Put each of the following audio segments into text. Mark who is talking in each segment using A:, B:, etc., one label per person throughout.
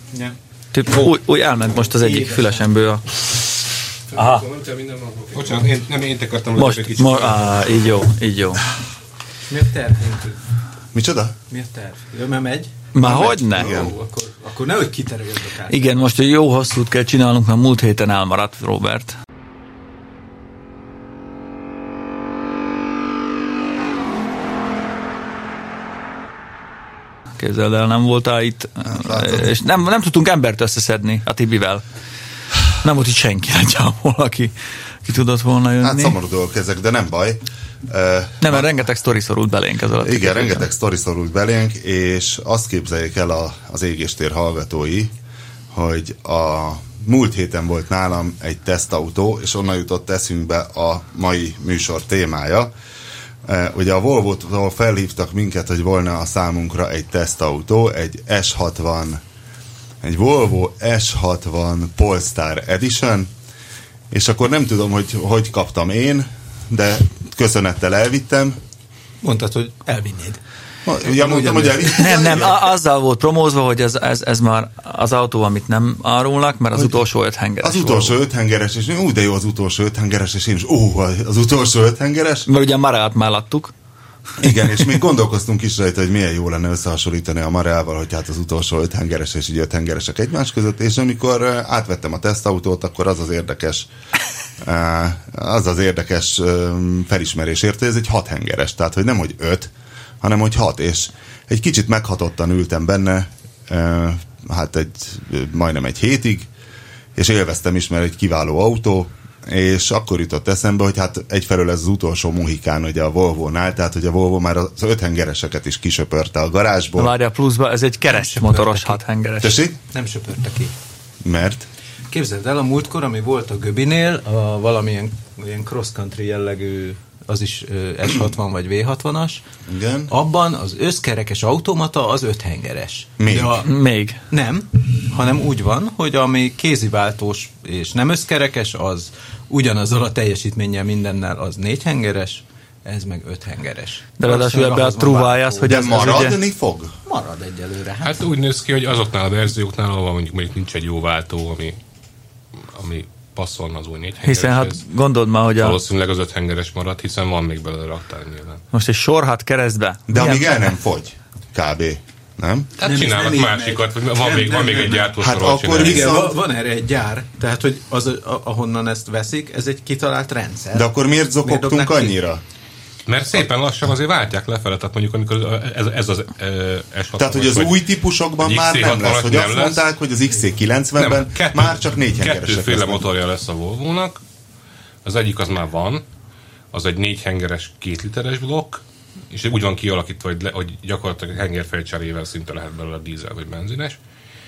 A: Yeah. Úgy elment most az egyik fülesemből. Aha.
B: Bocsánat, én akartam
A: most, egy kicsit. Így jó.
C: Mi a terv?
D: Micsoda?
C: Mi a terv? Mert megy?
A: Már hogyne?
C: Akkor nehogy kiterjedj akár.
A: Igen, most egy jó hosszút kell csinálnunk, mert múlt héten elmaradt Robert. Képzeld el, nem voltál itt, és nem tudtunk embert összeszedni a Tibivel. Nem volt itt senki nagyjából, aki tudott volna jönni.
D: Hát szomorú dolgok ezek, de nem baj.
A: Nem, mert rengeteg sztori szorult belénk ez alatt.
D: Igen, rengeteg sztori szorult belénk, és azt képzeljék el az Égéstér hallgatói, hogy a múlt héten volt nálam egy tesztautó, és onnan jutott eszünkbe a mai műsor témája. Ugye a Volvo-tól felhívtak minket, hogy volna a számunkra egy tesztautó, egy Volvo S60 Polestar Edition, és akkor nem tudom, hogy kaptam én, de köszönettel elvittem.
C: Mondtad, hogy elvinnéd.
D: Ja, mondtam, hogy elvittem.
A: Nem, azzal volt promózva, hogy ez már az autó, amit nem árulnak, mert az utolsó 5 hengeres.
D: Az utolsó 5 hengeres, és de jó az utolsó 5 hengeres, és én is, az utolsó 5 hengeres.
A: Mert ugye a Mareát már láttuk.
D: Igen, és még gondolkoztunk is rajta, hogy milyen jó lenne összehasonlítani a Mareával, hogy hát az utolsó 5 hengeres és így 5 hengeresek egymás között, és amikor átvettem a tesztautót, akkor az az érdekes felismerés érte, hogy ez egy 6 hengeres, tehát hogy nem hogy 5, hanem hogy 6, és egy kicsit meghatottan ültem benne, hát majdnem egy hétig, és élveztem is, mert egy kiváló autó, és akkor jutott eszembe, hogy hát egyfelől ez az utolsó mohikán ugye a Volvo-nál, tehát hogy a Volvo már az 5 hengereseket is kisöpörte a garázsból.
A: Várja, pluszba ez egy keresztmotoros 6 hengeres.
D: Tessék?
C: Nem söpörte ki.
D: Mert?
C: Képzeld el, a múltkor, ami volt a Göbinél, valamilyen ilyen cross-country jellegű, az is S60 vagy V60-as.
D: Igen.
C: Abban az összkerekes automata az 5 hengeres.
A: Még?
C: Nem, hanem úgy van, hogy ami kéziváltós és nem összkerekes, az ugyanazzal a teljesítménnyel mindennel az 4 hengeres, ez meg 5 hengeres.
A: De ráadásul ebbe a trúvája az, hogy
D: de
A: ez
D: maradni fog?
C: Marad egyelőre.
B: Hát úgy néz ki, hogy azoknál a verzióknál, ahol mondjuk nincs egy jó váltó, ami passzolna az új 4 hengereshez.
A: Hiszen hát gondold már, hogy
B: valószínűleg az 5 hengeres marad, hiszen van még belőle raktár nyilván.
A: Most egy sorhat keresztbe.
D: De amíg el nem fogy, kb. Nem?
B: Tehát
C: nem,
B: csinálnak másikat, van még egy gyártósorról
D: hát akkor
C: igen, van erre egy gyár, tehát hogy ahonnan ezt veszik, ez egy kitalált rendszer.
D: De akkor miért zokogtunk annyira?
B: Mert szépen lassan azért váltják lefele, tehát mondjuk amikor ez az S60.
D: Tehát, hogy az új típusokban már nem lesz, hogy azt mondták, hogy az XC90-ben már csak 4 hengeresek.
B: Kettőféle motorja lesz a Volvo-nak. Az egyik az már van, az egy 4 hengeres 2 literes blokk, és úgy van kialakítva, hogy gyakorlatilag hengerfejcserével szinte lehet belőle dízel vagy benzines.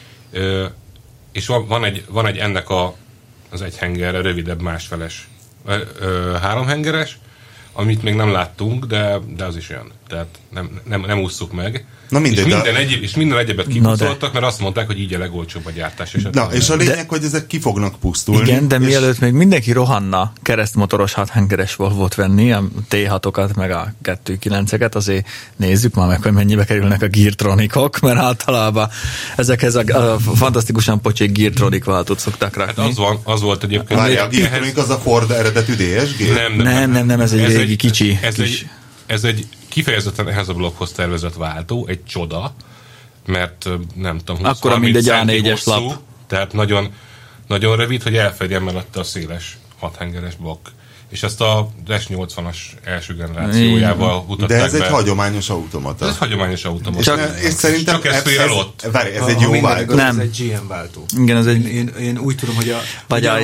B: És van egy ennek az egy hengerre rövidebb másfeles 3 hengeres, amit még nem láttunk, de az is olyan. Tehát nem ússzuk meg.
D: Na mindegy,
B: és minden egyebet kipucoltak, mert azt mondták, hogy így a legolcsóbb a gyártás.
D: És a lényeg, hogy ezek ki fognak pusztulni.
A: Igen, de mielőtt még mindenki rohanna keresztmotoros 6 hengeres Volvót venni, a T6-okat, meg a 2.9-eket, azért nézzük már meg, hogy mennyibe kerülnek a Geartronikok, mert általában ezekhez a fantasztikusan pocsék Geartronik váltót szoktak rakni.
B: Hát az volt egyébként.
D: Várja, a Geartronik az a Ford eredetű DSG?
A: Nem, ez egy régi kicsi.
B: Ez egy kifejezetten ehhez a blokkhoz tervezett váltó, egy csoda, mert nem tudom, 20
A: akkora, mint egy A4-es
B: hosszú,
A: lap.
B: Tehát nagyon, nagyon rövid, hogy elfedjen mellette a széles 6 hengeres blokk. És ezt a S80-as első generációjával mutatták
D: be. De ez egy
B: be.
D: hagyományos automata.
B: Ez egy hagyományos automata.
D: És szerintem
B: ez
D: ez egy jó váltó.
C: Nem. Ez egy GM váltó.
A: Igen, ez egy...
C: Én úgy tudom, hogy a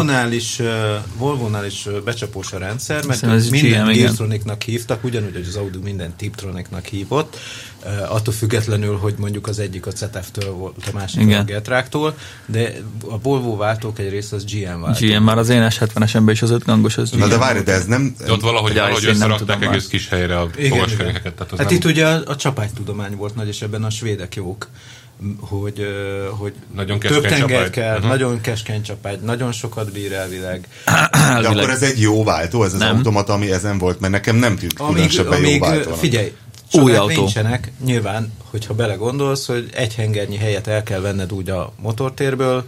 C: Volvo-nál is becsapós a rendszer, mert minden Geartroniknak hívtak, ugyanúgy, hogy az Audi minden Tiptroniknak hívott, attól függetlenül, hogy mondjuk az egyik a ZF-től volt, a másik a Getrag-tól, de a Volvo váltók egy része az GM váltó.
A: GM már az én S70-esemben is az 5 gangos, az GM.
D: Na de várj, de ez nem...
B: De ott valahogy összerakták egész kis helyre a fogaskerékeket.
C: Hát itt ugye a csapágytudomány volt nagy, és ebben a svédek jók, hogy több tenger kell, nagyon keskeny csapágy, nagyon sokat bír elvileg.
D: De akkor ez egy jó váltó, ez az automata, ami ezen volt, mert nekem nem tűnt különösebben jó váltónak.
C: Figyelj,
A: új autó.
C: Nincsenek, nyilván, hogyha belegondolsz, hogy egy hengernyi helyet el kell venned úgy a motortérből,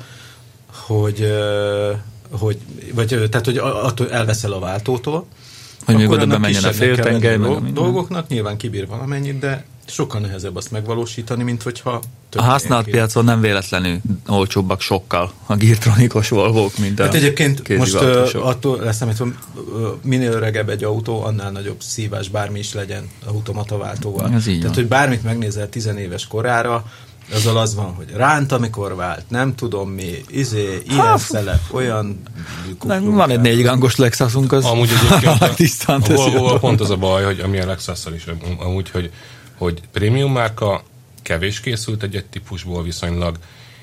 C: tehát, hogy attól elveszel a váltótól,
A: hogy még oda bemenjen a féltengely,
C: dolgoknak, nyilván kibír valamennyit, de sokkal nehezebb azt megvalósítani, mint hogyha...
A: A használt piacon nem véletlenül olcsóbbak sokkal a Geartronicos Volvók, mint a
C: egyébként most attól leszámítva, minél öregebb egy autó, annál nagyobb szívás bármi is legyen automataváltóval. Tehát, hogy bármit megnézel 10 éves korára, azzal az van, hogy ránt, amikor vált, nem tudom mi, ilyen szelep, olyan...
A: Van egy 4 gangos Lexusunk, az
B: amúgy egyébként a Volvo pont az a baj, hogy ami a Lexusszal is, amúgy, hogy prémium márka, kevés készült egy típusból viszonylag,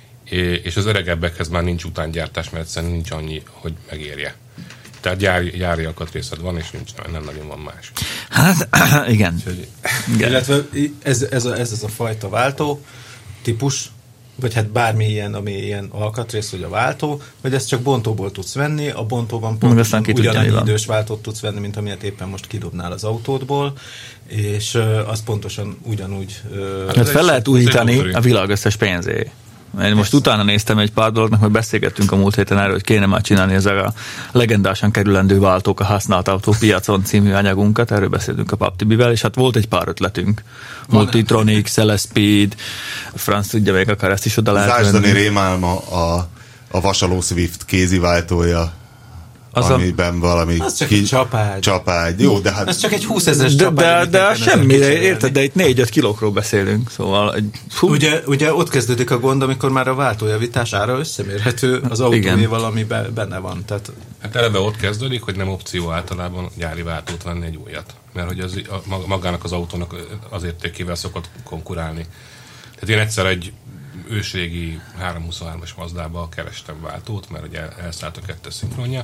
B: és az öregebbekhez már nincs utángyártás, mert egyszerűen nincs annyi, hogy megérje. Tehát gyári alkatrészed van, és nem nagyon van más.
A: Hát, igen.
C: Illetve ez a fajta váltó típus, vagy hát bármi ilyen, ami ilyen alkatrész, vagy a váltó, vagy ezt csak bontóból tudsz venni, a bontóban pontosan ugyanannyi idős váltót tudsz venni, mint amilyet éppen most kidobnál az autódból, és az pontosan ugyanúgy...
A: Hát fel lehet újítani a világ összes pénzé. Én most utána néztem egy pár dolognak, hogy beszélgettünk a múlt héten erről, hogy kéne már csinálni ezzel a legendásan kerülendő váltók a használt autópiacon című anyagunkat, erről beszéltünk a Pap Tibivel, és hát volt egy pár ötletünk. Multitronic, Celespeed, Franz tudja még akár ezt is oda lehet venni.
D: Zásdani rémálma a vasaló Swift kéziváltója, amiben valami...
C: Az csak egy
D: csapágy. Jó, de hát...
C: Ez csak egy 20 000 csapágy.
A: De semmire, érted? De itt 4-5 kilókról beszélünk, szóval...
C: Ugye ott kezdődik a gond, amikor már a váltójavítás ára összemérhető az autóéval, ami benne van. Tehát...
B: Hát eleve ott kezdődik, hogy nem opció általában gyári váltót venni egy újat. Mert hogy az, magának az autónak az értékével szokott konkurálni. Tehát én egyszer egy ősrégi 323-as Mazdába kerestem váltót, mert ugye elszállt a 2 szinkronja,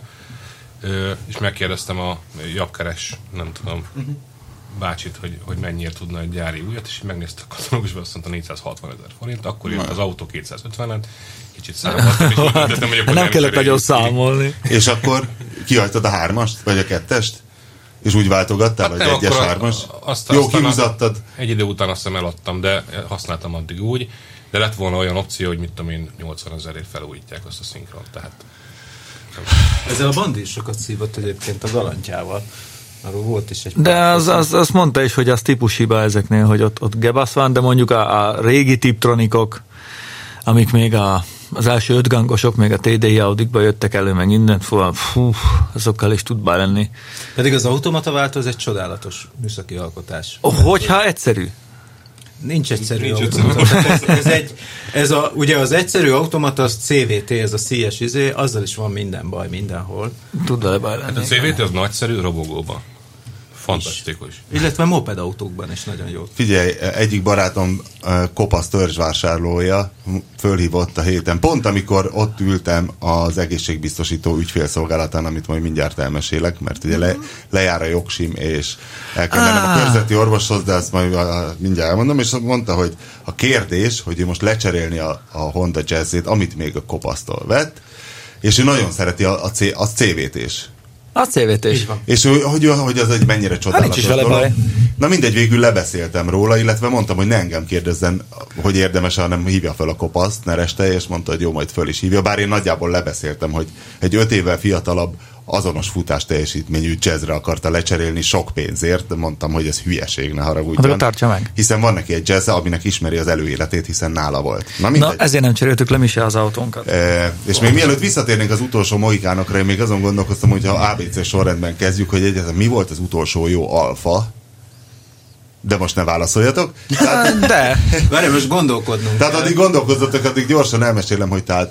B: és megkérdeztem a japkeres, nem tudom, bácsit, hogy mennyire tudna egy gyári újat, és megnézte a katalógusban, azt mondta 460 000 forint, akkor jött az autó 250-et, kicsit számoltam, és mondtam, hogy
A: nem kellett nagyon számolni.
D: És akkor kihagytad a 3-ast, vagy a 2-est? És úgy váltogattál, hogy 1-es, 3-as? Jó, kihúzattad?
B: Egy idő után azt hiszem eladtam, de használtam addig úgy, de lett volna olyan opció, hogy mit tudom én, 80 000-ért felújítják azt a szinkront, tehát...
C: Ezzel a Bandi is sokat szívott egyébként a galantjával. Arról volt is egy...
A: De azt mondta is, hogy az típushiba ezeknél, hogy ott gebasz van, de mondjuk a régi tiptronikok, amik még az első 5 gangosok, még a TDI Audikba jöttek elő, meg mindent, azokkal is tud bár lenni.
C: Pedig az automataváltó az egy csodálatos műszaki alkotás.
A: Hogyha egyszerű.
C: Nincs egyszerű automata. Ugye az egyszerű automata, az CVT, ez a CS azzal is van minden baj, mindenhol.
A: Tud vele baj lenni.
B: Hát a CVT az nagyszerű robogóban. Fantasztikus.
C: Illetve mopedautókban is nagyon jó.
D: Figyelj, egyik barátom kopasz törzsvásárlója fölhívott a héten, pont amikor ott ültem az egészségbiztosító ügyfélszolgálatán, amit majd mindjárt elmesélek, mert ugye lejár a jogsim, és el kell mennem a körzeti orvoshoz, de ezt majd mindjárt elmondom, és mondta, hogy a kérdés, hogy ő most lecserélni a Honda Jazz-ét, amit még a kopasztól vett, és ő nagyon szereti a CVT-s.
A: A CVT-s.
D: És hogy az egy mennyire csodálatos dolog. Na mindegy, végül lebeszéltem róla, illetve mondtam, hogy ne engem kérdezzen, hogy érdemes, hanem hívja fel a kopaszt, ne reste, és mondta, hogy jó, majd föl is hívja. Bár én nagyjából lebeszéltem, hogy egy 5 évvel fiatalabb, azonos futás teljesítményű jazzre akarta lecserélni sok pénzért, de mondtam, hogy ez hülyeség, ne haragudjon.
A: Tartsa meg.
D: Hiszen van neki egy jazz, aminek ismeri az előéletét, hiszen nála volt. Na
A: ezért nem cseréltük le mi se az autónkat.
D: És még mielőtt visszatérnénk az utolsó mohikánokra, én még azon gondolkoztam, hogy ha ABC sorrendben kezdjük, hogy egyáltalán mi volt az utolsó jó alfa, de most ne válaszoljatok.
A: De.
C: Várj, most gondolkodnunk.
D: Tehát addig gondolkozzatok, addig gyorsan elmesélem, hogy tehát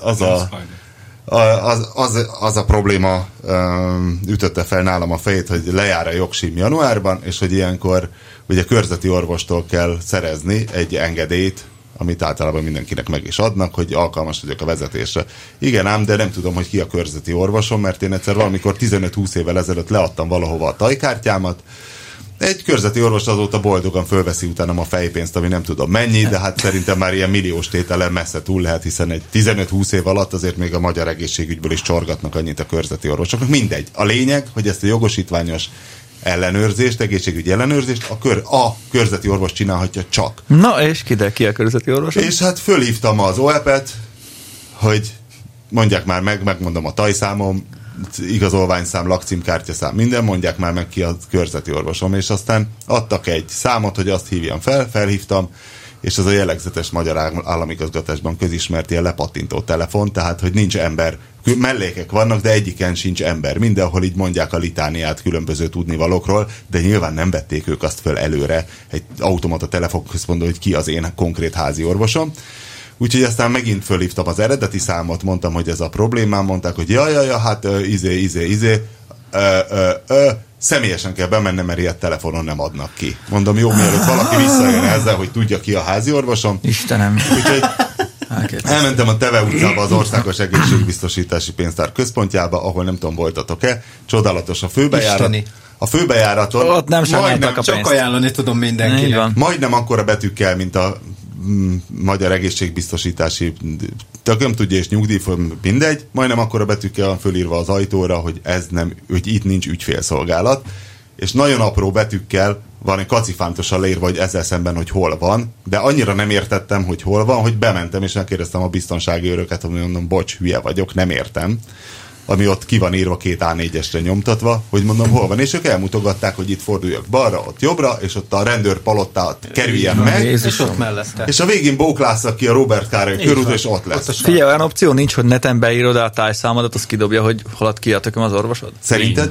D: az a probléma ütötte fel nálam a fejét, hogy lejár a jogsim januárban, és hogy ilyenkor ugye körzeti orvostól kell szerezni egy engedélyt, amit általában mindenkinek meg is adnak, hogy alkalmas vagyok a vezetésre. Igen ám, de nem tudom, hogy ki a körzeti orvosom, mert én egyszer valamikor 15-20 évvel ezelőtt leadtam valahova a tajkártyámat. Egy körzeti orvos azóta boldogan fölveszi utánam a fejpénzt, ami nem tudom mennyi, de hát szerintem már ilyen milliós tételen messze túl lehet, hiszen egy 15-20 év alatt azért még a magyar egészségügyből is csorgatnak annyit a körzeti orvosoknak. Mindegy. A lényeg, hogy ezt a jogosítványos ellenőrzést, egészségügyi ellenőrzést a körzeti orvos csinálhatja csak.
A: Na, és ki a körzeti orvos?
D: És hát fölhívtam az OEP-et, hogy mondják már meg, megmondom a tajszámom, igazolványszám, lakcímkártyaszám, minden, mondják már meg ki a körzeti orvosom, és aztán adtak egy számot, hogy azt hívjam fel, felhívtam, és ez a jellegzetes magyar államigazgatásban közismert ilyen lepattintó telefon, tehát, hogy nincs ember, mellékek vannak, de egyiken sincs ember. Mindenhol így mondják a litániát különböző tudnivalókról, de nyilván nem vették ők azt föl előre egy automata telefonközpontból, hogy ki az én konkrét házi orvosom. Úgyhogy aztán megint fölhívtam az eredeti számot, mondtam, hogy ez a problémám, mondták, hogy ja, hát személyesen kell bemennem, mert ilyet telefonon nem adnak ki. Mondom, jó, mielőtt valaki visszajön ezzel, hogy tudja ki a házi orvosom.
A: Istenem.
D: Úgyhogy elmentem a Teve utcába, az Országos Egészségbiztosítási Pénztár központjába, ahol nem tudom, voltatok-e. Csodálatos a főbejárat. A főbejáraton
A: ott nem majdnem,
C: csak ajánlani tudom mindenkinek.
D: Majdnem akkora betűkkel, mint a Magyar Egészségbiztosítási, tök nem tudja, és nyugdíj, mindegy, majdnem akkora betűkkel van fölírva az ajtóra, hogy ez nem, hogy itt nincs ügyfélszolgálat, és nagyon apró betűkkel van egy kacifántosan leírva, hogy ezzel szemben, hogy hol van, de annyira nem értettem, hogy hol van, hogy bementem, és megkérdeztem a biztonsági őröket, hogy mondom, bocs, hülye vagyok, nem értem. Ami ott ki van írva 2 A4-esre nyomtatva, hogy mondom, hol van, és ők elmutogatták, hogy itt forduljak balra, ott jobbra, és ott a rendőr palottát kerüljen meg,
C: és ott mellette.
D: És a végén bóklásszak ki a Robert Károly körút, és ott lesz.
A: Figyelj, olyan opció nincs, hogy neten beírod a tájszámodat, az kidobja, hogy halad ki a tököm az orvosod?
D: Szerinted?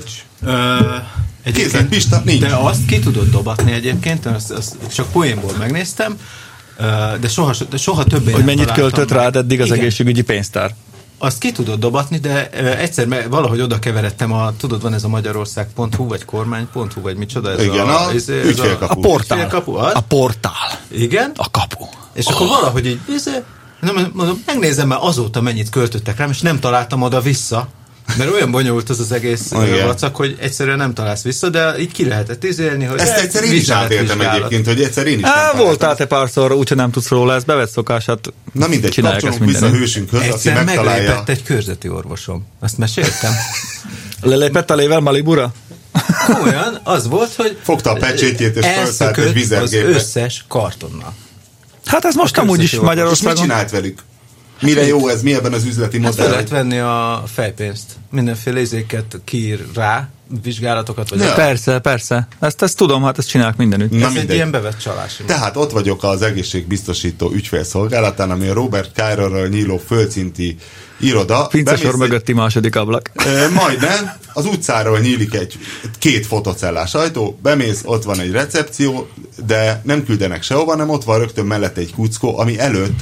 D: Kézzel, Pista, nincs.
C: De azt ki tudod dobatni egyébként, azt csak poénból megnéztem, de soha többé
A: hogy mennyit költött rád eddig az egészségügyi pénztár?
C: Azt ki tudod dobatni, de egyszer valahogy oda keveredtem tudod, van ez a magyarország.hu, vagy kormány.hu, vagy micsoda ez.
D: Igen,
A: a portál. A portál.
C: Igen?
A: A kapu.
C: És akkor valahogy így, mondom, megnézem már azóta mennyit költöttek rám, és nem találtam oda vissza. Mert olyan bonyolult az egész vacak, hogy egyszerűen nem találsz vissza, de így ki lehetett izélni, hogy...
D: Ezt egyszer én is átéltem egyébként, hogy egyszer én is
A: voltál te párszor, úgyhogy nem tudsz róla, ez bevett szokását.
D: Na mindegy, kapcsolunk vissza hősünkhöz, aki megtalálja.
C: Egyszer meglépett egy körzeti orvosom. Azt meséltem.
A: Lelépett a lével Malibura?
C: Olyan, az volt, hogy...
D: Fogta a pecsétjét és felszállt egy vizergépbe.
C: Az összes kartonnal.
A: Hát ez most amúgy is Magyarországon.
D: Mit csinált velük? Mire jó ez? Mi ebben az üzleti modell?
C: Hát lehet venni a fejpénzt. Mindenféle izéket kiír rá, vizsgálatokat. Vagy
A: Persze. Ezt tudom, hát ezt csinálják mindenütt.
C: Ez egy ilyen bevett csalás.
D: Tehát ott vagyok az egészségbiztosító ügyfélszolgálatán, ami a Robert Károlyról nyíló földszinti iroda.
A: Pincesor mögötti második ablak.
D: Majdnem. Az utcáról nyílik egy 2 fotocellás ajtó, bemész, ott van egy recepció, de nem küldenek sehova, hanem ott van rögtön mellette egy kuckó, ami előtt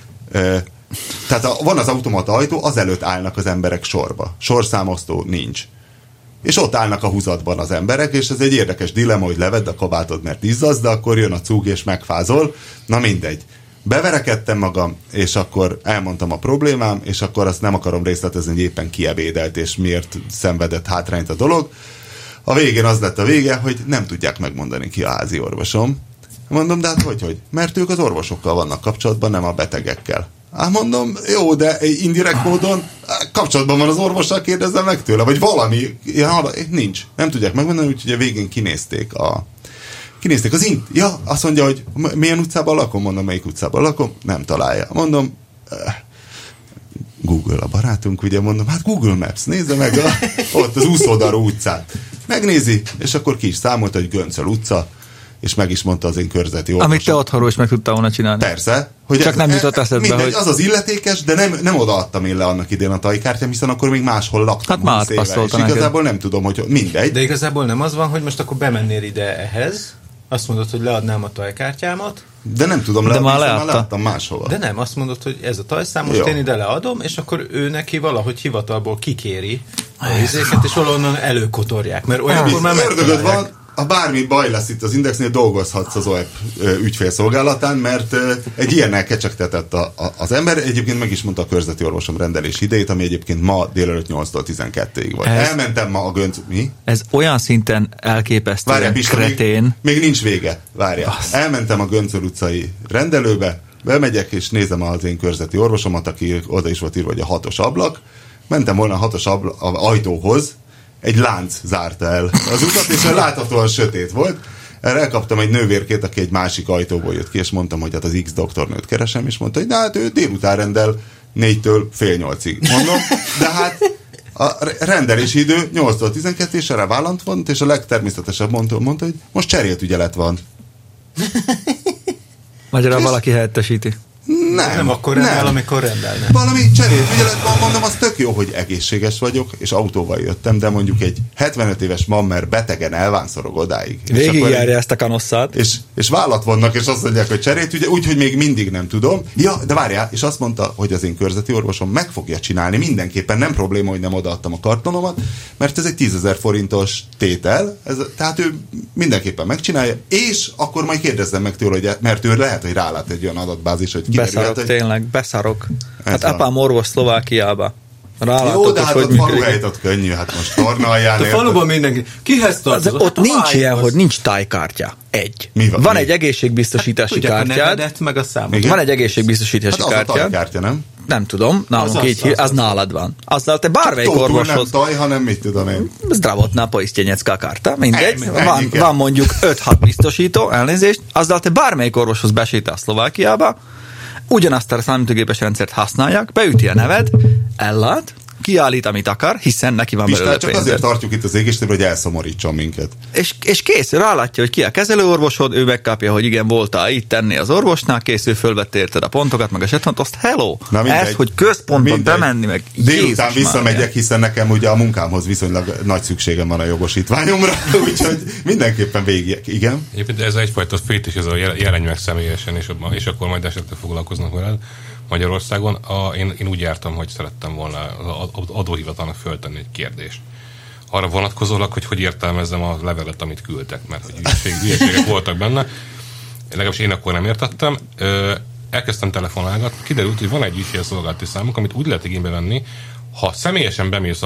D: tehát van az automata ajtó, azelőtt állnak az emberek sorba. Sorszámosztó nincs. És ott állnak a húzatban az emberek, és ez egy érdekes dilemma, hogy levedd a kabátod, mert izzadsz, de akkor jön a cúg és megfázol. Na mindegy. Beverekedtem magam, és akkor elmondtam a problémám, és akkor azt nem akarom részletezni, hogy éppen kiebédelt, és miért szenvedett hátrányt a dolog. A végén az lett a vége, hogy nem tudják megmondani ki a házi orvosom. Mondom, de hát hogy? Mert ők az orvosokkal vannak kapcsolatban, nem a betegekkel. Mondom, jó, de indirekt módon kapcsolatban van az orvossal, kérdezzem meg tőle, vagy valami, nincs. Nem tudják megmondani, úgyhogy a végén kinézték az azt mondja, hogy milyen utcában lakom, mondom, melyik utcában lakom, nem találja. Mondom, Google a barátunk, ugye mondom, hát Google Maps, nézze meg ott az Úszódaró utcát. Megnézi, és akkor ki is számolt, hogy Göncöl utca, és meg is mondta az én körzeti orvosom.
A: Amit te otthonról is meg tudtál volna csinálni.
D: Persze. Hogy
A: csak nem jutott eszedbe,
D: mindegy,
A: hogy...
D: Az az illetékes, de nem odaadtam én le annak idén a tajkártyám, hiszen akkor még máshol laktam.
A: Hát már
D: és igazából nem tudom, hogy mindegy.
C: De igazából nem az van, hogy most akkor bemennél ide ehhez, azt mondod, hogy leadnám a tajkártyámat.
D: De nem tudom leadni, már leadtam máshova.
C: De nem, azt mondod, hogy ez a tajszám, most én ide leadom, és akkor ő neki valahogy hivatalból kikéri a izéket, és valahonnan előkotorják. Mert olyankor már
D: van, ha bármi baj lesz itt az Indexnél, dolgozhatsz az OEP ügyfélszolgálatán, mert egy ilyennel kecsegtetett az ember. Egyébként meg is mondta a körzeti orvosom rendelés idejét, ami egyébként ma délelőtt 8-tól 12-ig volt. Elmentem ma a mi?
A: Ez olyan szinten elképesztően kretén.
D: Még nincs vége. Várjál. Elmentem a Göncöl utcai rendelőbe, bemegyek és nézem az én körzeti orvosomat, aki oda is volt írva, hogy a 6-os ablak. Mentem volna a 6-os ajtóhoz, egy lánc zárta el az utat, és láthatóan sötét volt. Erre elkaptam egy nővérkét, aki egy másik ajtóból jött ki, és mondtam, hogy hát az X doktornőt keresem, és mondta, hogy hát ő délután rendel 4-től fél 8-ig. Mondom, de hát a rendelési idő 8-tól 12, és erre vállant van, és a legtermészetesebb mondta, hogy most cserélt ügyelet van.
A: Magyarán valaki helyettesíti.
C: Nem akkor rendel, amikor rendelne.
D: Valami cserélt ügyeletben, mondom, az tök jó, hogy egészséges vagyok, és autóval jöttem, de mondjuk egy 75 éves mammer betegen elvánszorog odáig.
A: Végigjárja ezt a kanosszát.
D: És vállat vannak, és azt mondják, hogy cserélt ügyelet, úgyhogy még mindig nem tudom. Ja, de várjál, és azt mondta, hogy az én körzeti orvosom meg fogja csinálni mindenképpen, nem probléma, hogy nem odaadtam a kartonomat, mert ez egy 10 000 forintos tétel, tehát ő mindenképpen megcsinálja, és akkor majd kérdezzem meg tőle, hogy, mert ő lehet, hogy rálát egy olyan adatbázis, hogy
A: beszarok, tényleg, beszarok. Hát apám orvos Szlovákiába.
D: Jó, de hát ott faluhelyt ott könnyű, hát most Tornalján.
C: A faluban mindenki. Kihez tartozik?
A: Ott nincs ilyen, hogy nincs tájkártya. Van egy egészségbiztosítási kártyád.
C: Meg a számot.
A: Van egy egészségbiztosítási kártyád.
D: Az a tajkártya, nem?
A: Nem tudom, nálunk így az nálad van. Azzal te bármelyik orvoshoz...
D: Nem taj, hanem mit tudom én.
A: Zdravotná poisztyenyecká kártya, mindegy. Van mondjuk 5-6 biztosító, elnézést, azzal te bármelyik orvoshoz besétálsz Szlovákiába, ugyanazt a számítógépes rendszert használják, beüti a neved, ellát, kiállít, amit akar, hiszen neki van belőle
D: csak azért tartjuk itt az égéstől, hogy elszomorítson minket.
A: És kész, rálátja, hogy ki a kezelőorvosod, ő megkapja, hogy igen, voltál itt tenni az orvosnál, kész, ő fölvette érted a pontokat, meg a setont, azt hello. Ez, hogy központban bemenni, meg
D: délután visszamegyek, hiszen nekem ugye a munkámhoz viszonylag nagy szükségem van a jogosítványomra, úgyhogy mindenképpen végig, igen.
B: Egyébként ez egyfajta fétis, ez a jelenj meg személyesen, és akkor majd esetleg foglalkoznak veled. Magyarországon én úgy jártam, hogy szerettem volna az adóhivatalnak föltenni egy kérdést. Arra vonatkozólag, hogy értelmezzem a levelet, amit küldtek, mert hogy hülyeségek voltak benne. Legalábbis én akkor nem értettem. Elkezdtem telefonálgatni, kiderült, hogy van egy ügyfélszolgálati számunk, amit úgy lehet igénybe venni, ha személyesen bemész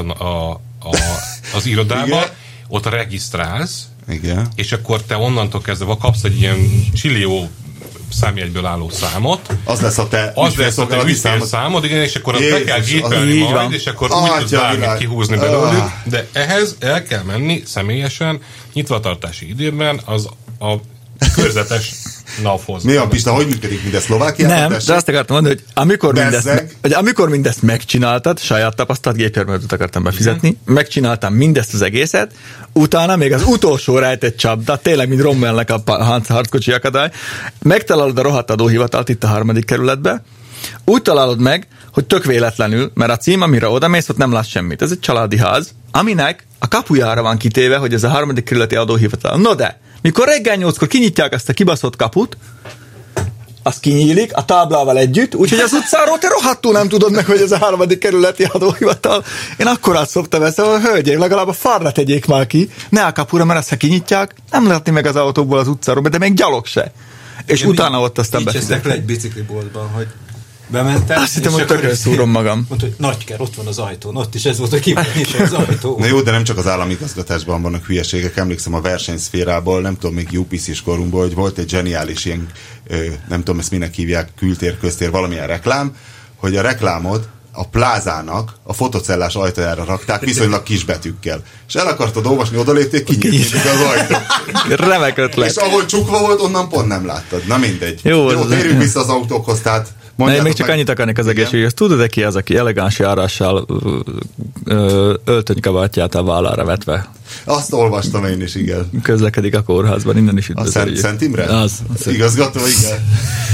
B: az irodába, igen, ott regisztrálsz, igen, és akkor te onnantól kezdve kapsz egy ilyen csillió számjegyből álló számot.
D: Az lesz a te
B: ügyfélszámod, igen, és akkor azt be kell gépelni majd, és akkor úgy tudsz bármit kihúzni belőlük, de ehhez el kell menni személyesen, nyitvatartási időben az a körzetes NAV-hoz.
D: Mi a Pista, hogy működik mindez Szlovákiában?
A: Nem, de azt akartam mondani, hogy amikor mindezt megcsináltad, saját tapasztalat gépjárművet akartam befizetni, megcsináltam mindezt az egészet, utána még az utolsó rejtett csapda, tényleg, mint Rommelnek a harckocsi akadály, megtalálod a rohadt adóhivatalt itt a 3. kerületbe, úgy találod meg, hogy tök véletlenül, mert a cím, amire odamész, ott nem látsz semmit. Ez egy családi ház, aminek a kapujára van kitéve, hogy ez a 3. kerületi adóhivatal. No de, mikor reggel 8-kor kinyitják ezt a kibaszott kaput, az kinyílik a táblával együtt, úgyhogy az utcáról te rohadtul nem tudod meg, hogy ez a 3. kerületi adóhivatal. Én akkor azt szoktam ezt, hogy hölgyeim, legalább a farra tegyék már ki, ne a kapura, mert ezt ha kinyitják, nem látni meg az autóból az utcáról, de még gyalog se. És igen, utána ott aztán
C: befizetek. Így egy bicikliboltban, hogy bementem.
A: Azt hittem, hogy tökre szúrom magam.
C: Mondta, hogy Nagyker, ott van az ajtón, ott is ez volt, hogy kimenés az ajtó.
D: Na jó, de nem csak az állami igazgatásban vannak hülyeségek, emlékszem a versenyszférából, nem tudom, még UPC-s korunkból, hogy volt egy zseniális ilyen, nem tudom, ezt minek hívják, kültér, köztér, valamilyen reklám, hogy a reklámod a plázának a fotocellás ajtajára rakták viszonylag kisbetűkkel. És el akartad olvasni, odalépték, kinyitték az ajtó.
A: Remek ötlet.
D: És ahol csukva volt, onnan pont nem láttad. Na mindegy. Jó, térjünk vissza az autókhoz, tehát
A: én még csak annyit akarnék az egészségügyhez. Tudod-e ki az, aki elegáns járással öltönykabátját a vállára vetve?
D: Azt olvastam én is, igen.
A: Közlekedik a kórházban, innen is üdvözöljük.
D: A Szent Imre?
A: Az
D: igazgató, igen.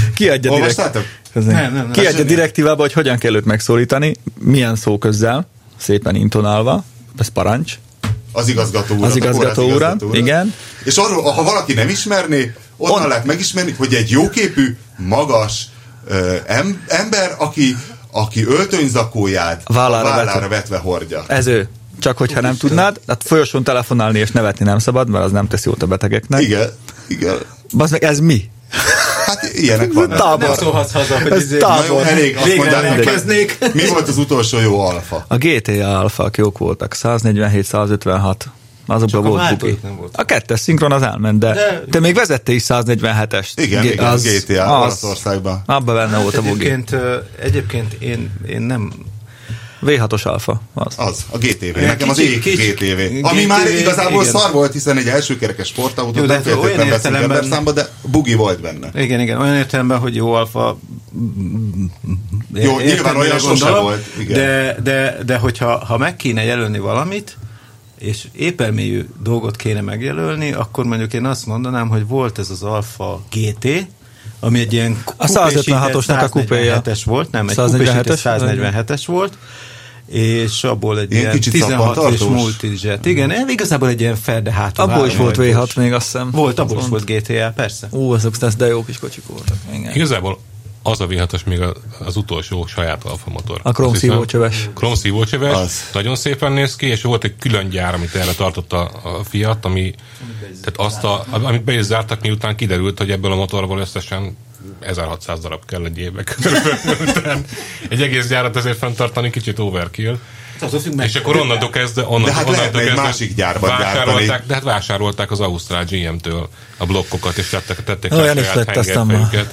A: Kiadja direktívába, hogy hogyan kell őt megszólítani, milyen szóközzel, szépen intonálva, ez parancs.
D: Az igazgató úr.
A: Az igazgató úr, igen.
D: És arról, ha valaki nem ismerné, onnan lehet megismerni, hogy egy jóképű, magas ember, aki öltönyzakóját vállára vetve hordja.
A: Ez ő. Csak hogyha nem tudnád, hát folyosón telefonálni és nevetni nem szabad, mert az nem teszi jót a betegeknek.
D: Igen.
A: Bazd meg, ez mi?
D: Hát ilyenek vannak.
C: Tábor. Nem szólhatsz haza, hogy
A: ez tábor.
D: Elég, azt mondják, mi volt az utolsó jó alfa?
A: A GTA alfák jók voltak. 147-156. Azokban volt buki. A 2-es szinkron az elment, de te még vezettél is 147-est.
D: Igen, GTA Olaszországban.
A: Abban benne volt a buki.
C: Egyébként én nem...
A: V6-os Alfa.
D: Az, a GTV. Nekem az GTV. Ami már igazából szar volt, hiszen egy elsőkerekes sportautó, nem feltétlenül veszünk emberszámba, de bugi volt benne.
C: Igen, olyan értelemben, hogy jó Alfa.
D: Jó, nyilván olyan sose volt.
C: De hogyha meg kéne jelölni valamit, és épermélyű dolgot kéne megjelölni, akkor mondjuk én azt mondanám, hogy volt ez az Alfa GT, ami egy ilyen
A: a 156-osnak a kupéja.
C: 147-es volt, nem, egy kupésítés 147-es volt, és abból egy ilyen 16 és multijet. Igen, igazából egy ilyen ferde hátul.
A: Abból is volt V6 még, azt hiszem.
C: Volt, abból is volt GTA, persze.
A: Azok de jó kis kocsik voltak.
B: Igen. Igazából az a V6-os még az utolsó saját Alfa motor.
A: A kromszívócsöves.
B: Kromszívócsöves, nagyon szépen néz ki, és volt egy külön gyár, amit erre tartott a Fiat, tehát amit be is zártak, miután kiderült, hogy ebből a motorból összesen 1600 darab kell egy évbe körülbelül. Egy egész gyárat ezért fenntartani kicsit overkill. És akkor onnantól kezdve
D: másik gyárban gyártani.
B: De hát vásárolták az Ausztrál GM-től a blokkokat, és tették
A: olyan is lett
B: hengerfejüket.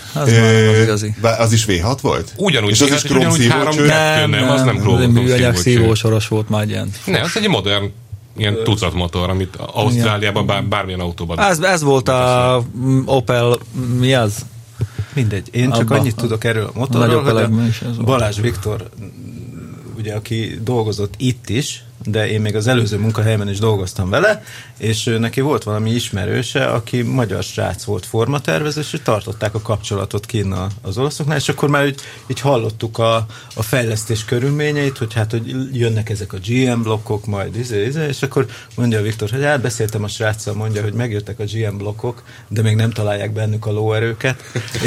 D: Az is V6 volt?
B: Ugyanúgy
D: és az is kromszívócső?
B: Nem, az nem
A: műanyag szívósoros volt már ilyen.
B: Ne, az egy modern ilyen tucatmotor, amit Ausztráliában bármilyen autóban.
A: Ez volt a Opel, mi az?
C: Mindegy. Én csak annyit tudok erről a motorról, hogy a Balázs Viktor, ugye, aki dolgozott itt is, de én még az előző munkahelyemen is dolgoztam vele, és neki volt valami ismerőse, aki magyar srác volt formatervező, és tartották a kapcsolatot kinn az olaszoknál, és akkor már így hallottuk a fejlesztés körülményeit, hogy hát, hogy jönnek ezek a GM blokkok, majd és akkor mondja a Viktor, hogy beszéltem a sráccal, mondja, hogy megjöttek a GM blokkok, de még nem találják bennük a lóerőket,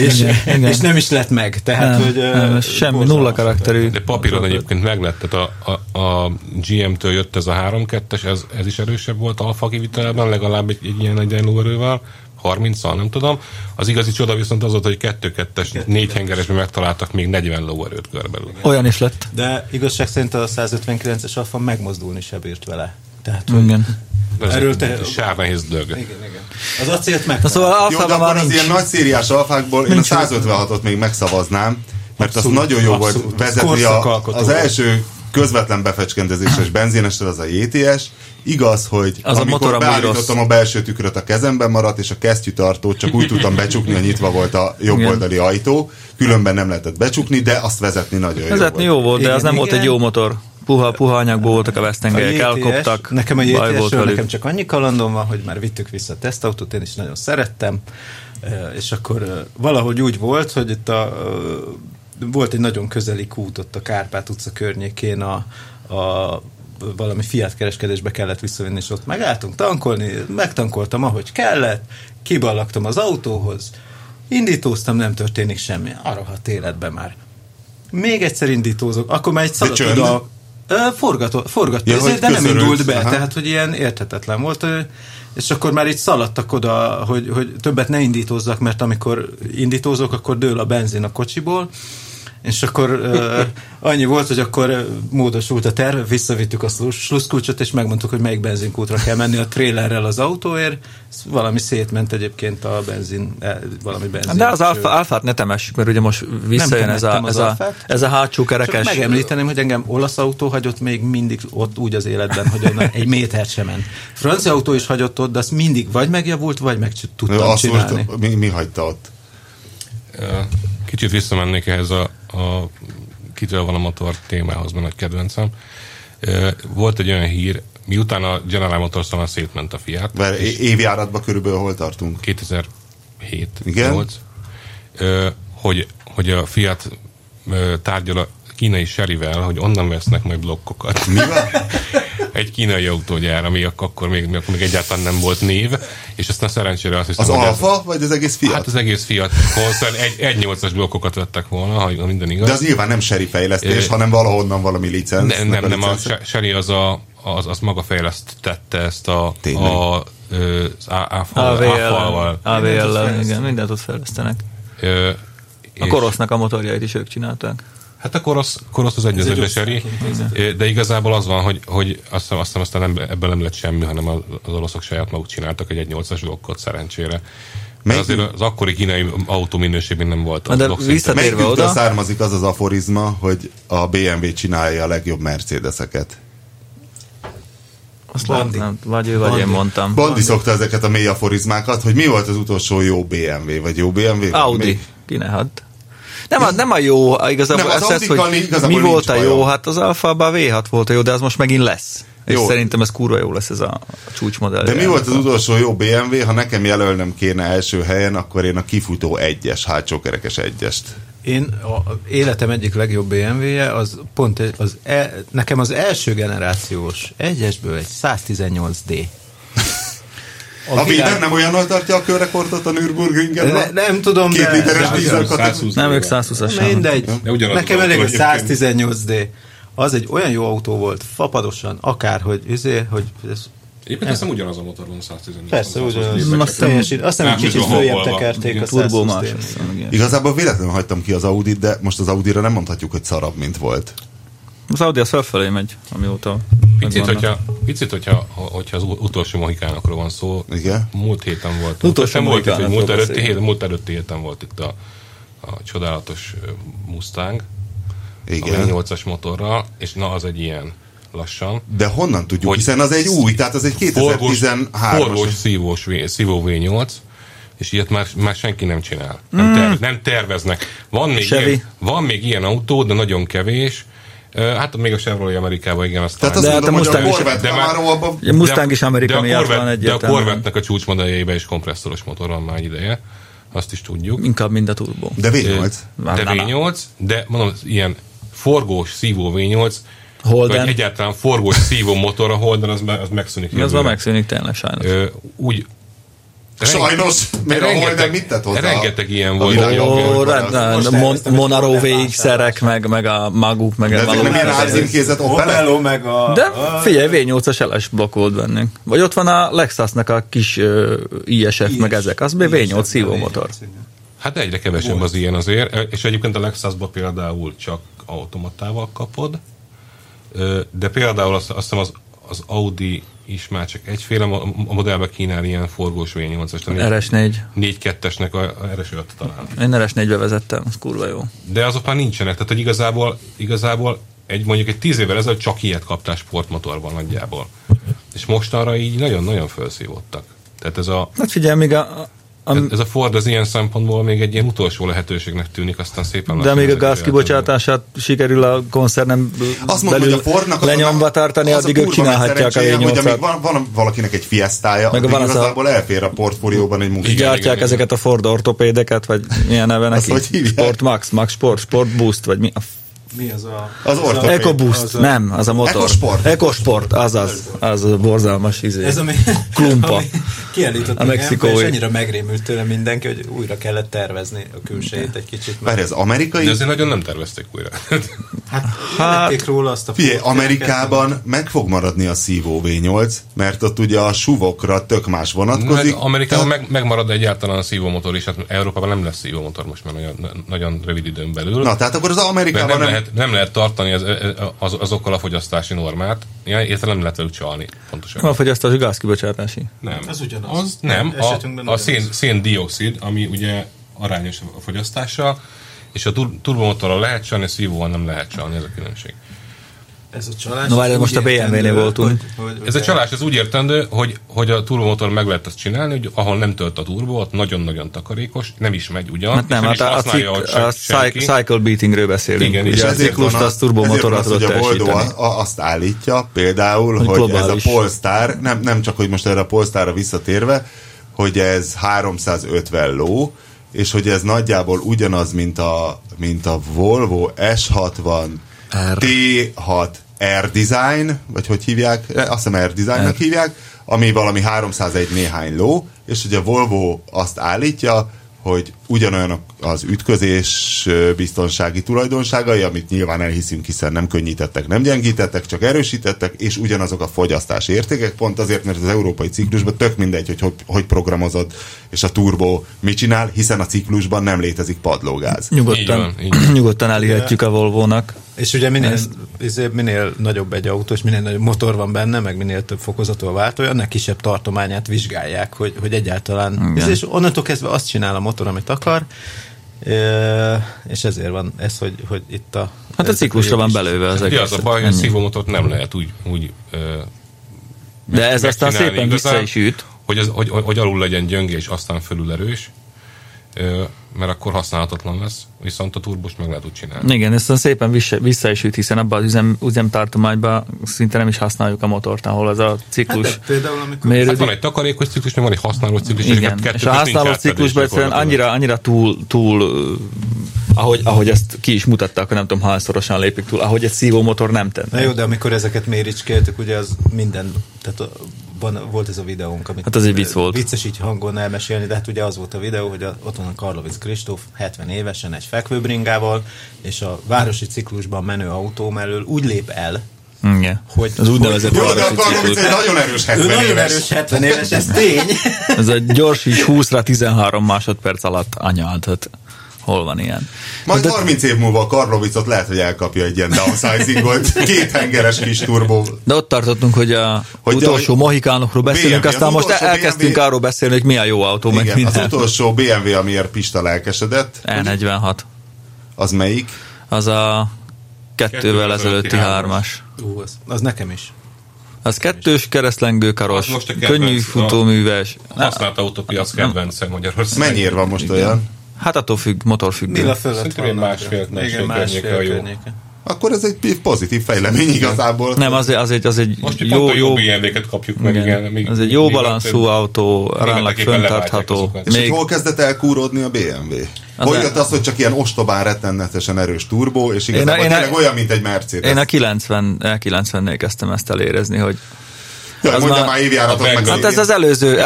C: és nem is lett meg. Tehát, hogy
A: semmi, nulla karakterű.
B: De papíron egyébként meglett, tehát a GM-től jött ez a 3.2-es, ez is erősebb volt Alfa kivitelben, legalább egy ilyen egyenlóerővel, 30-szal, nem tudom. Az igazi csoda viszont az volt, hogy 2.2-es, 4 hengeresben megtaláltak még 40 lóerőt körülbelül.
A: Olyan is lett.
C: De igazság szerint a 159-es Alfa megmozdulni se bírt vele. Tehát,
A: igen.
B: Erről sár nehéz dög.
C: Igen. Az acélt meg.
A: Szóval
D: jó, de akkor az ilyen nagy szériás Alfákból én a 156-ot még megszavaznám, mert az nagyon jó volt vezetni az első közvetlen befecskendezéses benzinesről, az a JTS. Igaz, hogy
A: az amikor
D: beállítottam a belső tükröt, a kezemben maradt, és a kesztyűtartót csak úgy tudtam becsukni, hogy nyitva volt a jobb oldali ajtó, különben nem lehetett becsukni, de azt vezetni nagyon
A: vezetni jó volt, de az nem volt egy jó motor. Puha anyagból voltak a vesztengelyek, elkoptak.
C: Nekem a JTS-ről nekem csak annyi kalandom van, hogy már vittük vissza a tesztautót, én is nagyon szerettem, és akkor valahogy úgy volt, hogy itt volt egy nagyon közeli kút ott a Kárpát utca környékén, a valami Fiat kereskedésbe kellett visszavinni, és ott megálltunk tankolni, megtankoltam, ahogy kellett, kiballagtam az autóhoz, indítóztam, nem történik semmi. A rohadt életben már. Még egyszer indítózok, akkor már egy szaladt oda forgató, ja, de nem indult be, tehát, hogy ilyen érthetetlen volt, és akkor már itt szaladtak oda, hogy többet ne indítózzak, mert amikor indítózok, akkor dől a benzin a kocsiból, és akkor annyi volt, hogy akkor módosult a terv, visszavittük a sluszkulcsot, és megmondtuk, hogy melyik benzinkútra kell menni a trélerrel az autóért. Valami szétment egyébként a valami benzin.
A: De az Alfát ne temessük, mert ugye most visszajön ez a hátsó kerekes.
C: Csak megemlíteném, hogy engem olasz autó hagyott még mindig ott úgy az életben, hogy onnan egy métert sem ment. Francia autó is hagyott ott, de azt mindig vagy megjavult, vagy meg tudtam csinálni.
D: Mi hagyta ott?
B: Kicsit visszamennék ehhez a kitől van a motor témához, mert nagy kedvencem. Volt egy olyan hír, miután a General Motors talán szétment a Fiat.
D: Évjáratban körülbelül hol tartunk?
B: 2007-8. Hogy a Fiat tárgyal a kínai Cheryvel, hogy onnan vesznek majd blokkokat.
D: Mivel?
B: Egy kínai autógyár, ami akkor még egyáltalán nem volt név, és aztán szerencsére azt hiszem,
D: az Alfa, vagy az egész Fiat?
B: Hát az egész Fiat koncern 1.8-as blokkokat vettek volna, ha minden igaz.
D: De az nyilván nem Chery fejlesztés, hanem valahonnan valami licenc.
B: Nem, a Chery az maga fejlesztette ezt az
A: AVL-lel, igen, mindent ott fejlesztenek. A Korosznak a motorjait is ők csinálták.
B: Hát a Korosz az egyezőbe Chery, de igazából az van, hogy azt hiszem aztán ebből nem lett semmi, hanem az oroszok saját maguk csináltak egy 1.8-as blokkot szerencsére. Azért az akkori kínai autóminőségben nem volt.
A: De visszatérve oda...
D: származik az aforizma, hogy a BMW csinálja a legjobb Mercedeseket.
A: Azt nem, vagy ő, vagy én mondtam.
D: Bandi szokta ezeket a mély aforizmákat, hogy mi volt az utolsó jó BMW, vagy jó BMW?
A: Audi. Ki ne hadd. Nem a jó, igazából
D: nem,
A: ez, hogy mi volt a jó, hát az Alfa-ban V6 volt a jó, de az most megint lesz. Jó. És szerintem ez kurva jó lesz ez a csúcsmodell.
D: De mi volt az utolsó jó BMW? Ha nekem jelölnem kéne első helyen, akkor én a kifutó 1-es, hátsókerekes 1-est.
C: Én életem egyik legjobb BMW-je, az pont nekem az első generációs 1-esből egy 118D.
D: A Véder nem olyannal tartja a körrekordot a Nürburgringen?
C: Nem tudom,
D: 2 literes dízel.
A: Nem, ők 120-as.
C: Mindegy. Nekem elég a 118D. Az egy olyan jó autó volt, fapadosan, akárhogy, hogy ez...
B: Éppen hiszem ugyanaz a motor van 118.
C: Persze, ugyanaz. Azt hiszem, kicsit följebb tekerték a 120D.
D: Igazából véletlenül hagytam ki az Audit, de most az Audira nem mondhatjuk, hogy szarabb, mint volt.
A: Az Audi az felfelé megy, amióta...
B: Picit, hogyha az utolsó mohikánokról van szó,
D: igen?
B: Múlt héten volt. Múlt előtti héten volt itt a csodálatos Mustang, igen. A 8-as motorral, és na az egy ilyen lassan.
D: De honnan tudjuk, hiszen az egy új, tehát az egy 2013-as.
B: Forgós szívó V8, és ilyet már senki nem csinál. Nem terveznek. Van még ilyen autó, de nagyon kevés. Hát még a Chevrolet Amerikában, igen, aztán...
D: Tehát azt mondom, hogy a
A: Mustang is Amerika miatt van egyértelműen.
B: De a Corvette-nek a csúcsmodelljeiben is kompresszoros motor van már ideje. Azt is tudjuk.
A: Inkább mind a turbo.
D: De V8.
B: De V8, de mondom, ilyen forgós szívó V8,
A: Holden.
B: Vagy egyáltalán forgós szívó motor a Holden, az megszűnik.
A: Az már megszűnik tényleg, sajnos.
D: Úgy sajnos, mert a Holden mit tett hozzá?
B: Rengeteg ilyen volt.
A: Monaro VX-erek, meg a Maguk, meg
D: a Maguk. De ezek nem ilyen ázimkézet Opel?
A: De figyelj, V8-as LS blokk volt bennünk. Vagy ott van a Lexusnak a kis ISF, meg ezek. Az V8 szívó motor.
B: Hát egyre kevesebb az ilyen azért, és egyébként a Lexusba például csak automatával kapod, de például azt hiszem az Audi is már csak egyféle a modellbe kínál ilyen forgós V8-as.
A: RS4.
B: 4.2-esnek a RS5 talán.
A: Én RS4-be vezettem, az kurva jó.
B: De azok már nincsenek, tehát hogy igazából mondjuk egy 10 évvel ezelőtt csak ilyet kaptál sportmotorban nagyjából. És mostanra így nagyon-nagyon felszívottak. Tehát ez a...
A: Hát figyelj, még
B: ez a Ford az ilyen szempontból még egy ilyen utolsó lehetőségnek tűnik, aztán szépen...
A: De még a gáz kibocsátását sikerül a koncernen belül lenyomva tartani, addig ők csinálhatják a V8-at.
D: Van valakinek egy Fiestája, addig igazából elfér a portfólióban egy munkát.
A: Gyártják ezeket a Ford ortopédeket, vagy milyen neve neki? Sport Max, Max Sport, Sport Boost, vagy mi a...
C: Mi az a...
D: Az ortopéd.
A: EcoBoost, nem, az a motor. EcoSport, az borzalmas
C: Ez ami
A: klumpa.
C: Kiállított a mexikói. És annyira megrémült tőle mindenki, hogy újra kellett tervezni a külsejét egy kicsit.
D: Várj, az amerikai...
B: De azért nagyon nem tervezték újra.
C: Hát róla azt a...
D: Figyelj, Amerikában meg fog maradni a szívó V8, mert ott ugye a SUV-okra tök más vonatkozik.
B: Amerikában megmarad egyáltalán a szívómotor is, hát Európában nem lesz szívómotor most már nagyon rövid időn belül.
D: Na, tehát akkor az Amerikában
B: nem lehet tartani azokkal a fogyasztási normát, értelem nem lehet velük csalni, pontosan.
A: A fogyasztási gázkibocsátási?
B: Nem.
C: Az ugyanaz.
B: Nem, a széndioxid, ami ugye arányos a fogyasztással, és a turbomotorral lehet csalni, a szívóval nem lehet csalni, ez a különbség.
C: Ez a csalás...
A: No, várj, most a BMW-nél voltunk.
B: Ez a csalás, ez úgy értendő, hogy a turbomotor meg lehet azt csinálni, hogy ahol nem tölt a turbó, ott nagyon-nagyon takarékos, nem is megy ugyan.
A: Hát nem, a cycle beatingről beszélünk.
D: Igen, és
A: a ciklust az turbomotorral tudod teljesíteni.
D: A Volvo azt állítja például, hogy ez a Polestar, nem csak, hogy most erre a Polestarra visszatérve, hogy ez 350 ló, és hogy ez nagyjából ugyanaz, mint a Volvo S60 T6 R Design, vagy hogy hívják? Azt hiszem R Designnak hívják, ami valami 301 néhány ló, és hogy a Volvo azt állítja, hogy ugyanolyan az ütközés biztonsági tulajdonságai, amit nyilván elhiszünk, hiszen nem könnyítettek, nem gyengítettek, csak erősítettek, és ugyanazok a fogyasztási értékek, pont azért, mert az európai ciklusban tök mindegy, hogy programozod, és a turbo mit csinál, hiszen a ciklusban nem létezik padlógáz.
A: Nyugodtan elhihetjük a Volvo-nak.
C: És ugye minél nagyobb egy autó, és minél nagyobb motor van benne, meg minél több fokozatú a váltója, annak kisebb tartományát vizsgálják, hogy egyáltalán... És onnantól kezdve azt csinál a motor, amit akar, és ezért van ez, hogy itt a...
A: Hát a ciklusra van belőve az egész.
B: Az a baj, hogy a szívómotort nem lehet úgy
A: de ez aztán szépen vissza is üt.
B: Hogy alul legyen gyönge, és aztán fölül erős, mert akkor használhatatlan lesz, viszont a turbust meg lehet úgy csinálni.
A: Igen, ezt szépen vissza is üt, hiszen abban az üzemtartományban szinte nem is használjuk a motort, ahol az a ciklus
C: hát például,
B: mérődik. Hát van egy takarékos ciklus, meg van egy használó ciklus.
A: Igen, és a használó ciklusban egyszerűen annyira túl ahogy ezt ki is mutatta, akkor nem tudom, hányszorosan lépik túl, ahogy egy szívómotor nem tenne.
C: Na jó, de amikor ezeket méricskéltük, ugye az minden, tehát volt ez a videónk, amit
A: hát az egy vicc volt.
C: Vicces így hangon elmesélni, de hát ugye az volt a videó, hogy ott van a Karlovic Kristóf 70 évesen egy fekvőbringával, és a városi ciklusban menő autó mellől úgy lép el,
A: igen.
C: Hogy
A: az úgynevezett
D: jó, de a Karlovic egy nagyon erős 70 éves.
C: Nagyon erős 70 éves, ez tény.
A: Ez egy gyors így 20-ra 13 másodperc alatt anyalhat. Hol van ilyen?
D: Majd 30 év múlva a Karlovicot lehet, hogy elkapja egy ilyen downsizingot, 2 hengeres kis turbó.
A: De ott tartottunk, hogy utolsó mohikánokról beszélünk, BMW, aztán most elkezdtünk arról beszélni, hogy mi a jó autó,
D: igen,
A: meg minden.
D: Az utolsó BMW, amiért Pista lelkesedett.
A: E46.
D: Az melyik?
A: Az a 2-vel ezelőtti 3-as.
C: Az nekem is.
A: Az 2-s keresztlengőkaros, könnyű futóműves.
B: Használt autópiac kedvencem Magyarországon.
D: Mennyire van most olyan?
A: Hát attól függ, motorfüggő.
C: Milla fölött
B: van. Másfél környéke.
D: Akkor ez egy pozitív fejlemény igazából.
A: Nem, az egy
B: most
A: jó
B: BMW-ket kapjuk meg. Igen,
A: ez egy jó balanszú autó, aránylag föntartható.
D: És hol kezdett el kúródni a BMW? Hol jött az, hogy csak ilyen ostobán, rettenetesen erős turbó, és igazából tényleg olyan, mint egy Mercedes?
A: Én a 90-nél kezdtem ezt elérezni, hogy
D: ja, mondja már évjáratot meg.
A: Hát ez az előző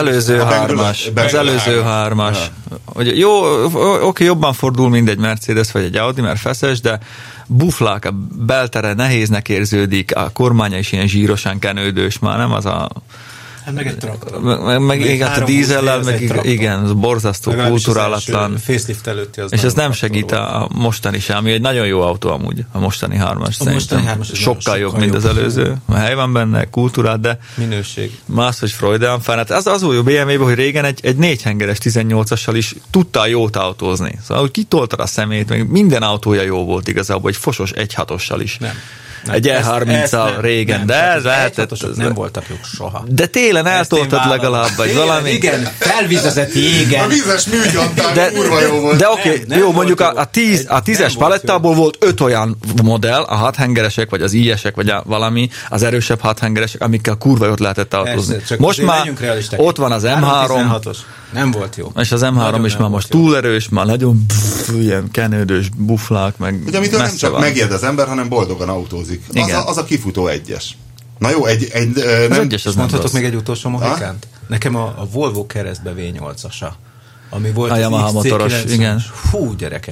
A: 3-as. Az előző 3-as. Hogy jó, oké, jobban fordul, mint egy Mercedes vagy egy Audi, mert feszes, de buflák, a beltere nehéznek érződik, a kormánya is ilyen zsírosan kenődős, már nem az a...
C: Hát meg egy traktor.
A: Meg igen, a dízellel, meg igen, az borzasztó, kulturálatlan.
C: Facelift előtti az.
A: És ez nem segít a mostani sem, ami egy nagyon jó autó amúgy, a mostani 3-as.
C: A mostani 3-as
A: sokkal jobb, mint az előző. A hely van benne, kultúrát, de
C: minőség.
A: Más, hogy Freudean fan. Hát az jó BMW-ben, hogy régen egy 4 hengeres 18-assal is tudtál jót autózni. Szóval, hogy kitoltad a szemét, meg minden autója jó volt igazából, egy fosos 1.6-ossal is. Nem. Egy E30-al régen, de ez lehetett.
C: Nem voltak jók soha.
A: De télen eltoltad legalább, vagy valami.
C: Igen, felvizezett jégen.
D: A vízes műgyantán kurva jó volt.
A: De oké, jó, mondjuk a 10-es palettából volt 5 olyan modell, a 6 hengeresek, vagy az IS-ek, vagy valami, az erősebb 6 hengeresek, amikkel kurva jót lehetett autózni. Most már ott van az M3.
C: Nem volt jó.
A: És az M3 is már most túl erős, már nagyon ilyen kenődős buflák, meg
D: ugye, amitől nem csak megijed az ember, hanem boldogan autózik. Az a kifutó 1-es. Na jó, egy
A: nem... egyes az
C: mondhatok még egy utolsó mohikánt? Nekem a Volvo keresztbe V8-asa, ami volt az
A: Yamaha motoros, igen.
C: Hú, gyerekek,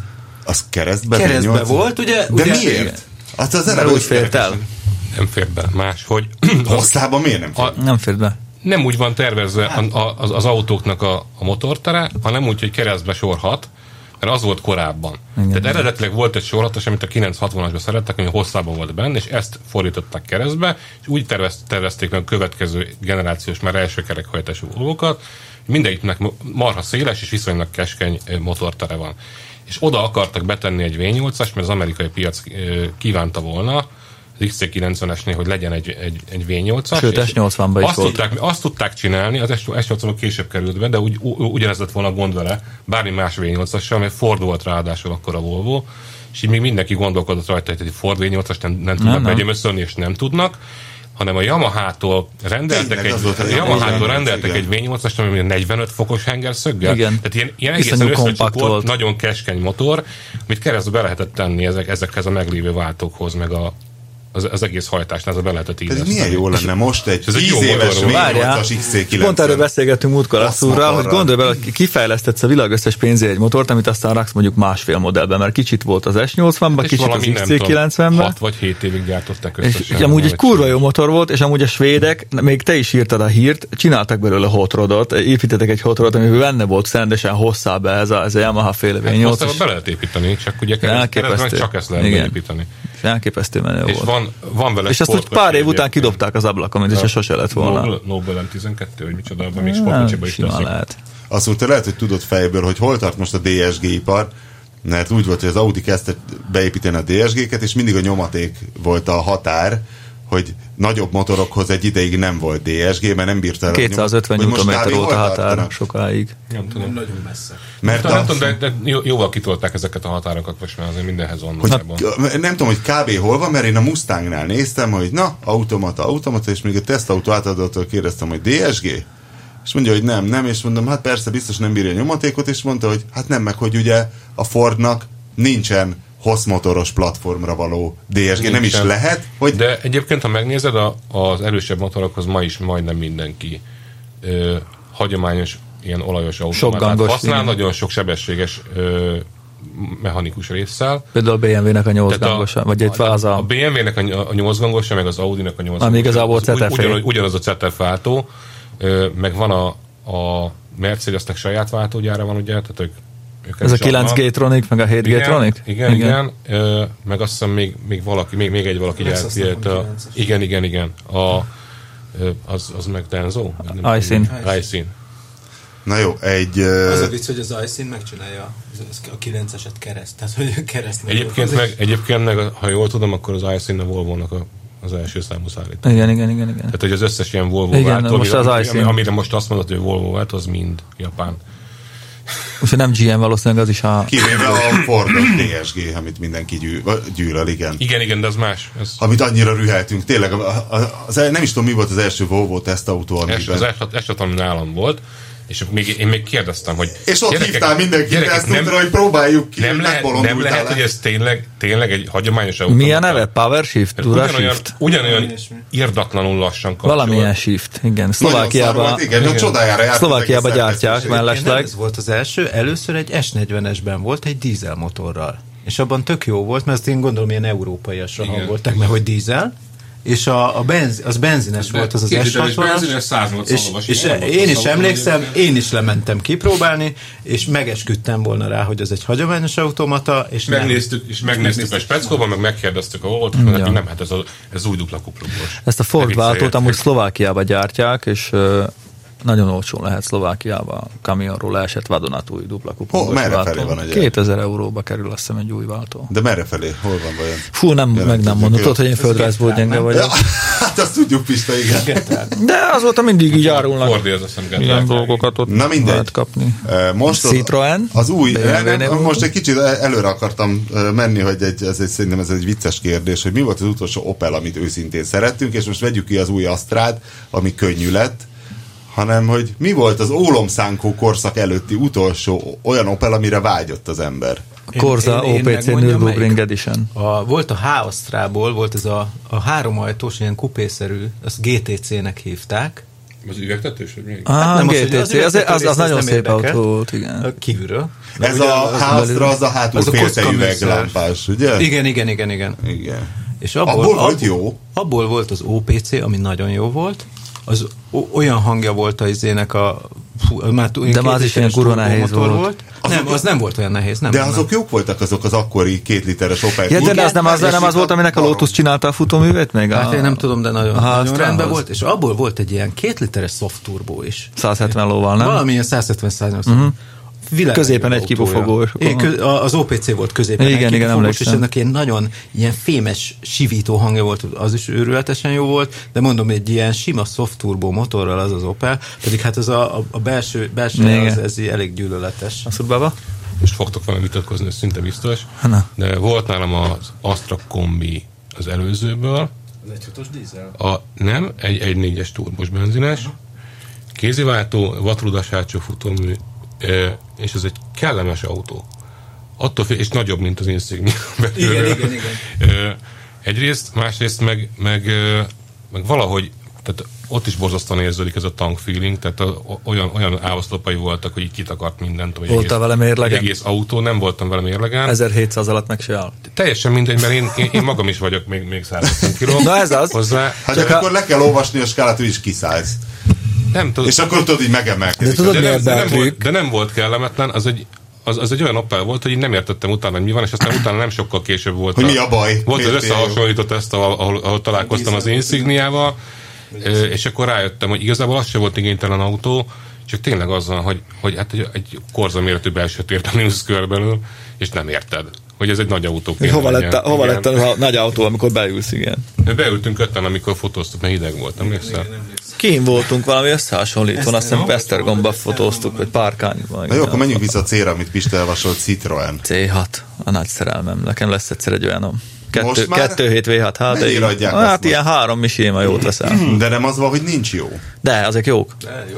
D: az keresztbe
C: volt, ugye?
D: De miért?
A: Az úgy fért el.
B: Nem fért be, máshogy.
D: Hosszában miért nem fért?
A: Nem fért be.
B: Nem úgy van tervezve az autóknak a motortere, hanem úgy, hogy keresztbe sorhat, mert az volt korábban. Igen. Tehát eredetileg volt egy sorhatos, amit a 960-asban szerettek, ami hosszában volt benne, és ezt fordították keresztbe, és úgy tervezték meg a következő generációs, már első kerekhajtású Volvokat, mindegyiknek marha széles és viszonylag keskeny motortere van. És oda akartak betenni egy V8-as, mert az amerikai piac kívánta volna, az XC90-esnél, hogy legyen egy V8-as.
A: Sőt, S80-ban is volt.
B: Azt tudták csinálni, az S80-ban később került be, de ugyanez lett volna gond vele, bármi más V8-assal, mert Ford volt ráadásul akkor a Volvo, és így még mindenki gondolkodott rajta, hogy egy Ford V8-as nem tudnak begyömöszölni, és nem tudnak, hanem a Yamaha-tól rendeltek egy V8-ast, ami 45 fokos hengerszöggel. Tehát ilyen egészen összecsuk volt, nagyon keskeny motor, amit keresztbe be lehetett tenni ezekhez a meglévő váltókhoz, meg a az egész hajtásnál be lehetett
D: illeszteni. Ez milyen jó lenne most egy 10 éves V8-as XC90.
A: Pont erről beszélgettünk múltkor Asszúrral, hogy gondolj bele, hogy kifejlesztetsz a világ összes pénzé egy motort, amit aztán raksz mondjuk másfél modellben, mert kicsit volt az S80-ban, kicsit az XC90-ben.
B: 6 vagy 7 évig gyártották összesen.
A: És amúgy egy kurva jó motor volt, és amúgy a svédek, még te is írtad a hírt, csináltak belőle hot rodot, építettek egy hot rodot, amiben benne volt rendesen hosszább ez a Yamaha féle V8.
B: Hosszább be lehet építeni, csak ugye keresztben csak ezt lehet beépíteni.
A: Elképesztő menő
B: és
A: volt.
B: Van vele
A: és azt úgy pár év után kidobták az ablakon, mint és sose lett volna.
B: Nobel M12, vagy micsoda, abban még sportkocsiba is teszik.
A: Lehet.
D: Azt úgy te lehet, hogy tudod fejből, hogy hol tart most a DSG ipar, mert úgy volt, hogy az Audi kezdte beépíteni a DSG-ket, és mindig a nyomaték volt a határ, hogy nagyobb motorokhoz egy ideig nem volt DSG, mert nem bírta el
A: 250 Nm volt a határ sokáig.
B: Nem tudom.
C: Nagyon messze.
D: Mert
B: nem tudom, de jóval kitolták ezeket a határokat, most már azért mindenhez van.
D: Nem tudom, hogy kb. Hol van, mert én a Mustangnál néztem, hogy na, automata, és még a tesztautó átadótól kérdeztem, hogy DSG? És mondja, hogy nem, és mondom, hát persze, biztos nem bírja a nyomatékot, és mondta, hogy hát nem, meg hogy ugye a Fordnak nincsen hosszmotoros platformra való DSG, nincsen. Nem is lehet. Hogy...
B: De egyébként, ha megnézed, az erősebb motorokhoz ma is majdnem mindenki hagyományos, ilyen olajos automatát használ, igen. Nagyon sok sebességes mechanikus résszel.
A: Például a BMW-nek a 8 gangosa, vagy egy váza.
B: A BMW-nek a 8 gangosa, meg az Audi-nek a 8 gangosa.
A: Igazából ZF.
B: Ugyanaz a ZF váltó, meg van a Mercedesnek saját váltógyára van, ugye, tehát ők
A: ez a 9 G-Tronic, meg a 7 G-Tronic?
B: Igen. Meg azt hiszem még valaki, még egy valaki gyárt ilyet. Igen. Az meg Denso? iSyn.
D: Na jó,
C: az a vicc, hogy az iSyn megcsinálja a 9-eset kereszt. Tehát, hogy kereszt
B: egyébként meg, ha jól tudom, akkor az iSyn a Volvo-nak az első számú szállítás.
A: Igen.
B: Tehát, hogy az összes ilyen Volvo váltó, amire most azt mondod, hogy Volvo vált, az mind japán.
A: Most nem GM, valószínűleg az is a...
D: Kivéve a Fordot DSG, amit mindenki gyűlöl, igen.
B: Igen, de az más.
D: Amit annyira rüheltünk. Tényleg, nem is tudom, mi volt az első Volvo tesztautó,
B: amiben... Az eset, ami nálam volt, és én még kérdeztem, hogy...
D: És ott hívtál mindenkit tesztútra, hogy próbáljuk ki,
B: nem lehet, hogy ez tényleg egy hagyományos autó.
A: Mi a neve? Power Shift? Dura Shift?
B: Ugyanolyan irdatlanul lassan kapcsol.
A: Valamilyen Shift, igen. Szlovákiában gyártják mellesleg.
C: Ez volt az első, először egy S40-esben volt egy dízel motorral. És abban tök jó volt, mert én gondolom, ilyen európaiasra hangolták, mert hogy dízel. És az benzines volt az S60-as, és én is emlékszem, én is lementem kipróbálni, és megesküdtem volna rá, hogy ez egy hagyományos automata, és
B: megnéztük a speckóban, meg megkérdeztük a Volvot, mert nem, hát ez új dupla kuplungos.
A: Ezt a Ford váltót amúgy Szlovákiába gyártják, és nagyon olcsón lehet Szlovákiába kamionról leesett vadonatúj dupla kuplungos
D: merre
A: váltó.
D: Felé van egy
A: 2000 euróba kerül, azt hiszem, egy új váltó.
D: De merre felé? Hol van vajon?
A: Fú, meg nem mondod, tudod, hogy én földrajzból gyenge vagyok.
D: Ja, hát azt tudjuk, Pista, igen.
A: De azóta mindig így árulnak.
B: Fordi az azt hiszem,
A: ilyen dolgokat ott lehet kapni.
D: Most
A: Citroen?
D: Az új, most egy kicsit előre akartam menni, hogy szerintem ez egy vicces kérdés, hogy mi volt az utolsó Opel, amit őszintén szerettünk, és most vegyük ki az új Astrát, ami könnyű lett, hanem hogy mi volt az ólomszánkó korszak előtti utolsó olyan Opel, amire vágyott az ember.
A: A Corsa OPC Nürburgring Edition.
C: Volt a H-Astrából, volt ez a háromajtós, ilyen kupészerű, azt GTC-nek hívták.
B: Az üvegtetős, vagy még?
A: GTC, az nagyon szép autó volt, igen.
C: Kívülről.
D: Ez a H-Astra, az a hátul féltejüveglámpás, ugye?
C: Igen. És abból volt jó. Abból volt az OPC, ami nagyon jó volt. Az olyan hangja volt az izének
A: de már az is olyan kurva nehéz volt.
C: Nem, az nem volt olyan nehéz.
D: De azok jók voltak azok az akkori 2 literes Opel.
A: Ja, de az nem az volt, aminek a Lotus csinálta a futóművét még?
C: Hát én nem tudom, de nagyon rendben volt. És abból volt egy ilyen 2 literes soft turbo is.
A: 170 lóval, nem?
C: Valamilyen 170-180.
A: Középen egy kipufogó.
C: Az OPC volt középen egy kipufogós, és ennek ilyen nagyon ilyen fémes, sivító hangja volt, az is őrületesen jó volt, de mondom, egy ilyen sima soft turbo motorral az Opel, pedig hát ez a belső ez elég gyűlöletes.
A: A Surbaba?
B: Most fogtok vele vitatkozni, ez szinte biztos. De volt nálam az Astra kombi az előzőből.
C: Az 1.6-os dízel?
B: Nem, egy 4-es turbos benzines. Kéziváltó, vatrudas hátsó futómű, és ez egy kellemes autó. Attól és nagyobb, mint az Insignia.
C: Igen.
B: Egyrészt, másrészt meg valahogy, tehát ott is borzasztóan érződik ez a tank feeling, tehát olyan ávoszlopai voltak, hogy így kitakart mindent.
A: Voltál vele mérlegen?
B: Egész autó, nem voltam vele mérlegen.
A: 1700 alatt meg se áll.
B: Teljesen mindegy, mert én magam is vagyok még 150 kiló.
A: Na ez az.
B: Hozzá.
D: Hát csak akkor le kell olvasni a skálát, ő is kiszállsz.
B: Nem tudom.
D: És akkor tudod, így megemelkedik.
B: De nem volt kellemetlen, az egy olyan Opel volt, hogy én nem értettem utána, hogy mi van, és aztán utána nem sokkal később volt.
D: Hogy mi a baj?
B: Volt az összehasonlított teszt, ahol találkoztam az Insigniával, és akkor rájöttem, hogy igazából az sem volt igénytelen autó, csak tényleg azzal, hogy hát egy Corsa méretű belső térben ülsz körbelül, és nem érted, hogy ez egy nagy autó.
A: Hova lett a nagy autó, amikor beülsz, igen?
B: Beültünk ötten, amikor fotóztuk, mert hideg volt, emlékszel?
A: Kín voltunk valami összehasonlítón, azt hiszem Pesztergomba fotóztuk, vagy Párkányban.
D: Na jó, akkor menjünk vissza a célra, amit Pista elvasolt, Citroen.
A: C6, a nagy szerelmem. Nekem lesz egyszer egy olyanom. 2.7 V6 HDI. Hát ilyen 3 Mishima jót veszel.
D: De nem az van, hogy nincs jó.
A: De, ezek jók.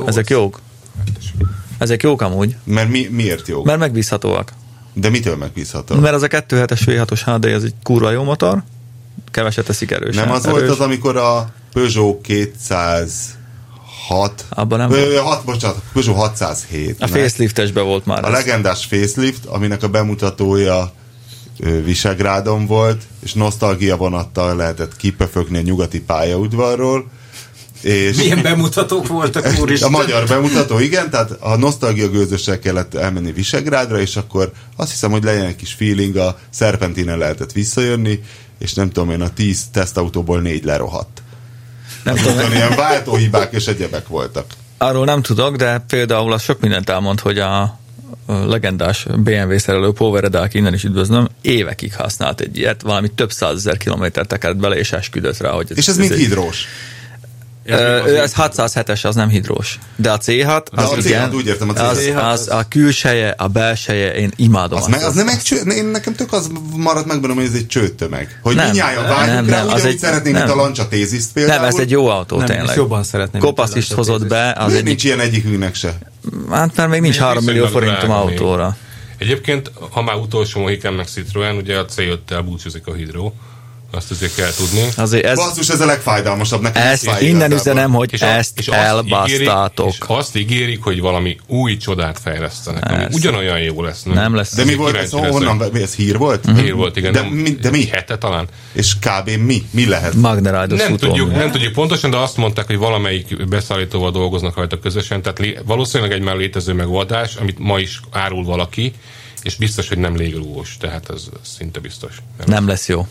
A: Ezek jók amúgy.
D: Mert miért jók?
A: Mert megbízhatóak.
D: De mitől megbízható?
A: Mert az a 2.7-es V6-os HDI, ez egy kurva jó motor, keveset teszik erősen.
D: Nem az volt az, amikor a Peugeot 206
A: abban nem
D: Peugeot 607.
A: A faceliftes-be volt már.
D: A legendás facelift, aminek a bemutatója Visegrádon volt, és nosztalgia vonattal lehetett kipöfögni a nyugati pályaudvarról. És
C: milyen bemutatók voltak, úristen?
D: A magyar bemutató, igen, tehát a nosztalgia gőzössel kellett elmenni Visegrádra, és akkor azt hiszem, hogy legyen egy kis feeling, a Serpentinen lehetett visszajönni, és nem tudom én, a 10 tesztautóból 4 lerohadt. Nem tudom, ilyen váltóhibák és egyebek voltak.
A: Arról nem tudok, de például az sok mindent elmond, hogy a legendás BMW szerelő Power Redák, innen is üdvözlöm, évekig használt egy ilyet, valami több 100 000 kilométert tekert bele, és esküdött rá, hogy
D: és ez mind hidrós.
A: Ez 607-es, az nem hidrós. De a C6, az igen,
D: úgy értem,
A: az a külseje, a belseje, én imádom.
D: Az nem egy cső, én nekem tök az maradt meg bennem, hogy ez egy csőtömeg. Hogy mindnyájan vágyunk rá, ugyanúgy szeretnénk, mint a Lancia Tésiszt például.
A: Nem, ez egy jó autó, tényleg.
C: Jobban szeretném.
A: Kopasszist hozott be.
D: Az nincs ilyen egyikünknek se.
A: Hát mert még nincs 3 millió forintom autóra.
B: Egyébként, ha már utolsó Mohicannek Citroen, ugye a C5-tel búcsúzik a hidró. Azt azért kell tudni.
D: Basszus, ez a legfájdalmasabb nekem.
A: Ezt innen üzenem, hogy ezt elbasztátok.
B: És azt ígérik, hogy valami új csodát fejlesztenek, ami ugyanolyan jó lesz.
A: Nem lesz.
D: De mi volt ez? Honnan? Ez hír volt?
B: Hír volt, igen.
D: De mi?
B: Hete talán.
D: És kb. Mi lehet?
A: Nem
B: tudjuk pontosan, de azt mondták, hogy valamelyik beszállítóval dolgoznak rajta közösen, tehát valószínűleg egy már létező megoldás, amit ma is árul valaki, és biztos, hogy nem légrúgós, tehát ez szinte biztos.
A: Nem lesz jó.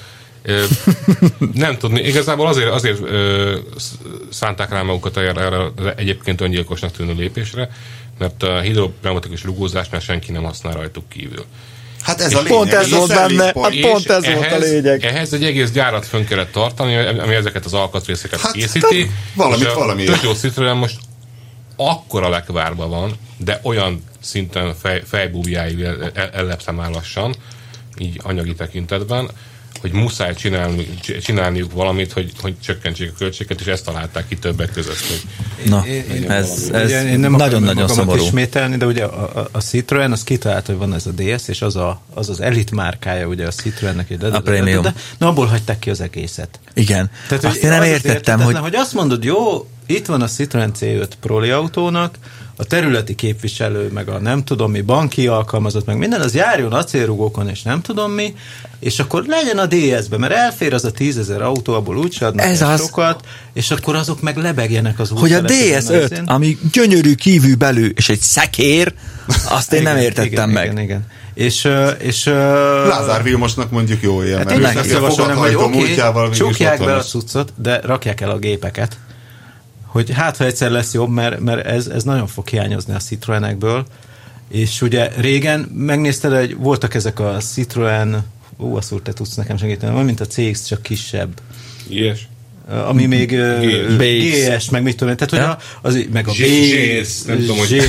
B: Nem tudni. Igazából azért szánták rá magukat erre egyébként öngyilkosnak tűnő lépésre, mert a hidropneumatikus rugózást már senki nem használ rajtuk kívül.
D: Hát ez a lényeg.
A: Pont ez volt benne, pont ez volt a lényeg.
B: Ehhez egy egész gyárat fönn kellett tartani, ami ezeket az alkatrészeket készíti.
D: Valami.
B: Tök jó Citroen most akkora lekvárban van, de olyan szinten fejbúbjáig ellepszem már lassan, így anyagi tekintetben, hogy muszáj csinálniuk valamit, hogy csökkentsék a költségeket, és ezt találták ki többek között. Hogy
A: na, ez nagyon-nagyon szomorú.
C: Ismételni, de ugye a Citroen, az kitalált, hogy van ez a DS, és az az elit márkája, ugye a Citroennek.
A: A prémium.
C: Na, abból hagyták ki az egészet.
A: Igen. Tehát, azt én nem értettem,
C: hogy azt mondod, jó, itt van a Citroen C5 Proli autónak, a területi képviselő, meg a nem tudom mi, banki alkalmazott, meg minden, az járjon acélrugókon, és nem tudom mi, és akkor legyen a DS-be, mert elfér az a 10 000 autó, abból úgyse adnak sokat, és akkor azok meg lebegjenek az
A: hogy a DS5, ami gyönyörű kívül belül, és egy szekér, azt én nem értettem meg.
C: Igen. És
D: Lázár Vilmosnak mondjuk jó ilyen,
C: mert
D: ő ezt a fogathajtó múltjával
C: csukják be a cuccot, de rakják el a gépeket, hogy hát, ha egyszer lesz jobb, mert ez nagyon fog hiányozni a Citroenekből, és ugye régen megnézted, hogy voltak ezek a Citroen, azt úr, te tudsz nekem segíteni, van, mint a CX, csak kisebb.
B: Ilyes.
C: Ami még GS, meg mit tudom, tehát hogy meg a
B: GS, nem tudom, hogy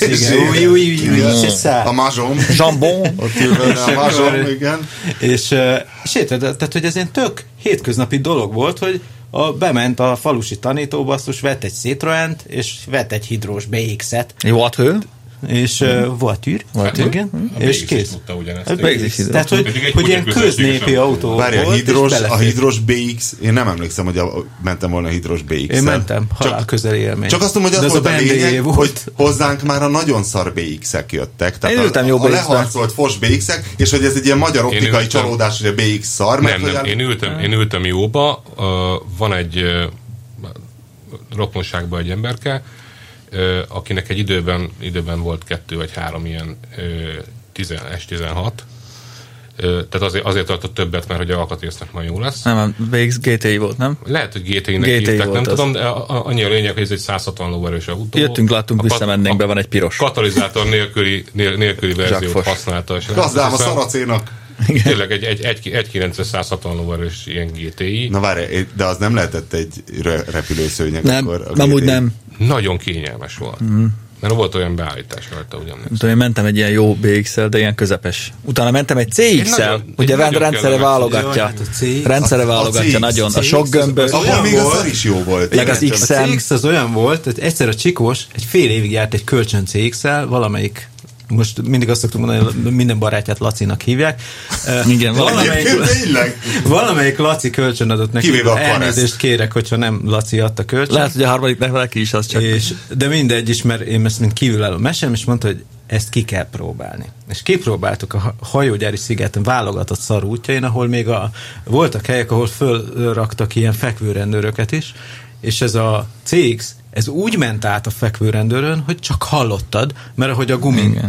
D: a Mazsom.
A: Jambon.
D: Ott ülve a Mazsom, igen.
C: És tehát, hogy ez ilyen tök hétköznapi dolog volt, hogy bement a falusi tanítóbasszus, vett egy Citroent, és vett egy hidrós BX-et.
A: Jó, hát ő?
C: és voitűr, igen, és kész.
B: Tehát,
C: hogy ilyen köznépi autó volt,
D: a hidros BX, én nem emlékszem, hogy mentem volna a hidros BX-szel.
C: Én mentem, halál közeli élmény.
D: Csak azt mondom, hogy az volt a lényeg, hogy hozzánk már a nagyon szar BX-ek jöttek. Tehát a leharcolt fos BX-ek, és hogy ez egy ilyen magyar optikai csalódás, hogy a BX szar.
B: Nem, én ültem jóba, van egy rokonságban egy emberke, akinek egy időben volt 2 vagy 3 ilyen S16, tehát azért tartott többet, mert hogy a alkatrésznek majd jó lesz.
A: Nem, a BX GTI volt, nem?
B: Lehet, hogy GTI-nek hívták, nem tudom, de annyi a lényeg, hogy ez egy 160 lóerős autó.
A: Jöttünk, láttunk, visszamennénk be, van egy piros.
B: Katalizátor nélküli verziót használta.
D: Gazdám a szaracénak.
B: Tényleg egy 960 lóerős ilyen GTI.
D: Na várj, de az nem lehetett egy repülőszőnyeg?
A: Nem, amúgy nem.
B: Nagyon kényelmes volt. Mert volt olyan beállítás rajta, ugyanis.
A: Én mentem egy ilyen jó BX-el, de ilyen közepes. Utána mentem egy CX-el, ugye rendszere válogatja. Rendszere válogatja nagyon. A sok gömbös.
D: Ahol még a szar is jó volt.
A: Meg az XM.
C: A CX az olyan volt, hogy egyszer a Csikós egy fél évig járt egy kölcsön CX-el, valamelyik, most mindig azt szoktuk mondani, hogy minden barátját Lacinak hívják.
A: Igen,
C: valamelyik Laci kölcsön adott neki. Elnézést kérek, hogyha nem Laci adta kölcsön.
A: Lehet, hogy a harmadiknek valaki is az csak.
C: De mindegy is, mert én ezt mind kívülálló mesélem, és mondta, hogy ezt ki kell próbálni. És kipróbáltuk a hajógyári szigeten válogatott szar útjain, ahol még voltak helyek, ahol fölraktak ilyen fekvőrendőröket is, és ez a CX, ez úgy ment át a fekvőrendőrön, hogy csak hallottad, mert ahogy a gumin...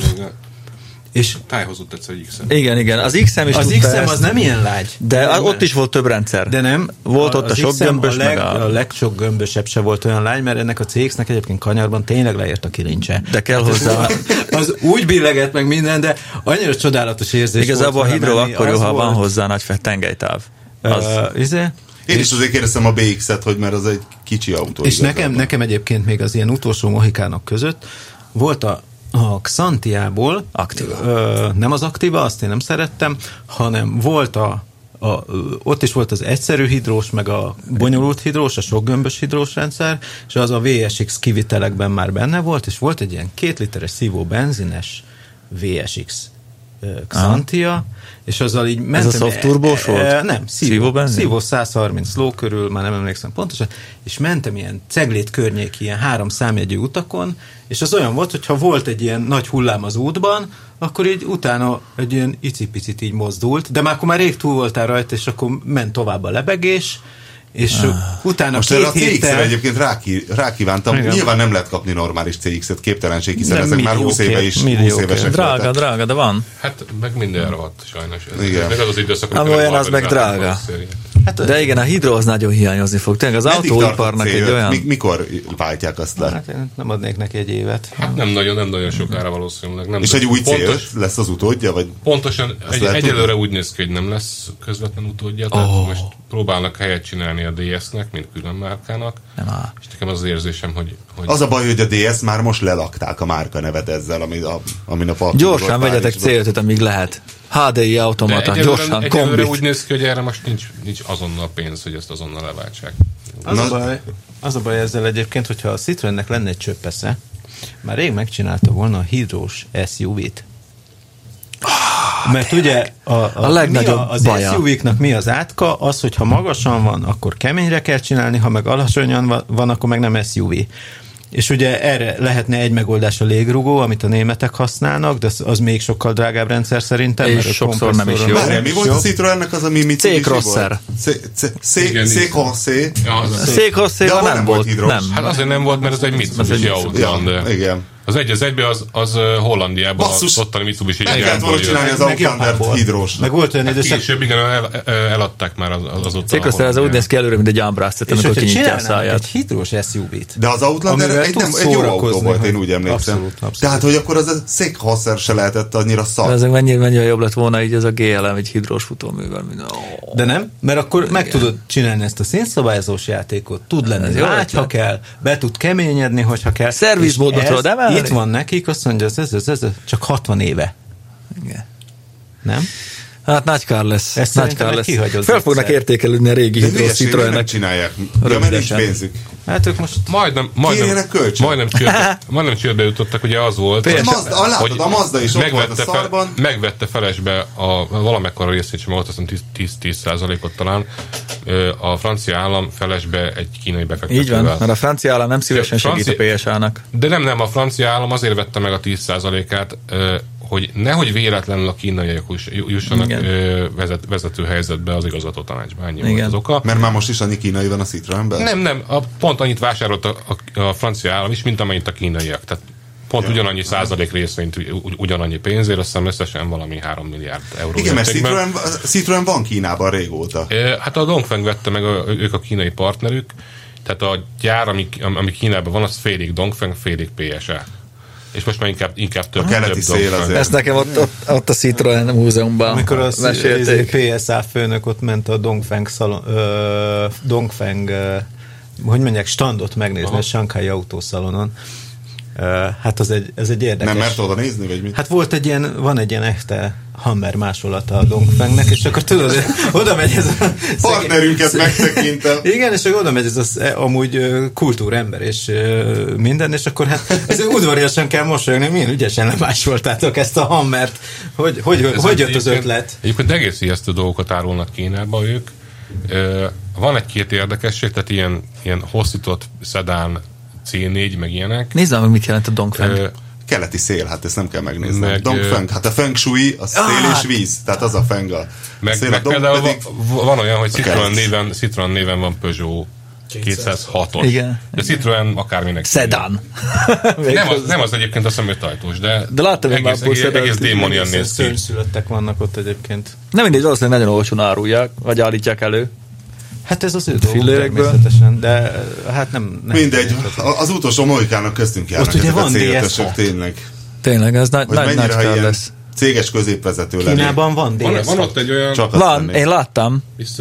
B: És tájhozott egyszer egy XM.
A: Igen, az XM is
C: az XM az nem ilyen lágy.
A: De ott is volt több rendszer.
C: De nem.
A: Volt ott a sok gömbös,
C: a legsok gömbösebb se volt olyan lágy, mert ennek a CX-nek egyébként kanyarban tényleg leért a kilincse.
A: De kell hozzá.
C: Az úgy billegett meg minden, de annyira csodálatos érzés.
A: Igazából a hidro akkor jó, ha van hozzá nagy tengelytáv.
D: Én is azért kérdeztem a BX-et, hogy mert az egy kicsi autó.
C: És nekem egyébként még az ilyen utolsó mohikánok között volt a Xantiából, nem az Activa, azt én nem szerettem, hanem volt ott is volt az egyszerű hidrós, meg a bonyolult hidrós, a sokgömbös hidrós rendszer, és az a VSX kivitelekben már benne volt, és volt egy ilyen 2 literes szívó benzines VSX Xantia, és azzal így mentem...
A: Ez a soft turbós volt?
C: Nem, szívó 130 ló körül, már nem emlékszem pontosan, és mentem ilyen Ceglét környéki, ilyen 3 számjegyű utakon, és az olyan volt, hogyha volt egy ilyen nagy hullám az útban, akkor így utána egy ilyen icipicit így mozdult, de akkor már rég túl voltál rajta, és akkor ment tovább a lebegés, és utána
D: most erre a CX-re egyébként rákívántam. Nyilván nem lehet kapni normális CX-et, képtelenség, hiszen ezek már 20 éve is 20 évesek.
A: Drága, de van.
B: Hát meg minden rohadt sajnos.
D: Igen.
B: Meg az időszak,
A: olyan az meg drága. De igen, a hidro az nagyon hiányozni fog. Tényleg az autóiparnak egy olyan...
D: Mikor váltják azt le?
C: Hát én nem adnék neki egy évet.
B: Hát nem nagyon sokára valószínűleg. Nem.
D: És egy új cél lesz az utódja? Vagy
B: pontosan, egyelőre úgy néz ki, hogy nem lesz közvetlen utódja. Tehát most próbálnak helyet csinálni a DS-nek, mint külön márkának. És nekem az érzésem, hogy...
D: Az a baj, hogy a DS már most lelakták a márka nevet ezzel, amin a papír.
A: Gyorsan vegyetek céltöt, amíg lehet. HDI automata, gyorsan, kombit.
B: Úgy néz ki, hogy erre most nincs azonnal pénz, hogy ezt azonnal leváltsák.
C: Az a baj ezzel egyébként, hogyha a Citroennek lenne egy csöppesze, már rég megcsinálta volna a hidrós SUV-t. Mert ugye
A: a legnagyobb
C: az
A: baja.
C: SUV-knak mi az átka? Az, hogy ha magasan van, akkor keményre kell csinálni, ha meg alacsonyan van, akkor meg nem SUV. És ugye erre lehetne egy megoldás a légrugó, amit a németek használnak, de az még sokkal drágább rendszer szerintem.
A: És sokszor nem is jó.
D: Mi volt a Citroennek az, ami mit
A: C-crosser.
D: C-crosser.
A: C-crosser nem volt. Nem.
B: Hát azért nem volt, mert ez egy Mitsubishi Outlander.
D: Igen.
B: Az egybe az Hollandiában az ottani Mitsubishi
D: meg kellett volna csinálni az Outlander-t hidrós.
C: Meg volt olyan időszak.
B: Később igen, eladták már az ott.
A: C-crosser az úgy néz ki előre, mint egy Armbrust, amikor kinyitja a száját.
C: Egy hidrós SUV-t.
D: De az Outlander egy jó autó volt, én úgy emlékszem. Abszolút. Tehát, hogy akkor az a C-crosser se lehetett annyira szar.
A: Ezek mennyire jobb lett volna így ez a GLM egy hidrós futóművel.
C: De nem, mert akkor meg tudod csinálni ezt a színszabályozós játékot, tud lenni lágy, ha kell, be tud keményedni, hogyha kell.
A: Szervizmódot tudod emelni?
C: Itt van nekik, azt mondja, ez csak 60 éve.
A: Igen.
C: Nem?
A: Hát nagy kár lesz.
C: Ezt nagy kár lesz.
A: Fel fognak értékelődni a régi hidros Citroenek.
D: Nem csinálják. Ja, mert nincs pénzük.
C: Hát ők most
B: majdnem csődbe jutottak, ugye az volt,
D: hogy a Mazda is ott volt a szarban.
B: Megvette felesbe valamekkora részét, sem volt, azt hiszem 10%-ot talán, a francia állam felesbe egy kínai befektetővel.
A: Így van, mert a francia állam nem szívesen segít a PSA-nak.
B: De nem, a francia állam azért vette meg a 10%-át, hogy nehogy véletlenül a kínaiak jussanak vezető helyzetbe az igazgató tanácsban. Ennyi volt az oka.
D: Mert már most is annyi kínai van a Citroenben?
B: Nem. Pont annyit vásárolt a francia állam is, mint amennyit a kínaiak. Tehát pont ugyanannyi százalék részvényt, ugyanannyi pénzért, azt hiszem összesen valami 3 milliárd euró.
D: Igen, mert Citroen van Kínában régóta.
B: Hát a Dongfeng vette meg, ők a kínai partnerük, tehát a gyár, ami Kínában van, az félig Dongfeng, félig PSA. És most már inkább több.
D: A keleti szél azért.
A: Ezt nekem ott a Citroen múzeumban
C: amikor a PSA főnök ott ment a Dongfeng hogy mondják, standot megnézni a Shanghai autószalonon. Hát ez egy érdekes.
D: Nem mert oda nézni, vagy mit?
C: Hát van egy ilyen echte Hammer másolata a Dongfengnek, és akkor tudod, oda megy ez a...
D: Partnerünket megtekintem.
C: Igen, és akkor oda megy ez az amúgy kultúrember, és minden, és akkor hát ez udvariasan kell mosolyogni, milyen ügyesen lemásoltátok ezt a Hammert. Hogy jött az ötlet?
B: Egyébként egész ijesztő dolgokat árulnak Kínába ők. Van egy-két érdekesség, tehát ilyen hosszított szedán C4, meg ilyenek.
A: Nézzem meg, mit jelent a Dongfeng.
D: Keleti szél, hát ezt nem kell megnézni. Dongfeng, hát a feng shui, a szél és víz, tehát az a feng a
B: szél, a például van olyan, hogy Citroen néven van Peugeot 206-os.
A: Igen.
B: De Citroen akárminek.
A: Sedan.
B: nem az egyébként a szemötajtós, de
A: láttam
B: egész démonian néz ki.
C: Szörnyszülöttek vannak ott egyébként.
A: Nem mindegy, valószínűleg nagyon olcsón árulják, vagy állítják elő.
C: Hát ez az ő dolgok természetesen, de hát nem
D: mindegy, az utolsó mohikának köztünk járnak ezek a C5-ösök tényleg.
A: Tényleg, ez nagy kár lesz.
D: Céges középvezető lenni.
C: Kínában van DS.
B: Van ott egy olyan...
A: Van, én láttam,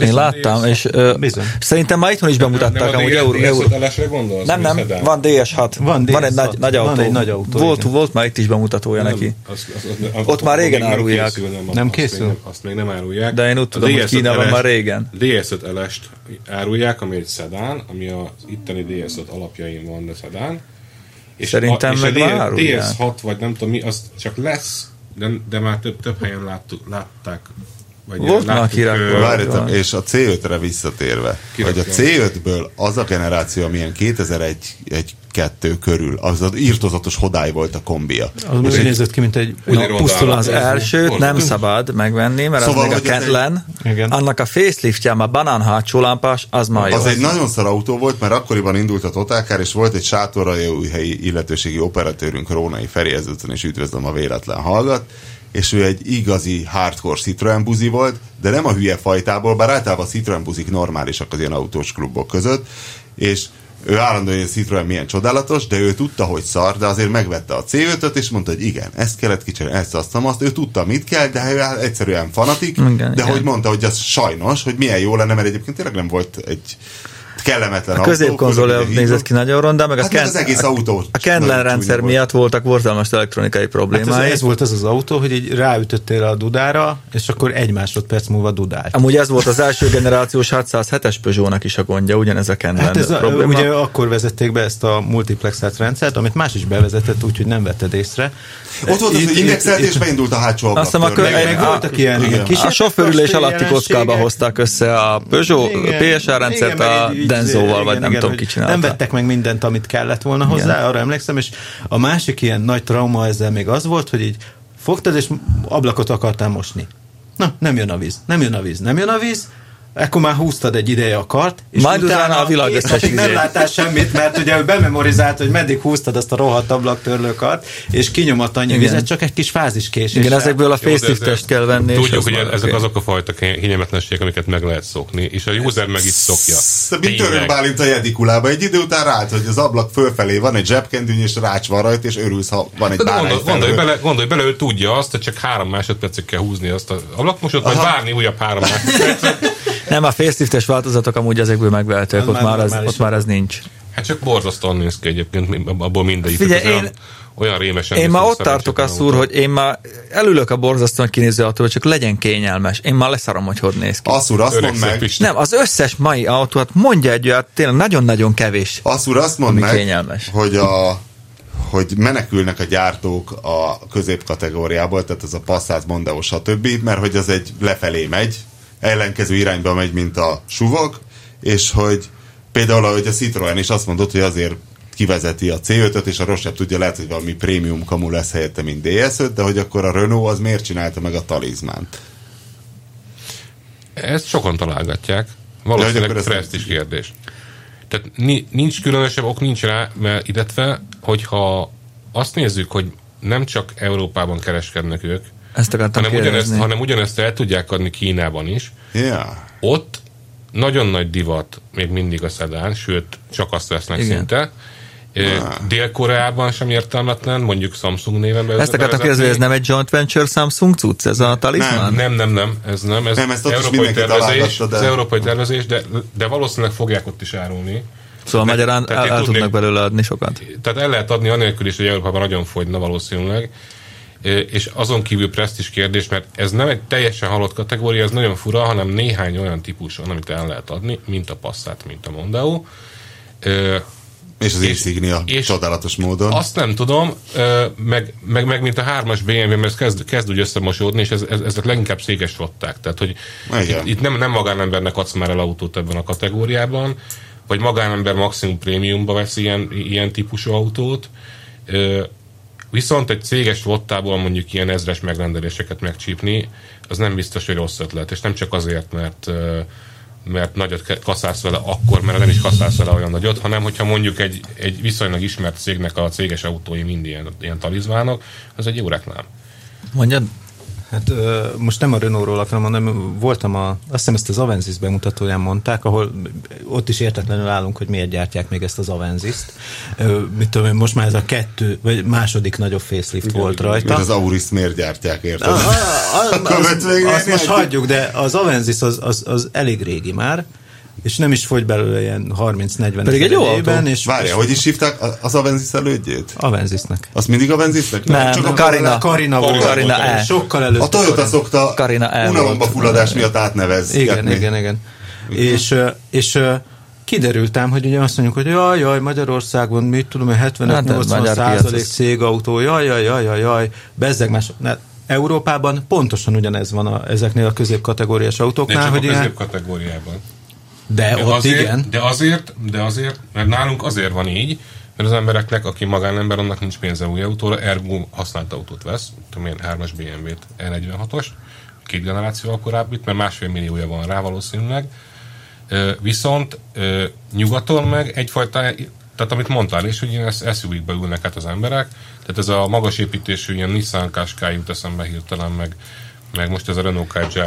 A: és szerintem már itthon is bemutatták.
B: Nem a DS5-esre gondolsz?
A: Nem, van DS6. Van egy nagy autó. Volt már itt is bemutatója neki. Ott már régen árulják.
C: Nem készül?
B: Azt még nem árulják.
A: De én úgy tudom, hogy Kínában már régen.
B: DS5-est árulják, ami egy szedán, ami az itteni DS5 alapjain van, de szedán.
A: Szerintem meg már árulják.
B: DS6 vagy nem tudom mi, az csak lesz, de már több helyen látták.
A: Volt már kirakva.
D: Várjátok, és a C5-re visszatérve, hogy a C5-ből az a generáció, amilyen 2001-2 körül, az az írtózatos hodály volt a kombia.
C: Az úgy nézett ki, mint egy
A: pusztulás. Az elsőt nem szabad megvenni, mert szóval az még a Kentlen. Annak a faceliftje, a banán hátsó lámpás, az már jó.
D: Az egy nagyon szar autó volt, mert akkoriban indult a Totalcar, és volt egy sátorrajóújhelyi illetőségi operatőrünk, Rónai Feri, ezúton is üdvözlöm, a véletlen hallgat, és ő egy igazi hardcore Citroen buzi volt, de nem a hülye fajtából, bár általában a Citroen buzik normálisak az ilyen autós klubok között, és ő állandóan, hogy a Citroen milyen csodálatos, de ő tudta, hogy szar, de azért megvette a C5-öt, és mondta, hogy igen, ezt kellett kicserélni, ezt, azt, ő tudta, mit kell, de ő egyszerűen fanatik, igen. Hogy mondta, hogy az sajnos, hogy milyen jó lenne, mert egyébként tényleg nem volt egy kellemetlen autó.
A: A középkonzol nézett ki nagyon ronda, meg
D: hát az egész autó.
A: A Kentlen rendszer miatt voltak borzalmas elektronikai problémái.
C: Hát ez volt az autó, hogy így ráütöttél a dudára, és akkor 1 másodperc múlva dudált.
A: Amúgy ez volt az első generációs 607-es Peugeot-nak is a gondja, ugyanez a Kentlen
C: hát probléma. Ugye akkor vezették be ezt a multiplexelt rendszert, amit más is bevezetett, úgyhogy nem vetted észre.
D: Ott volt az, hogy indexelt, és beindult a hátsó ablak.
C: Voltak ilyen
A: a sofőrülés alatti kockába hozták össze a Peugeot PSA rendszert a Denzóval, vagy nem tudom ki csinálta.
C: Nem vettek meg mindent, amit kellett volna hozzá, arra emlékszem, és a másik ilyen nagy trauma ezzel még az volt, hogy így fogtad, és ablakot akartál mosni. Na, nem jön a víz, ekkor már húztad egy ideje a kart, és
A: majd utána a világ
C: nem láttál semmit, mert ugye bememorizált, hogy meddig húztad azt a rohadt ablaktörlőkart, és kinyomott annyi vizet, csak egy kis fáziskéséssel.
A: Igen, ezekből a faceliftest kell venni.
B: Tudjuk, hogy ezek azok a fajta kényelmetlenségek, amiket meg lehet szokni, és a user meg itt szokja.
D: Mint Török Bálint a jedikulába. Egy idő után rád, hogy az ablak fölfelé van egy zsebkendűny, és rács van rajta, és örülsz, ha van egy bárány.
B: Gondolj bele, ő tudja azt, hogy csak 3 másodpercig kell húzni azt az ablakmosót, vagy várni újabb 3 másodpercet.
A: Nem, a faceliftes változatok amúgy ezekből megvehetők, ott már ez nincs.
B: Hát csak borzasztóan néz ki egyébként, abból mindegyik.
A: Figyelj,
B: olyan rémesen...
A: Én már ott tartok azt úr, hogy én már elülök a borzasztóan kinéző autóba, csak legyen kényelmes. Én már leszarom, hogy néz ki.
D: Azt úr, azt mondd meg.
A: Nem, az összes mai autó, hát mondja egy olyat, tényleg nagyon-nagyon kevés.
D: Azt úr, azt mondd meg,
A: kényelmes.
D: hogy menekülnek a gyártók a középkategóriából, tehát ez a Passat, Mondeo, stb., mert hogy az egy lefelé megy, ellenkező irányba megy, mint a suvok, és hogy például, ahogy a Citroën is azt mondott, hogy azért kivezeti a C5-öt, és a rosszabb tudja, lehet, hogy valami prémium kamu lesz helyette, mint DS5, de hogy akkor a Renault az miért csinálta meg a Talismánt?
B: Ezt sokan találgatják. Valószínűleg presztízs kérdés. Tehát nincs különösebb ok, nincs rá, mert illetve, hogyha azt nézzük, hogy nem csak Európában kereskednek ők, hanem ugyanezt el tudják adni Kínában is.
D: Yeah.
B: Ott nagyon nagy divat még mindig a szedán, sőt, csak azt vesznek szinte. Dél-Koreában sem értelmetlen, mondjuk Samsung néven bevezetni.
A: Ezt akartam kérdezni, ez nem egy joint venture Samsung cucc, ez a Talisman?
B: Nem, ez nem. Ez európai tervezés, az európai tervezés, de valószínűleg fogják ott is árulni.
A: Szóval magyarán el tudnak belőle adni sokat.
B: Tehát el lehet adni anélkül is, hogy Európában nagyon fogyna valószínűleg. És azon kívül presztízs kérdés, mert ez nem egy teljesen halott kategória, ez nagyon fura, hanem néhány olyan típus van, amit el lehet adni, mint a Passat, mint a Mondeo.
D: És az Insignia csodálatos módon.
B: Azt nem tudom, meg mint a 3-as BMW, mert ez kezd úgy összemosódni, és ezek leginkább székes flották. Tehát, hogy itt nem magánembernek adsz már el autót ebben a kategóriában, vagy magánember maximum prémiumba vesz ilyen típusú autót. Viszont egy céges flottából mondjuk ilyen 1000-es megrendeléseket megcsípni, az nem biztos, hogy rossz ötlet. És nem csak azért, mert nagyot kaszálsz vele akkor, mert nem is kaszálsz vele olyan nagyot, hanem hogyha mondjuk egy viszonylag ismert cégnek a céges autói mind ilyen Talismanok, az egy jó reklám.
A: Mondjad?
C: Hát most nem a Renault-ról akarom mondani, voltam azt hiszem ezt az Avensis bemutatóján mondták, ahol ott is értetlenül állunk, hogy miért gyártják még ezt az Avensis-t. Mit tudom én, most már ez a vagy második nagyobb facelift volt rajta.
D: Mert az Auris miért gyártják, érted?
C: Azt most hagyjuk, de az Avensis az elég régi már, és nem is fogy belőle ilyen 30-40
A: pedig egy jó autó.
D: Várja, hogy is hívták az Avensis elődjét?
C: Avensisnek.
D: Azt mindig Avensisnek?
A: Nem, csak
C: Carina volt.
A: Carina E.
C: Sokkal előtt.
D: A Toyota szokta unalomba fulladás miatt átnevezgetni.
C: Igen. És kiderültem, hogy ugye azt mondjuk, hogy jaj, Magyarországon, mit tudom, 75-80% cégautó, jaj, bezzeg más. Európában pontosan ugyanez van ezeknél a középkategóriás autóknál.
B: Nem csak
C: hogy
B: a középkategóriában.
C: De ott azért, igen.
B: De azért, mert nálunk azért van így, mert az embereknek, aki magánember, annak nincs pénze új autóra, ergo használt autót vesz, tudom én, 3-as BMW-t, E46-os, 2 generációval korábbit, mert 1,5 milliója van rá valószínűleg. Viszont nyugaton meg egyfajta, tehát amit mondtál is, hogy ilyen SUV-kbe ülnek át az emberek, tehát ez a magas építésű ilyen Nissan Qashqai jut eszembe hirtelen, meg most ez a Renault Kadjar,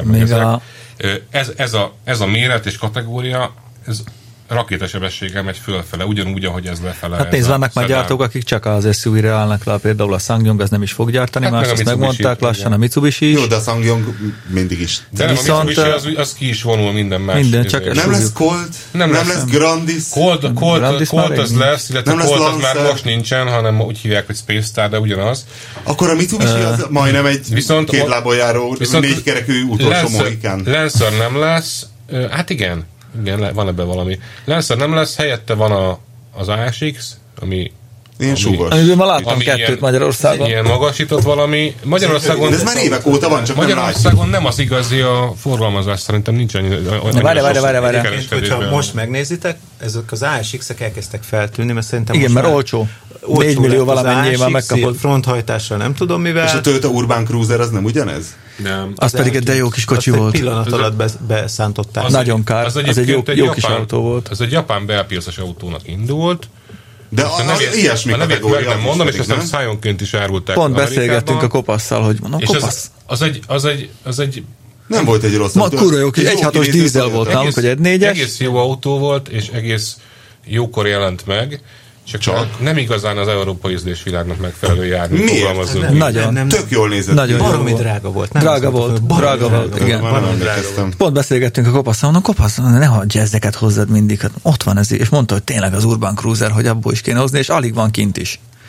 B: ez a méret és kategória, ez rakétasebességgel megy fölfele, ugyanúgy, ahogy ez lefele.
A: Hát nézd, vannak már gyártók, akik csak az SUV-re állnak le, például a SsangYong, az nem is fog gyártani, más azt megmondták lassan, a Mitsubishi is.
D: Jó, de a SsangYong mindig is.
B: De viszont, a Mitsubishi az ki is vonul minden más.
A: Minden, csak
D: nem lesz Colt, nem lesz Grandis.
B: Colt az lesz, illetve Colt az már most nincsen, hanem úgy hívják, hogy Space Star, de ugyanaz.
D: Akkor a Mitsubishi az majdnem egy két lábon járó, 4 kerekű utolsó mohikán.
B: Lancer nem lesz, hát igen, van ebben valami. Lancer nem lesz, helyette van az ASX, ami
D: ilyen súgos.
A: Amiből már láttam kettőt Magyarországon.
B: Ilyen magasított valami. Magyarországon...
D: De ez már évek óta van, csak
B: Magyarországon nem az igazi a forgalmazás, szerintem nincs annyi...
A: Várj.
C: Hogyha most megnézitek, ezek az ASX-ek elkezdtek feltűnni, mert szerintem
A: igen, mert olcsó. 4 millió valamennyivel megkapott.
C: Fronthajtással nem tudom mivel.
D: És a Toyota Urban Cruiser az nem ugyanez?
A: Nem. Az pedig egy de jó kis kocsi volt.
C: Egy pillanat alatt beszántották.
A: Nagyon kár. Az egy jó kis autó volt.
B: Ez egy japán belpiacos autónak indult.
D: De ilyesmi kategória.
B: Nem mondom, és aztán szájonként is árulták.
A: Pont beszélgettünk a Kopasszal, hogy mondom, Kopasz.
B: Az egy
D: nem volt egy rossz autó.
A: Kurva jó, 1.6-os dízel volt nálunk, hogy egy 4-es.
B: Egész jó autó volt, és egész jókor jelent meg. Csak nem igazán az európai ízlésvilágnak megfelelő járni.
D: Miért?
A: Nagyon.
D: Tök jól nézett.
A: Nagyon
C: baromi drága volt.
A: Drága volt, igen. Pont beszélgettünk a Kopasszal, mondom, Kopasz, ne hagyj jazzeket hozzad mindig. Hát ott van ez, és mondta, hogy tényleg az Urban Cruiser, hogy abból is kéne hozni, és alig van kint is.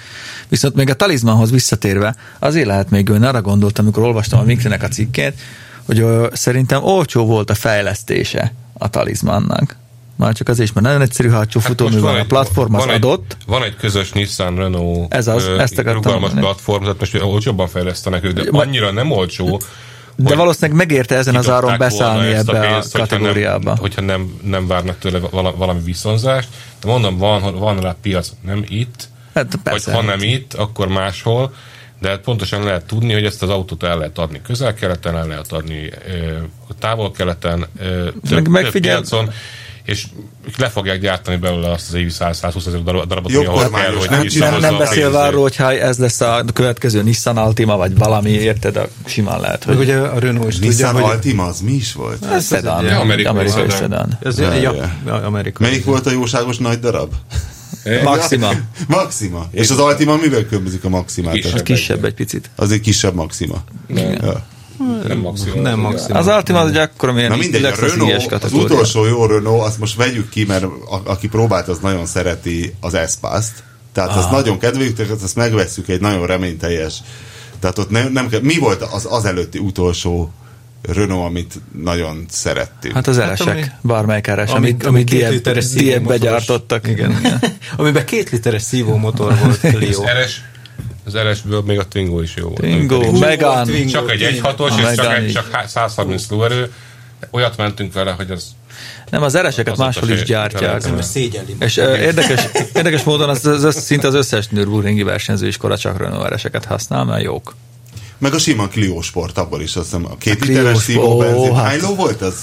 A: Viszont még a talizmanhoz visszatérve, azért lehet még ön, arra gondoltam, amikor olvastam a Winklernek a cikkét, hogy szerintem olcsó volt a fejlesztése a talizmannak. Már csak azért is, mert nagyon egyszerű hátsó futómű van, a platform az adott.
B: Van egy közös Nissan-Renault
A: ezt
B: rugalmas platform, tehát most olcsóbban fejlesztenek ők, de annyira nem olcsó.
A: De valószínűleg megérte ezen az áron beszállni ebbe a kategóriába.
B: Hogyha nem várnak tőle valami viszonzást. De mondom, van rá piac, nem itt, vagy ha nem itt, akkor máshol. De pontosan lehet tudni, hogy ezt az autót el lehet adni közel-keleten, el lehet adni távol-keleten, több piacon, és le fogják gyártani belőle azt az évi 100-120 ezer darabot,
D: ami ahhoz kell,
A: hogy nem beszélve arról, hogyha ez lesz a következő Nissan Altima, vagy valami, érted, simán lehet.
C: Hogy ugye a Renault is
D: Nissan tudja, Altima, az mi is volt?
A: Ez szedán, amerikai szedán.
D: Melyik volt a jóságos nagy darab? Maxima. És az Altima mivel különbözik a Maximától?
A: Kisebb egy picit.
D: Az egy kisebb Maxima.
B: Nem maximum.
A: Az Altima az akkor milyen
D: Renault, az utolsó jó Renault, azt most vegyük ki, mert aki próbált, az nagyon szereti az Espace-t. Tehát azt nagyon kedveljük, azt megvesszük egy nagyon reményteljes. Tehát ott nem kell. Mi volt az előtti utolsó Renault, amit nagyon szerettünk?
A: Hát az RS-ek, bármelyik RS, amit Diebbe gyártottak. Igen.
C: Amiben 2 literes szívómotor volt Clio.
B: Az RS-ből még a Twingo is jó volt.
A: Twingo, Megane.
B: Csak egy 1.6-os, és csak 130 lóerő. Olyat mentünk vele, hogy az...
A: Nem, az RS-eket máshol is gyártják. És érdekes módon szinte az összes Nürburgringi versenyző iskola csak Renault RS-eket használ, mert jók.
D: Meg a sima Clio Sport, abban is azt hiszem a 2 literes szívóbenzin. Hány ló volt az?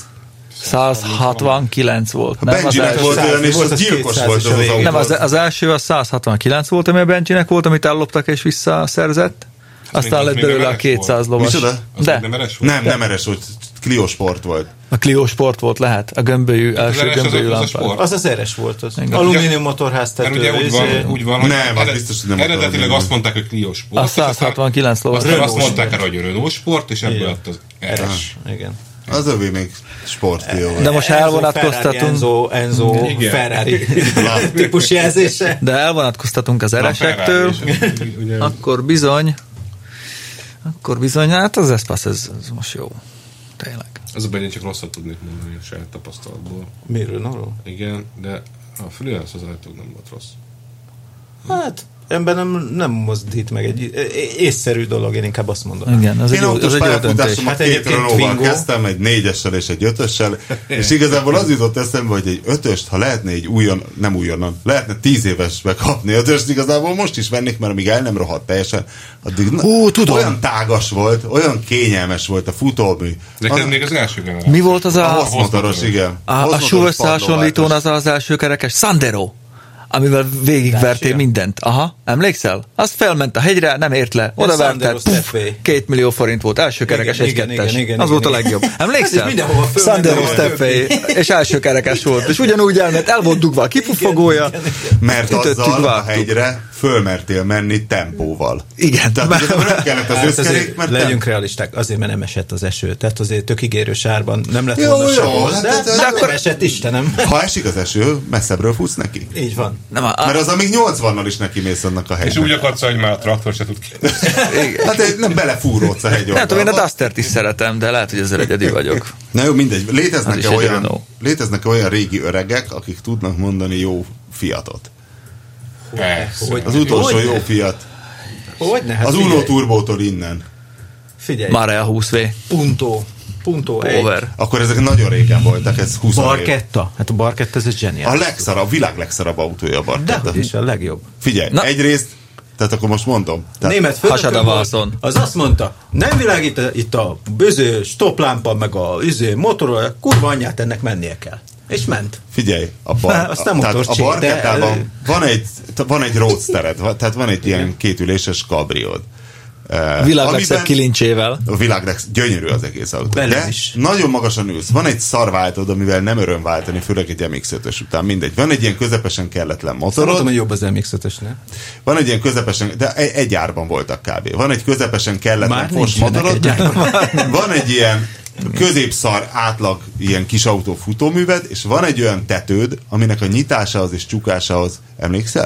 A: 169 volt.
D: A Benjinek volt olyan, és az gyilkos volt az autó.
A: Nem, az első az 169 volt, ami a Benjinek volt, amit elloptak és visszaszerzett. Aztán lett belőle a 200 lovas.
D: Micsoda? Nem eres volt. Clio Sport volt.
A: A Clio Sport volt, lehet. A első gömbölyű lámpák.
C: Az az RS volt. Az. Alumínium motorháztető.
B: Mert ugye úgy van, hogy
D: nem, az biztos, hogy nem
B: eredetileg azt mondták, hogy Clio Sport.
A: A 169 lovas.
B: Aztán azt mondták, hogy Renault Sport, és ebből lett az RS.
C: Igen.
D: Az övé még sportfió.
A: De most elvonatkoztatunk.
C: Enzo Ferrari típus jelzése.
A: De elvonatkoztatunk az RS-ektől. Akkor bizony, hát az Espace ez most jó. Tényleg.
B: Az a én csak rosszat tudnék mondani a saját tapasztalatból.
C: Miről, arról?
B: Igen, de a Fluence az ajtók nem volt rossz.
C: Hát, ember nem mozdít meg egy észszerű dolog, én inkább azt mondom.
A: Igen, az egy jó döntés.
D: Hát 2 Renault-val kezdtem, egy 4-essel és egy 5-össel, és igazából az jutott eszembe, hogy egy 5-öst, ha lehetne egy nem újonnan, lehetne 10 évesbe kapni 5-öst, igazából most is vennék, mert amíg el nem rohadt teljesen, addig olyan tágas volt, olyan kényelmes volt a futómű.
B: De még az első generáció.
A: Mi volt az a...
D: Hosszmotoros, igen.
A: A SUV összehasonlítón az első kerekes Sandero, amivel végigvertél mindent. Aha, emlékszel? Azt felment a hegyre, nem ért le. Oda verted, 2 millió forint volt. Első kerekes, 1-2-es. Az volt a legjobb. Emlékszel? Sandero Stepway, és első kerekes volt. És ugyanúgy el volt dugva a kipufogója.
D: Mert azzal a hegyre fölmertél menni tempóval.
A: Igen.
D: Tehát nem kellett az összkerék, mert
C: legyünk realisták, azért, mert nem esett az eső. Tehát azért tök ígérő sárban nem lett volna sehol. De akkor esett, Istenem.
D: Ha esik az eső, messzebbről futsz neki.
C: Így van.
D: Mert az amíg 80-nal is neki mész annak a hegynek.
B: És úgy akarsz, hogy már a traktor se tud ki.
D: Hát nem belefúródsz a hegyoldalba.
A: Nem tudom, én a Dustert is szeretem, de lehet, hogy ezzel egyedül vagyok.
D: Na jó, mindegy. Léteznek olyan régi öregek, akik tudnak mondani jó Fiatot. Az utolsó jó Fiat. Az Uno Turbótól innen.
C: Figyelj.
A: Marea 20V.
C: Punto
A: Over.
D: Akkor ezek nagyon régen voltak, ez 20
C: Barchetta. Hát a Barchetta ez egy zseniális.
D: A világ legszarabb autója a Barchetta.
C: Dehogy is a legjobb.
D: Figyelj, egyrészt, tehát akkor most mondom.
C: Német főnökön az azt mondta, nem világít itt a stoplámpa, meg a motorol, kurva anyját, ennek mennie kell. És ment.
D: Figyelj, a Barchettában van egy roadstered, tehát van egy ilyen kétüléses kabriód.
A: Világ legszebb kilincsével.
D: A világ gyönyörű az egész autó. De nagyon magasan ülsz. Van egy szarváltód, amivel nem öröm váltani, főleg egy MX-5-ös után, mindegy. Van egy ilyen közepesen kelletlen motorod.
C: Szerintem, hogy jobb az MX-5-ösnél.
D: Van egy ilyen közepesen, de egy árban voltak kb. Van egy közepesen kelletlen fos motorod. Van egy ilyen középszar átlag ilyen kis autó futóműved, és van egy olyan tetőd, aminek a nyitásához és csukásához, emlékszel?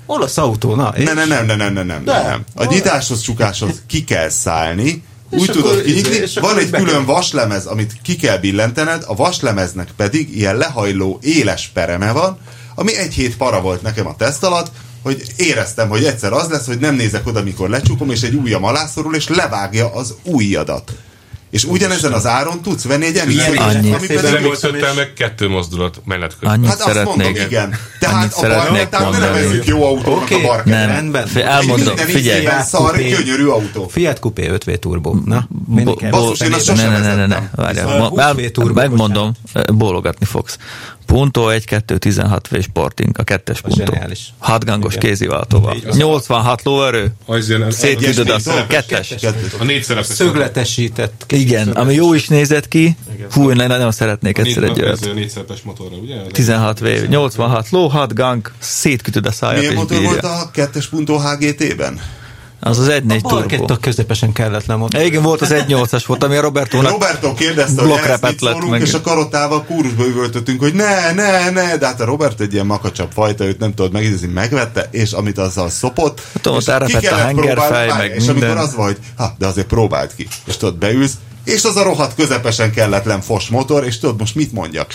C: Olasz autó, na.
D: Nem. A nyitáshoz, csukáshoz ki kell szállni, úgy tudod kinyitni, van egy külön vaslemez, amit ki kell billentened, a vaslemeznek pedig ilyen lehajló, éles pereme van, ami 1 hét para volt nekem a teszt alatt, hogy éreztem, hogy egyszer az lesz, hogy nem nézek oda, mikor lecsukom, és egy ujjam alászorul, és levágja az ujjadat. És ugyanezen az áron tudsz venni egy emiszt,
B: ami pedig volt meg 2 mozdulat menet közben.
D: Hát azt mondom, igen. Tehát a Barkettát ne nevezzük jó autónak a Barkett.
A: Nem, elmondom, figyelj.
D: Minden szar, gyönyörű autó.
C: Fiat Coupé 5V Turbo. Na,
D: basszus, én azt sosem vezettem.
A: Megmondom, bólogatni fogsz. Punto 1-2-16 V Sporting, a 2-es Punto. 6 gangos kéziváltóval. 86 lóerő. Szétküldöd a 2-es.
B: A 4-szeres.
C: Szögletesített.
A: Igen, ami jó is nézett ki. Fú, én nagyon szeretnék egyszer egy olyat.
B: 4-szeres motorra, ugye?
A: 16 V, 86 ló, 6 gang, szétküldöd a száját.
D: Milyen motor volt a 2-es Punto HGT-ben?
A: Az 1.4 turbo.
C: A Barketta közepesen kelletlen motor.
A: Igen, volt az 1.8-as volt, ami a Roberto
D: kérdezte, hogy ezt szólunk, és a karottával kórusba üvöltöttünk, hogy ne, de hát a Robert egy ilyen makacsabb fajta, őt nem tudod megidézni, megvette, és amit azzal szopott,
A: és ki kellett próbálni,
D: és amikor az vagy, de azért próbáld ki, és tudod, beülsz, és az a rohadt közepesen kelletlen fos motor, és tudod, most mit mondjak?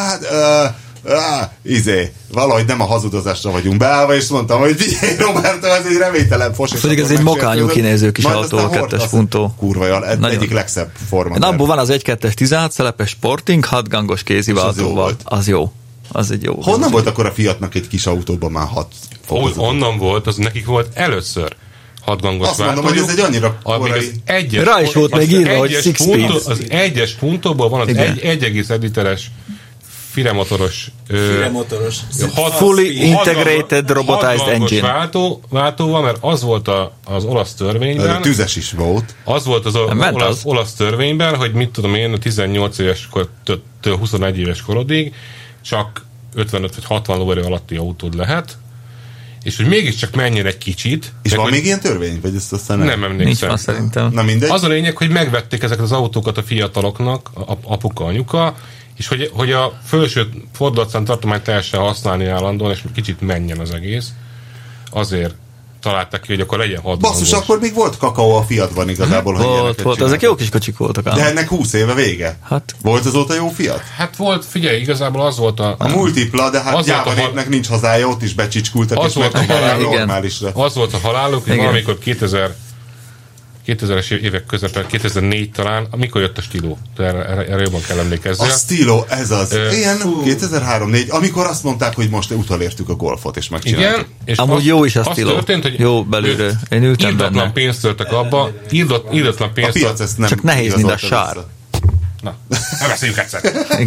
D: Valahogy nem a hazudozásra vagyunk beállva, és mondtam, hogy figyelj, Roberto, ez egy reménytelen fos.
A: Pedig ez egy mokányú kinéző kis autó, a 2-es Punto.
D: Kurva jól, egyik legszebb forma.
A: Abból van az 1-2-es 16 szelepes Sporting, 6 gangos kéziváltóval. Az jó. Az egy jó.
D: Honnan volt akkor a Fiatnak egy kis autóban már 6 fokozatú?
B: Onnan volt, az nekik volt először 6 gangos
D: váltójuk. Azt mondom, hogy ez egy annyira korai...
A: Rá is volt még írva, hogy 6 speed.
B: Az 1-es Puntóból van az 1,1 literes firemotoros
A: fully integrated robotized engine
B: váltóval, mert az volt az olasz törvényben.
D: Tüzes is volt.
B: Az volt az olasz törvényben, hogy mit tudom én, a 18 éves kortól 21 éves korodig csak 55 vagy 60 lóerő alatti autód lehet, és hogy mégiscsak menjen egy kicsit.
D: És van még ilyen törvény? Vagy ezt aztán
B: nem emlékszem.
A: Nincs szerintem.
D: Na mindegy.
B: Az a lényeg, hogy megvették ezeket az autókat a fiataloknak, apuka, anyuka, és hogy a felső fordulatszám tartományt lehessen használni állandóan, és kicsit menjen az egész. Azért találták ki, hogy akkor legyen 6
D: basszus, gangos. Akkor még volt kakaó a Fiatban igazából, hogy
A: volt, ezek jó kis kocsik voltak.
D: De ennek 20 éve vége.
A: Hát.
D: Volt azóta jó Fiat?
B: Hát volt, figyelj, igazából az volt a
D: multipla, de hát gyáva népnek nincs hazája, ott is becsicskultak, és meg normálisra.
B: Az volt a haláluk, hogy valamikor 2000-es évek közepén, 2004 talán, amikor jött a Stilo. Erre jobban kell emlékezni.
D: A Stilo, ez az. Ilyen 2003-4, amikor azt mondták, hogy most utolértük a Golfot, és megcsináltuk. Igen,
B: és
A: amúgy jó is a Stilo.
B: Történt, hogy
A: jó belülről. Én ültem benne.
B: Íratlan pénzt töltek abba, íratlan pénzt.
D: A piac ezt nem
A: csak nehéz, mint a sár.
B: Na, nem beszéljünk egyszer.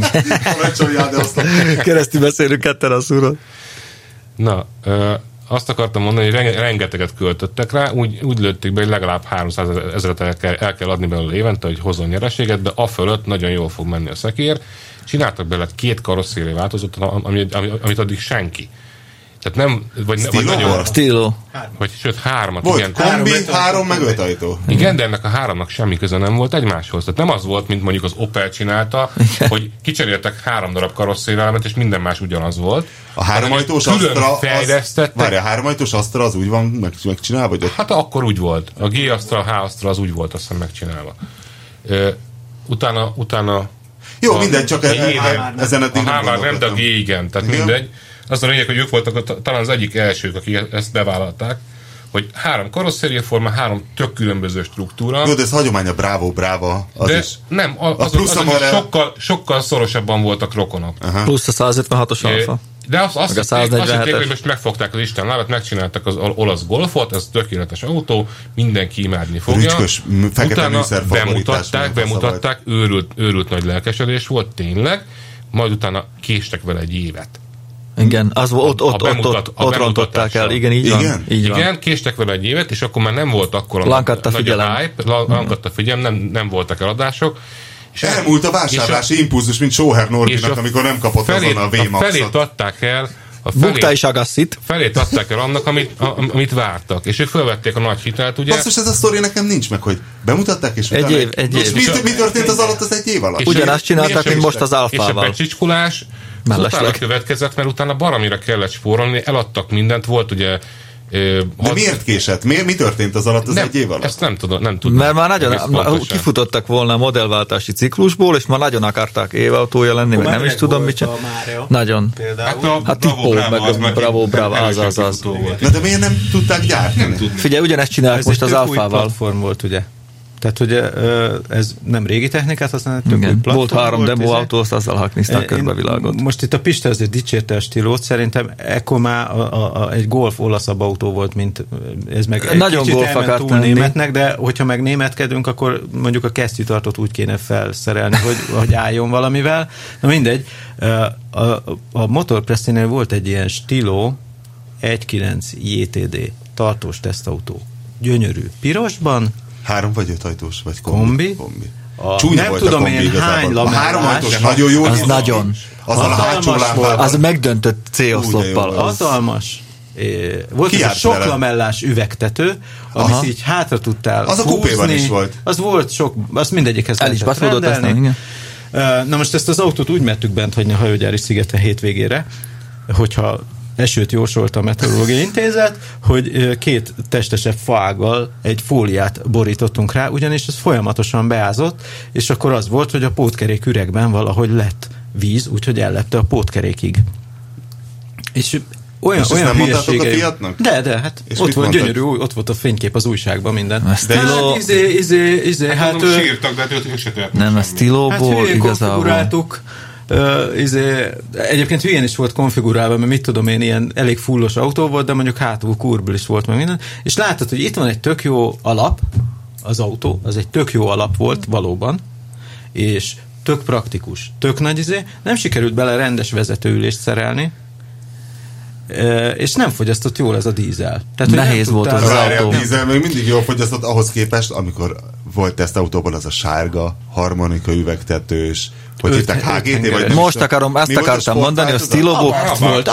A: Keresztül beszélünk ketten a szúron.
B: Na, azt akartam mondani, hogy rengeteget költöttek rá, úgy lőtték be, hogy legalább 300 000 el kell adni belőle évente, hogy hozzon nyereséget, de afölött nagyon jól fog menni a szekér. Csináltak belőle 2 karosszéri változatot, amit addig senki. Tehát nem, vagy nagyon...
A: Stilo.
B: Vagy sőt, 3-at.
D: Volt
B: igen.
D: kombi, 3 meg 5 ajtó.
B: Igen, de ennek a 3-nak semmi köze nem volt egymáshoz. Tehát nem az volt, mint mondjuk az Opel csinálta, hogy kicseréltek 3 darab karosszérielemet, és minden más ugyanaz volt.
D: A 3 ajtós Astra, várj, a 3 ajtós Astra az úgy van megcsinálva? Vagy
B: hát akkor úgy volt. A G Astra, a H Astra az úgy volt aztán megcsinálva. Utána
D: jó, mindegy, csak ezen eddig
B: nem nem, de a G igen, tehát mindegy. Az a lényeg, hogy ők voltak talán az egyik elsők, akik ezt bevállalták, hogy 3 karosszériaforma, 3 tök különböző struktúra.
D: Jó, de ez hagyomány a Bravo, az
B: de
D: is.
B: Nem, az sokkal szorosabban voltak rokonok.
A: Plusz a 156-os Alfa.
B: De azt hitték, hogy most megfogták az Isten lábat, megcsináltak az olasz Golfot, ez tökéletes autó, mindenki imádni fogja.
D: Rücskös, fekete műszer
B: bemutatták, őrült nagy lelkesedés volt, tényleg, majd utána késtek vele egy évet.
A: Igen, az ott rontották el, igen, így van.
B: Igen, késtek vele egy évet, és akkor már nem volt akkor a
A: nagy hype,
B: lankadt a figyelem, nem voltak eladások.
D: És elmúlt a vásárlási impulzus, mint Sóher Norbinak, amikor nem kapott azon a V-maxot.
B: Felét adták el
A: Bukta is Agasszit.
B: Felét adták el annak, amit vártak. És ők felvették a nagy hitelt, ugye?
D: Basszus, ez a sztori nekem nincs meg, hogy bemutatták, és
A: egy év.
D: Mi történt az alatt, az egy év alatt?
A: Ugyanazt csinálták, mint most az Alfával.
B: És a becsicskulás utána következett, mert utána baromira kellett spórolni, eladtak mindent, volt ugye...
D: De miért késett? Mi történt az alatt az egy év alatt?
B: Ezt nem tudom.
A: Mert már nagyon kifutottak volna a modellváltási ciklusból, és már nagyon akarták évautója lenni, meg nem is tudom mit csinálni. Nagyon. Hát Tipo, meg Bravo, az.
D: Na de miért nem tudták gyártani?
A: Figyelj, ugyanezt csinálják most az Alfával.
C: Ez egy platform volt, ugye? Tehát, hogy ez nem régi technikát használ, tök új platform.
A: Volt 3 demo autó, azt azzal haknizták közben a világot.
C: Most itt a Pista azért dicsérte a stílót, szerintem ekkor már egy Golf olaszabb autó volt, mint ez meg egy
A: nagyon
C: kicsit elment túl németnek, de hogyha meg németkedünk, akkor mondjuk a kesztyűtartót úgy kéne felszerelni, hogy álljon valamivel. Na mindegy, a Motorpress-nél volt egy ilyen stíló 1.9 JTD tartós tesztautó. Gyönyörű. Pirosban,
D: 3 vagy 5 ajtós, vagy
C: kombi.
D: Csúnya
C: nem
D: volt
C: tudom
D: a kombi
C: én hány lamellás.
D: 3 ajtós nagyon jó.
A: Az nagyon.
D: Az a hátsó lámpával.
A: Az megdöntött C-oszloppal.
C: Hatalmas. Volt ez a sok lamellás üvegtető, amit így hátra tudtál
D: az
C: húzni.
D: A kupéban is volt.
C: Az volt sok, az mindegyikhez lehetett rendelni. Na most ezt az autót úgy mertük bent hagyni a hajógyári szigeten hétvégére, hogyha esőt jósolt a Meteorológiai Intézet, hogy 2 testesebb faággal egy fóliát borítottunk rá, ugyanis ez folyamatosan beázott, és akkor az volt, hogy a pótkerék üregben valahogy lett víz, úgyhogy ellepte a pótkerékig. És olyan
D: nem mondtátok a
C: Fiatnak? De, hát és ott volt gyönyörű, ott volt a fénykép az újságban minden.
A: De
C: hát
B: sírtak, de ők se tehetnek.
A: Nem, a stílóból
C: igazából. Egyébként hülyén is volt konfigurálva, mert mit tudom én, ilyen elég fullos autó volt, de mondjuk hátul kurből is volt meg minden, és látod, hogy itt van egy tök jó alap, az autó, az egy tök jó alap volt valóban, és tök praktikus, tök nagy nem sikerült bele rendes vezetőülést szerelni, és nem fogyasztott jól ez a dízel. Tehát,
A: nehéz volt az autó.
D: A dízel még mindig jól fogyasztott ahhoz képest, amikor volt tesztautóban az a sárga, harmonika üvegtetős, hogy hittek HGT, vagy
A: most ezt akartam mondani, a Stilóból volt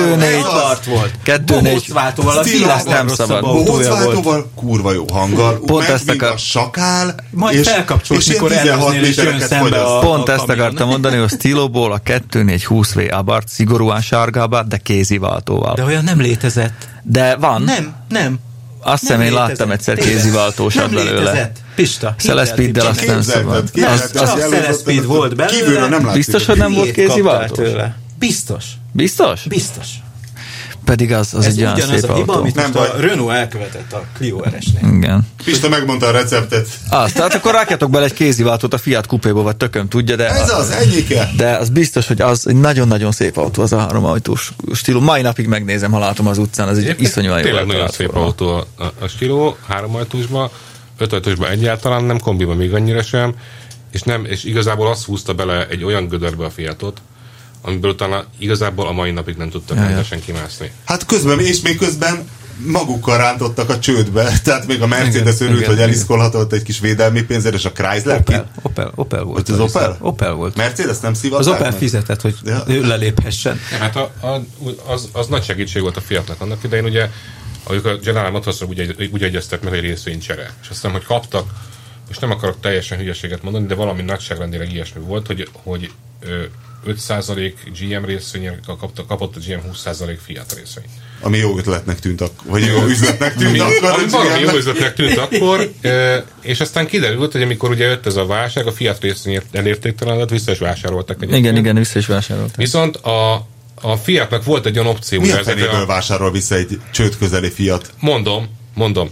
A: 2.4
C: váltóval,
A: azt nem szabad.
D: Bohócváltóval, kurva jó hanggal, meg a sakál,
C: majd felkapcsolsz, mikor előznél és jön szembe a
A: pont ezt akartam mondani, a Stilóból a 2.420V Abarth szigorúan sárgába, de kéziváltóval.
C: De olyan nem létezett.
A: De van.
C: Nem.
A: Azt hiszem, én láttam egyszer kéziváltósat belőle.
C: Pista.
A: Szeleszpiddel azt nem szabad.
C: Csak Szeleszpid volt belőle.
D: Kívülről nem látszik.
A: Biztos, hogy nem volt kéziváltós?
C: Biztos.
A: Biztos? Pedig az egy olyan szép autó.
C: Hiba, amit nem a Renault elkövetett a Clio RS-nél.
A: Igen.
D: Pista megmondta a receptet.
A: Tehát akkor rákjátok bele egy kéziváltót a Fiat Coupéba, vagy tököm tudja, de...
D: Ez az egyike.
A: De az biztos, hogy az egy nagyon-nagyon szép autó, az a 3 ajtós stíló. Mai napig megnézem, ha látom az utcán, az egy iszonyúan jó.
B: Tényleg nagyon szép autó a stíló, 3 ajtósban, 5 ajtósban egyáltalán nem, kombiban még annyira sem, és igazából azt húzta bele egy olyan gödörbe a Fiatot, amiből utána igazából a mai napig nem tudtak rendesen kimászni.
D: Hát közben, és még közben magukkal rántottak a csődbe, tehát még a Mercedes örült, hogy eliszkolhatott egy kis védelmi pénzért, és a Chrysler
C: Opel volt.
D: Az Opel?
C: Opel volt.
D: Mercedes nem szívatták?
C: Az Opel fizetett, hogy ő leléphessen.
B: Hát az nagy segítség volt a Fiatnak annak idején, ugye, amikor a General Motors úgy egyeztek meg, hogy részvénycsere. És azt hiszem, hogy kaptak, és nem akarok teljesen hülyeséget mondani, de valami nagyságrendileg ilyesmi volt, hogy 5% GM részvényel kapott a GM 20% Fiat részvény.
D: Ami jó ötletnek tűnt vagy jó üzletnek tűnt akkor.
B: Ami valami jó üzletnek tűnt akkor, és aztán kiderült, hogy amikor ugye jött ez a válság, a Fiat részvény elértéktelenedett, vissza is vásároltak.
A: Igen, vissza is vásároltak.
B: Viszont a Fiatnak volt egy olyan opció.
D: Mi a fenéből vásárol vissza egy csőd közeli Fiat?
B: Mondom.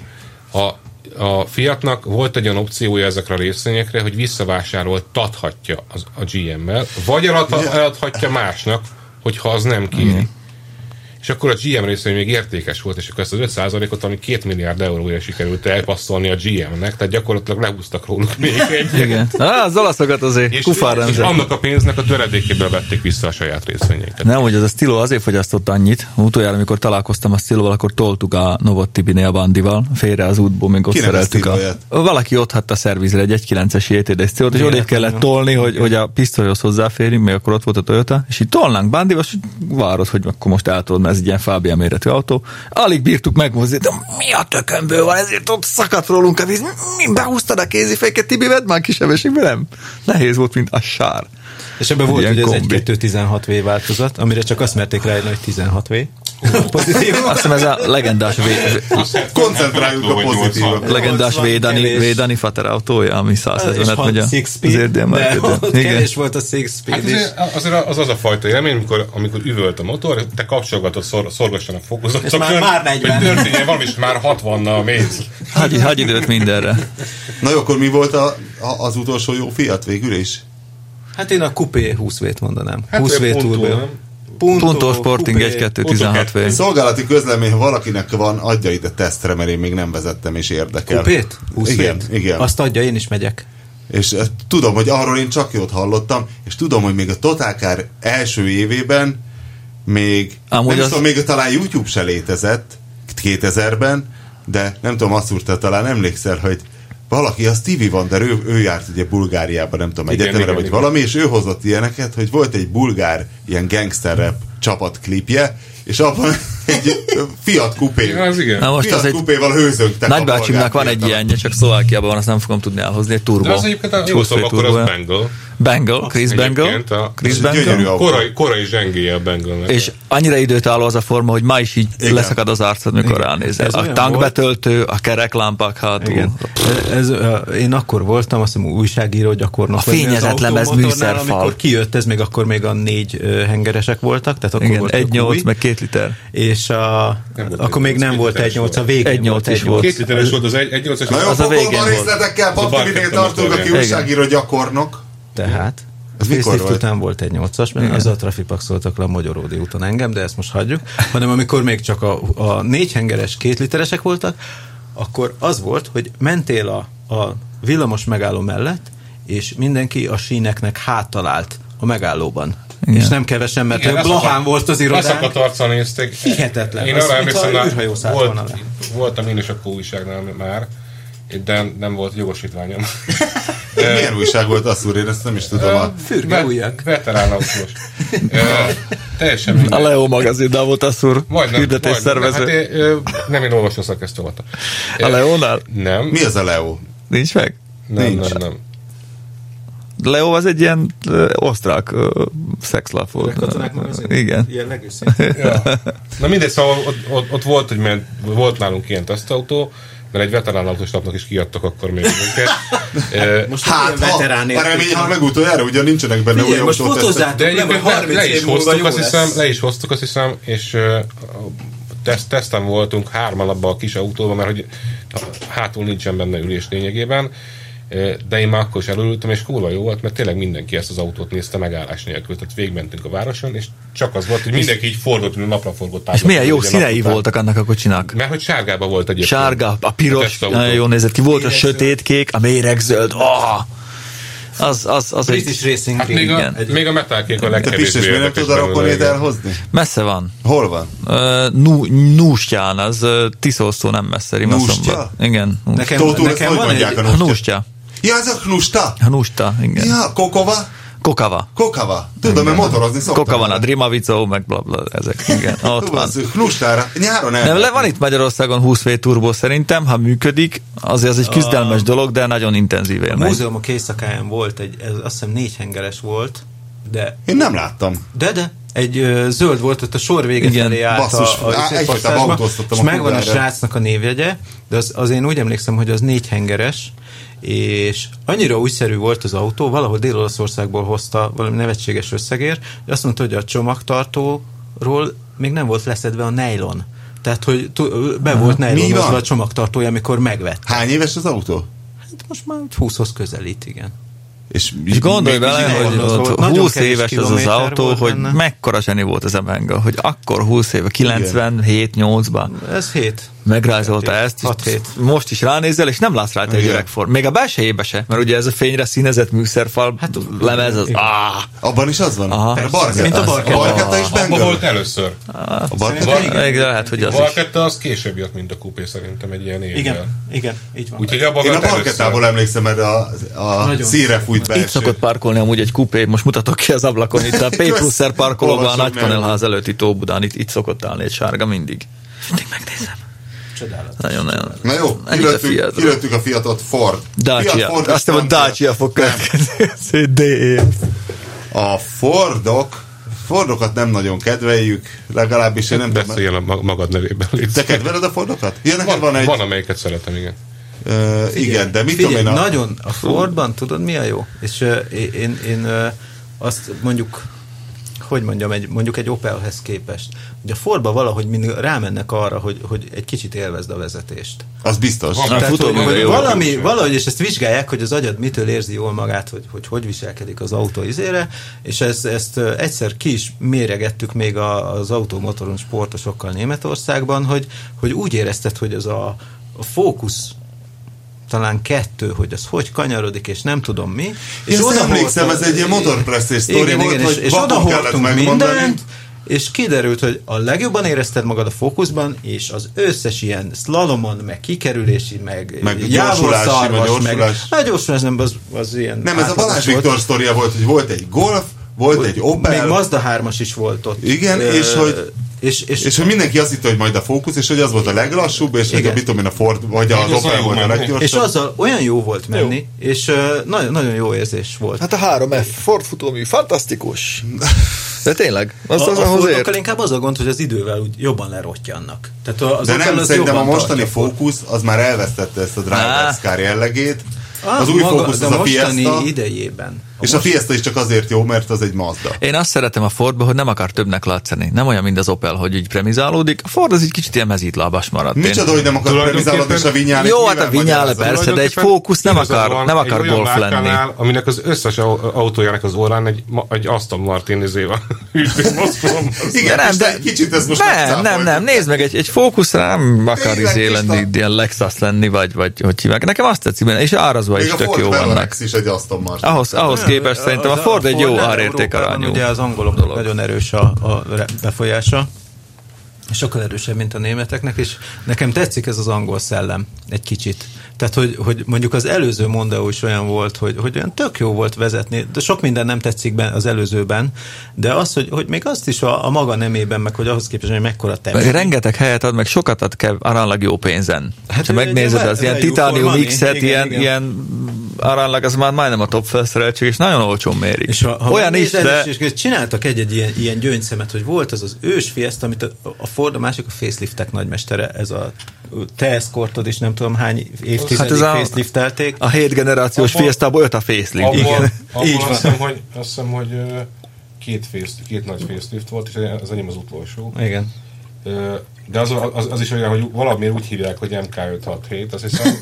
B: A Fiatnak volt egy olyan opciója ezekre a részvényekre, hogy visszavásároltathatja a GM-mel, vagy eladhatja másnak, hogyha az nem kéri. és akkor a GM részvény még értékes volt, és akkor ezt az 5%-ot, ami 2 milliárd euróra sikerült elpasszolni a GM-nek, tehát gyakorlatilag lehúztak róluk még egy.
A: Igen. Az olaszokat azért kufár
B: és annak a pénznek a töredékéből vették vissza a saját részvényeiket.
A: Nem, hogy az a Stilo azért fogyasztott annyit. Utoljára, amikor találkoztam a Stiloval, akkor toltuk a Novottibinél a Bandival, félre az útból, még ott szereltük. Valaki ott hatta a szervizre egy 1.9-es JTD Stilot, és odébb kellett tolni, hogy a pisztolyhoz hozzáférjünk, még akkor ott volt a Toyota, és így tolnánk Bandival, és várod, hogy akkor most eltolod, mert ez egy ilyen Fabia méretű autó. Alig bírtuk megmozdítani, de mi a tökömből van, ezért ott szakadt rólunk a víz. Mi behúztad a kéziféket, Tibi, vedd már kisebességben, nem? Nehéz volt, mint a sár.
C: És ebben volt ugye az 1.2.16V változat, amire csak azt merték rájönni, hogy 16V. Pozitív.
A: Azt hiszem ez a legendás
D: koncentráljunk a pozitívak.
A: Legendás védani Fater autója, ami 170-et megy a
C: kevés volt a 6-speed
B: hát az a fajta élmény, amikor üvölt a motor, te kapcsolgatod szorgosan a fokozatot.
C: És már 40.
B: Hogy történjen valami, és már 60-nal mész.
A: Hagy időt mindenre.
D: Na jó, akkor mi volt az utolsó jó Fiat végül is?
C: Hát én a Coupé 20V-t mondanám.
B: Hát
C: 20V Turbo.
A: Punto Sporting 1.2.16V.
D: Szolgálati közlemény, ha valakinek van, adja ide tesztre, mert én még nem vezettem, és érdekel.
C: Coupét? 20V-t?
D: Igen.
C: Azt adja, én is megyek.
D: És tudom, hogy arról én csak jót hallottam, és tudom, hogy még a Total Car első évében még, még talán YouTube se létezett 2000-ben, de nem tudom, azt úrta, talán emlékszel, hogy valaki, az Stevie Wonder, ő járt ugye Bulgáriában, nem tudom, egyetemre vagy valami, és ő hozott ilyeneket, hogy volt egy bulgár ilyen gangster rap csapatklipje, és abban egy Fiat Coupé. Fiat Coupéval hőzögtek.
A: Nagybácsimnak van egy ilyenje, csak Szlovákiában van, azt nem fogom tudni elhozni, egy turbo.
B: De az egyébként akkor az Bengal.
A: Chris Bengal.
B: Korai zsengéje a Bengalnek.
A: És annyira időtálló az a forma, hogy ma is így leszakad az arcod, mikor ránézel. A tankbetöltő, a kereklámpák hátul.
C: Én akkor voltam, azt hiszem újságíró gyakornok.
A: A fényezett lemez műszerfal.
C: Amikor kijött, ez még akkor még a 4 hengeresek voltak, tehát akkor volt
A: 1.8 meg 2 liter.
C: És akkor még nem volt 1.8, a végén
A: 1.8 is volt.
B: 2 literes volt az 1.8-as.
D: Na jó,
A: az a végén volt.
D: Részletekkel Paptivinél tartunk, aki újságíró gyakornok.
C: Tehát a facelift után volt egy 8-as, mert az a trafipaxoltak le a Magyaródi úton engem, de ezt most hagyjuk, hanem amikor még csak a 4 hengeres 2 literesek voltak, akkor az volt, hogy mentél a villamos megálló mellett, és mindenki a síneknek háttalált a megállóban. Igen. És nem kevesen, mert Blahán volt az irodán.
B: Leszakadt arccal nézték.
C: Hihetetlen.
B: Én arra emlékszem, voltam én is akkor újságnál már, de nem volt jogosítványom.
D: Milyen újság volt az úr? Én ezt nem is tudom.
C: Fürge újak.
B: Veterán autós. Teljesen minden.
A: A Leo magazinnál volt az úr. Hirdetés szervező.
B: Hát nem, én olvasó szakesztő voltam.
A: A Leónál?
B: Nem.
D: Mi az a Leo?
A: Nincs meg?
B: Nem.
A: Leo az egy ilyen osztrák szexlap volt. Igen.
B: Ja. Na mindegy, szóval ott volt, hogy volt nálunk ilyen tesztautó, mert egy veterán autós lapnak is kiadtak akkor még minket.
C: Most hát, veteránért.
D: A remény, ha meg utoljára, ugye nincsenek benne új
C: autótesztek.
B: De le is hoztuk, azt hiszem, és teszten voltunk 3 abban a kis autóban, mert hogy hátul nincsen benne ülés lényegében, de én már akkor is elültem, és kurva jó volt, mert tényleg mindenki ezt az autót nézte megállás nélkül. Tehát végigmentünk a városon, és csak az volt, hogy mindenki így forgott, mint napra forgott.
A: És milyen jó színei voltak annak a kocsinak?
B: Mert hogy sárgában volt egyébként.
A: Sárga, a piros, nagyon jól nézett ki. Volt a sötétkék, a méregzöld. Az
C: British Racing
B: hát még a metálkék a legkevésbé
D: érdekes. Nem tud a rokonét elhozni?
A: Messze van.
D: Hol van?
A: Nústyán, az Tiszosszó nem messze.
D: Nústya?
A: Igen.
D: Nekem van egy...
A: A Nústya.
D: Ja, ez a Knusta?
A: A Nusta, igen.
D: Ja, Kokava. Tudom, mert motorozni szoktam.
A: Kokava, a Drimavicó, meg blablabla, ezek, igen. Ott van.
D: Knustára, nyáron
A: nem, van itt Magyarországon 20V turbo szerintem, ha működik, azért az egy küzdelmes dolog, de nagyon intenzív élmény.
C: A múzeumok éjszakáján volt azt hiszem 4 hengeres volt, de...
D: Én nem láttam.
C: De. Egy zöld volt, ott a sor vége felé állt és megvan a srácnak a névjegye, de az én úgy emlékszem, hogy az 4 hengeres, és annyira újszerű volt az autó, valahol Dél-Olaszországból hozta valami nevetséges összegért, hogy azt mondta, hogy a csomagtartóról még nem volt leszedve a nejlon. Tehát, hogy be volt nejlonozva a csomagtartója, amikor megvett.
D: Hány éves az autó?
C: Hát most már 20-hoz közelít, igen.
D: És
A: gondolj bele, hogy 20 éves ez az autó, hogy mekkora zseni volt ez a Benga, hogy akkor 20 éve, 97-8-ban.
C: Ez 7.
A: Megrajzolta ezt, most is ránézel, és nem látsz rajta egy öreg form. Még a belsejébe se, mert ugye ez a fényre színezett műszerfal lemez, az
D: abban is az van?
C: Mint a
B: Barketta is Benga volt először.
A: A lehet, hogy az is.
B: A Barketta az később jött, mint a kupé szerintem egy ilyen évvel.
C: Igen, így van.
B: Úgyhogy
D: én a Barkettából emlékszem, mert a színre fújt be.
A: Itt szokott parkolni amúgy egy kupé, most mutatok ki az ablakon, itt a P+R parkolóban a Nagykanelház előtti Tóbudán, itt szokott állni egy sárga mindig. Mindig megnézem.
C: Csodálatos.
A: Nagyon.
D: Na jó, kilőttük a Fiatot, Ford.
A: Dacia. Azt mondom, Dacia fog következni.
D: A Fordokat nem nagyon kedveljük, legalábbis én nem tudom.
B: Beszéljél a magad nevében.
D: Te kedveled a Fordokat? Ja,
B: van, amelyiket szeretem, igen.
D: Igen, de mit tudom én
C: nagyon a Fordban, tudod mi a jó? És én azt mondjuk, hogy mondjam, mondjuk egy Opelhez képest, hogy a Fordba valahogy mindig rámennek arra, hogy egy kicsit élvezd a vezetést.
D: Az biztos.
C: Tehát, hogy valahogy, és ezt vizsgálják, hogy az agyad mitől érzi jól magát, hogy viselkedik az autó izére, és ezt egyszer ki is méregettük még az automotoron sportosokkal Németországban, hogy úgy érezted, hogy az a Focus talán 2, hogy az hogy kanyarodik, és nem tudom mi.
D: És oda emlékszem, ez egy ilyen motorpresszés sztori volt, hogy
C: és oda hordtunk mindent, és kiderült, hogy a legjobban érezted magad a Focusban, és az összes ilyen slalomon, meg kikerülési, meg jávorszarvas, meg gyorsulás nem, az ilyen...
D: Nem, ez a Balázs Viktor sztoria volt, hogy volt egy Golf, volt egy Opel.
C: Még Mazda 3-as is volt ott.
D: Igen, és hogy mindenki azt hitte, hogy majd a Focus, és hogy az volt a leglassúbb, és hogy a Ford, vagy az Opel volt a leggyorsabb.
C: És azzal olyan jó volt menni, és nagyon jó érzés volt.
A: Hát a 3F Ford futómű, fantasztikus. De tényleg, az ahhoz ér.
C: Inkább az a gond, hogy az idővel úgy jobban lerottyannak. Tehát
D: de nem, szerintem a mostani Focus, az már elvesztette ezt a Driver's Car jellegét. Az új Focus, az a Fiesta.
C: Idejében.
D: És a Fiesta is csak azért jó, mert az egy Mazda.
A: Én azt szeretem a Fordba, hogy nem akar többnek látszani. Nem olyan, mint az Opel, hogy így premizálódik. A Ford az így kicsit ilyen mezítlábas maradt.
D: Micsoda, hogy nem akar premizálódni, és a Vinyále.
A: Jó, hát a Vinyále persze, de egy Focus nem akar Golf lenni.
B: Aminek az összes autójának az orrán egy Aston Martin izével.
D: Igen, de kicsit ez most
A: nem, nézd meg, egy Focusra nem akar lenni, ilyen Lexus lenni, vagy hogy hívják. Nekem azt tetszik benne, és árazva is tök jó vannak.
D: Is egy Aston Martin.
A: Ahhoz képest szerintem a Ford egy jó árértékarányú.
C: Ugye az angolok nagyon erős a befolyása, sokkal erősebb, mint a németeknek, és nekem tetszik ez az angol szellem egy kicsit. Tehát, hogy mondjuk az előző Mondeo is olyan volt, hogy olyan tök jó volt vezetni, de sok minden nem tetszik az előzőben, de az, hogy még azt is a maga nemében, meg hogy ahhoz képest, hogy mekkora te.
A: Rengeteg helyet ad, meg sokat ad kell aránylag jó pénzen. Hát ha megnézed, az ilyen Titanium X-et, ilyen aránylag az már majdnem a top felszereltség, és nagyon olcsón mérik. És olyan is, de...
C: És csináltak egy ilyen gyöngyszemet, hogy volt az ős Fiesta, amit a Ford, a másik a faceliftek nagymestere, ez a T-Escortod is nem tudom hány évtizedig faceliftelték.
A: A 7 generációs Fiesta-ból jött a facelift.
B: Igen. Így van. Azt hiszem, hogy két nagy facelift volt, és az enyém az utolsó.
C: Igen.
B: De az is olyan, hogy valamiért úgy hívják, hogy MK567, azt hiszem.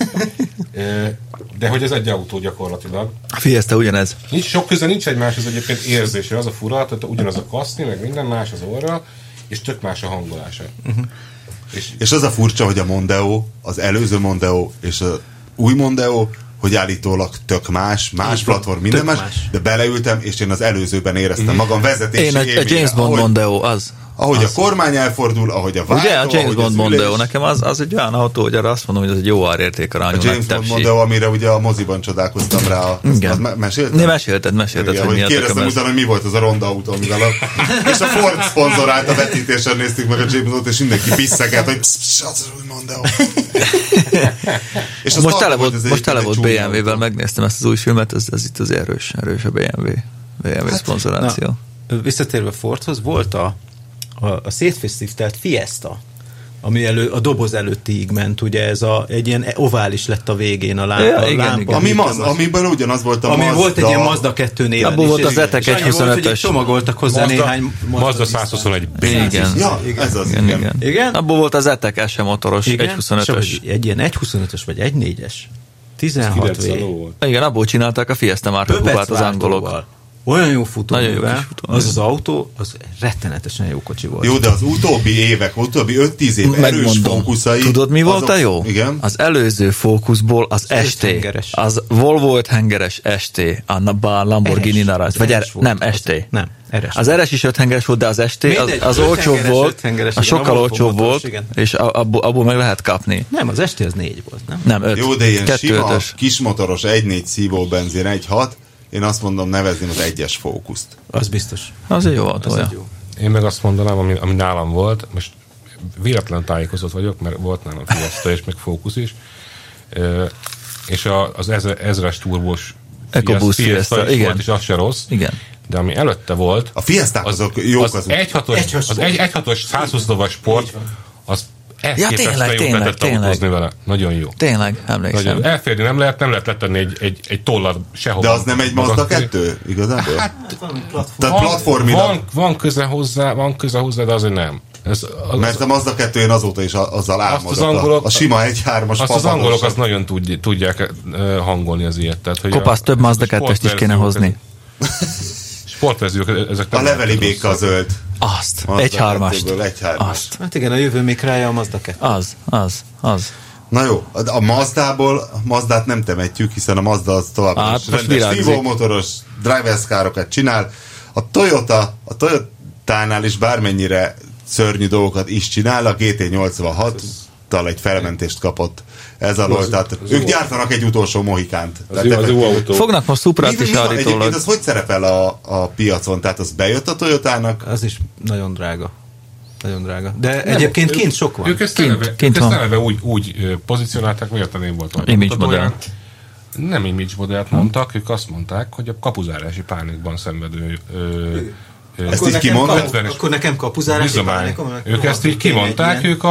B: De hogy ez egy autó gyakorlatilag.
A: A Fiesta ugyanez.
B: Sok köze nincs egymáshoz egyébként érzése. Az a fura, tehát ugyanaz a kaszni, meg minden más az orra, és tök más a hangolása.
D: És az a furcsa, hogy a Mondeo, az előző Mondeo és az új Mondeo, hogy állítólag tök más platform, minden más, de beleültem, és én az előzőben éreztem magam vezetési élményre.
A: Én a James Bond Mondeo, az.
D: Ahogy a kormány elfordul, ahogy a váltó,
A: ugye a James Bond Mondeo, nekem az egy olyan autó, hogy arra azt mondom, hogy ez egy jó árértékarányú
D: a James Bond Mondeo, amire ugye a moziban csodálkoztam rá.
A: Mesélted? Mesélted, igen,
D: hogy kérdeztem utána, hogy mi volt az a ronda autó, amivel és a Ford szponzorált a vetítésen néztük meg a James Bondot, és mindenki piszegelt, hogy az új Mondeo.
A: És most tele volt BMW-vel, megnéztem ezt az új filmet, ez itt az erős a BMW szponzoráció.
C: Visszatérve Fordhoz, volt a szétfesztiftelt Fiesta, ami a doboz előttiig ment, ugye ez egy ilyen ovális lett a végén a lámpa.
D: Igen. Amiben ugyanaz volt a
C: Mazda. Ami volt egy ilyen Mazda 2 néven.
A: Abból volt az ETEC 125-ös.
C: Csomagoltak hozzá néhány
B: Mazda 121.
A: Igen.
D: Ja, ez az.
C: Igen.
A: Abból volt az ETEC SE motoros 125-ös.
C: Egy ilyen 125-ös vagy 1.4-es. 16V.
A: Igen, abból csinálták a Fiesta márka kupát az angolok.
C: Olyan jó futóművel, az autó, az rettenetesen jó kocsi volt.
D: Jó, de az utóbbi évek, utóbbi 5-10 év erős fókuszai...
A: Tudod, mi volt a jó?
D: Igen?
A: Az előző fókuszból az ST. Az Volvo 5 hengeres ST, a Lamborghini Naraz. Vagy nem, ST.
C: Nem, RS.
A: Az RS is 5 hengeres volt, de az ST az olcsóbb volt, az sokkal olcsóbb volt, és abból meg lehet kapni.
C: Nem, az ST az 4 volt, nem?
A: Nem, 5.
D: Jó, de ilyen sima, kismotoros 1.4 szívóbenzin 1.6, én azt mondom, nevezném az 1-es Focust.
C: Az biztos.
A: Az egy jó autója.
B: Én meg azt mondanám, ami nálam volt, most véletlen tájékozott vagyok, mert volt nálam Fiesta és meg Focus is, és az 1000-es turbós
A: Fiesta
B: is volt, és az se rossz.
A: Igen.
B: De ami előtte volt,
D: a Fiesták azok jók
B: az 1.6-os 120 lovas sport, az tényleg. Vele. Nagyon jó.
A: Tényleg, emlékszem. Nagyon.
B: Elférni nem lehet letenni egy tollat sehova.
D: De az nem egy Mazda 2? Igazából?
B: Hát,
D: tehát platformilag.
B: Van köze hozzá, de azért nem.
D: Mert a Mazda 2 én azóta is azzal álmodok. A sima 1.3-as
B: azt az angolok azt nagyon tudják hangolni az ilyet. Tehát, hogy
A: Kopasz több Mazda 2-est is kéne hozni.
B: Sportverziók, ezek
D: a leveli béka a zöld.
A: Azt. 1.3-ast.
C: Azt. Hát igen, a jövő még rája a Mazda 2.
A: Az.
D: Na jó, a Mazdát nem temetjük, hiszen a Mazda az továbbra is rendes szívómotoros drivers károkat csinál. A Toyotánál is bármennyire szörnyű dolgokat is csinál, a GT86-tal egy felmentést kapott ez alól, tehát ők gyártanak egy utolsó mohikánt.
B: Az jó autó.
A: Fognak most Suprát is állítólag.
D: Egyébként az hogy szerepel a piacon? Tehát az bejött a Toyotának?
C: Az is nagyon drága. Nagyon drága. De nem, egyébként kint sok van.
B: Ők ezt eleve úgy pozícionálták, vagy a én voltam.
A: Image modell.
B: Nem image modellt mondtak, ők azt mondták, hogy a kapuzárási pánikban szenvedő
D: ezt így kimondták?
C: Akkor nekem kapuzárási pánikom?
B: Ők ezt így kimondták, ők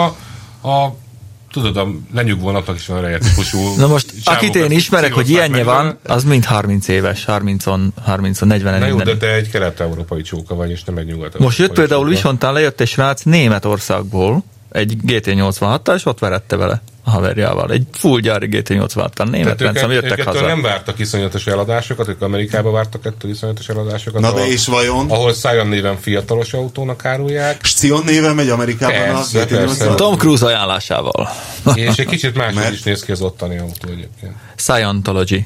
B: tudod, a lenyugvó napnak is van reje típusú.
A: Na most, akit én ismerek, hogy ilyenje van, az mind 30 éves, 30-40.
B: Na jó, de te egy kelet-európai csóka vagy, és nem egy nyugat-európai.
A: Most jött például Visontán, lejött egy srác Németországból, egy GT86-tal, és ott verette vele a haverjával. Egy full gyári GT86-tal német rendszám, jöttek haza.
B: Nem vártak iszonyatos eladásokat, ők Amerikába vártak ettől iszonyatos eladásokat.
D: Na de és vajon?
B: Ahol Scion néven fiatalos autónak árulják.
D: Scion néven megy Amerikában a GT86?
A: Tom Cruise ajánlásával.
B: És egy kicsit máshogy is néz ki az ottani autó egyébként.
A: Scientology.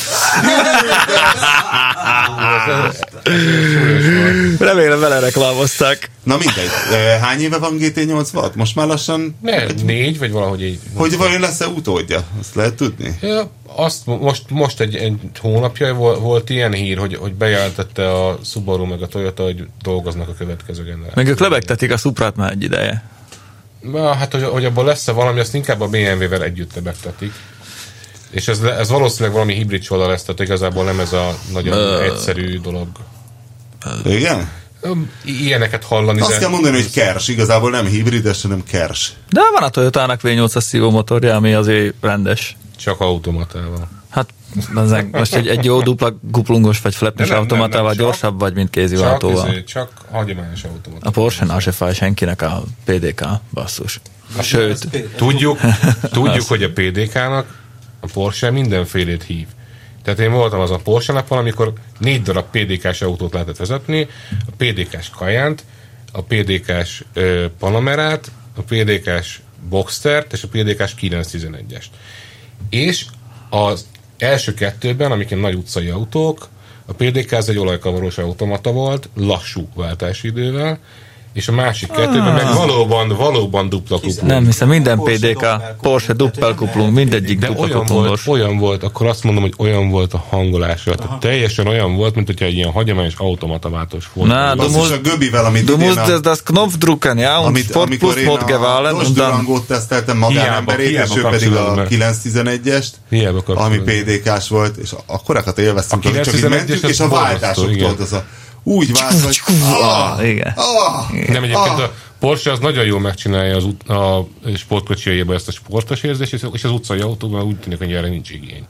A: Remélem vele reklámozták.
D: Na mindegy. Hány éve van GT86? Most már lassan...
B: 4, vagy valahogy így.
D: Hogy vajon lesz-e utódja? Azt lehet tudni?
B: Ja, most egy hónapja volt ilyen hír, hogy bejelentette a Subaru meg a Toyota, hogy dolgoznak a következő generációban.
A: Meg ők lebegtetik a Suprát már egy ideje.
B: Hát, hogy abban lesz-e valami, azt inkább a BMW-vel együtt lebegtetik. És ez valószínűleg valami hibrid csoda lesz, tehát igazából nem ez a nagyon egyszerű dolog.
D: Igen?
B: Ilyeneket hallani.
D: Azt kell mondani, hogy kers, igazából nem hibrides, hanem kers.
A: De van a Toyotának V8-as szívómotorja, ami azért rendes.
B: Csak automatával.
A: Hát most egy jó dupla kuplungos vagy flappes automatával gyorsabb vagy, mint kéziautóval.
B: Csak hagyományos automatával.
A: A Porsche-nál se fáj senkinek a PDK, basszus. Sőt,
B: tudjuk, hogy a PDK-nak a Porsche mindenfélét hív. Tehát én voltam az a Porsche napon, amikor 4 darab PDK-s autót lehetett vezetni, a PDK-s Cayennet, a PDK-s Panamerát, a PDK-s Boxstert és a PDK-s 911-est. És az első 2-ben, amik nagy utcai autók, a PDK az egy olajkavarós automata volt, lassú váltási idővel, és a másik 2-ben meg valóban dupla kuplung.
A: Nem hiszem, minden PDK, Porsche duppel kuplung, mindegyik dupla kuplungos.
B: Olyan volt, akkor azt mondom, hogy olyan volt a hangolása. Tehát teljesen olyan volt, mint hogyha egy ilyen hagyományos automataváltós volt.
D: Na, du musst a Göbivel, amit
A: du musst das Knopf drücken, ja, und Sport Plus Mod gewählen.
D: Most Durangót teszteltem magánemberét, és ő pedig a 911-est, ami PDK-s volt, és akkorákat élveztünk, hogy csak így mentünk, és a váltásoktól az a úgy vált, hogy...
B: Nem, egyébként a Porsche az nagyon jól megcsinálja a sportkocsiaiba ezt a sportos érzést, és az utcai autóban úgy tűnik, hogy erre nincs igény.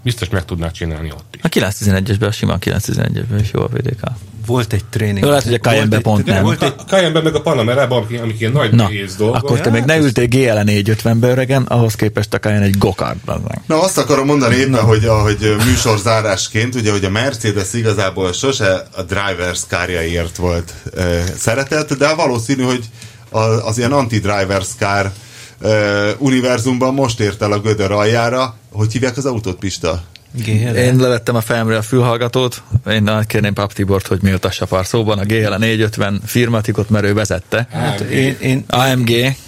B: biztos meg tudnák csinálni ott is.
A: A 911-esben, a simán 911-esben is jó a VDK.
C: Volt egy tréning.
A: Jó, lehet, hogy a Cayenne-ben pont nem.
B: A Cayenne-ben meg a Panamerában, amik ilyen nagy nehéz dolgok.
A: Akkor te még ne ültél GL 450-be öregen, ahhoz képest a Cayenne egy go-kart.
D: Na, azt akarom mondani éppen, hogy műsorzárásként, ugye, hogy a Mercedes igazából sose a drivers car-jaiért volt szeretett, de valószínű, hogy az ilyen anti-drivers car univerzumban most ért el a gödör aljára. Hogy hívják az autót, Pista?
C: GL.
A: Én levettem a fejemre a fülhallgatót, én kérném Pap Tibort, hogy méltassa pár szóban a GL 450 firmatikot, mert ő vezette.
C: Hát én
A: AMG.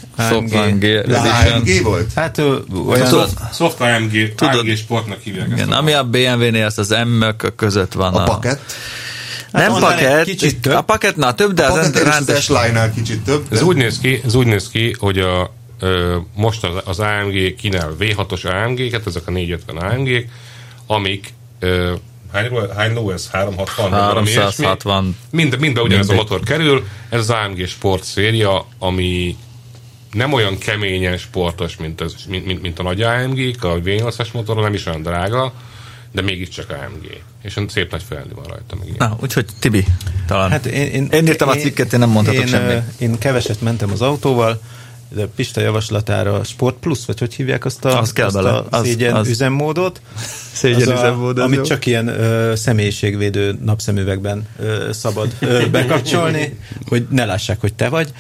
D: AMG volt?
C: Hát olyan...
B: Soft AMG, AMG Sportnak hívják.
A: Igen, ami a BMW-nél ezt az M-ök között van.
D: A pakett?
A: Nem
C: hát
A: pakett,
C: kicsit több.
A: a pakettnál több, de
D: a
A: az
D: rendes line-nál kicsit több.
B: Ez úgy néz ki, hogy most az AMG kínál V6-os AMG-ket, ezek a 450 AMG-k, amik hány ló ez? 360?
A: 360.
B: Mindenben ugyanez a motor kerül. Ez az AMG Sport széria, ami nem olyan keményen sportos, mint a nagy AMG-k, a V8-as motoron, nem is olyan drága, de mégiscsak AMG. És szép nagy felni van rajta.
A: Na, úgyhogy Tibi, talán.
C: Hát
A: én írtam a cikket, én nem mondhatok semmit.
C: Én keveset mentem az autóval, de Pista javaslatára Sport Plus, vagy hogy hívják azt a szégyen üzemmódot?
A: Szégyen üzemmód.
C: Amit csak ilyen személyiségvédő napszemüvegben szabad bekapcsolni, hogy ne lássák, hogy te vagy.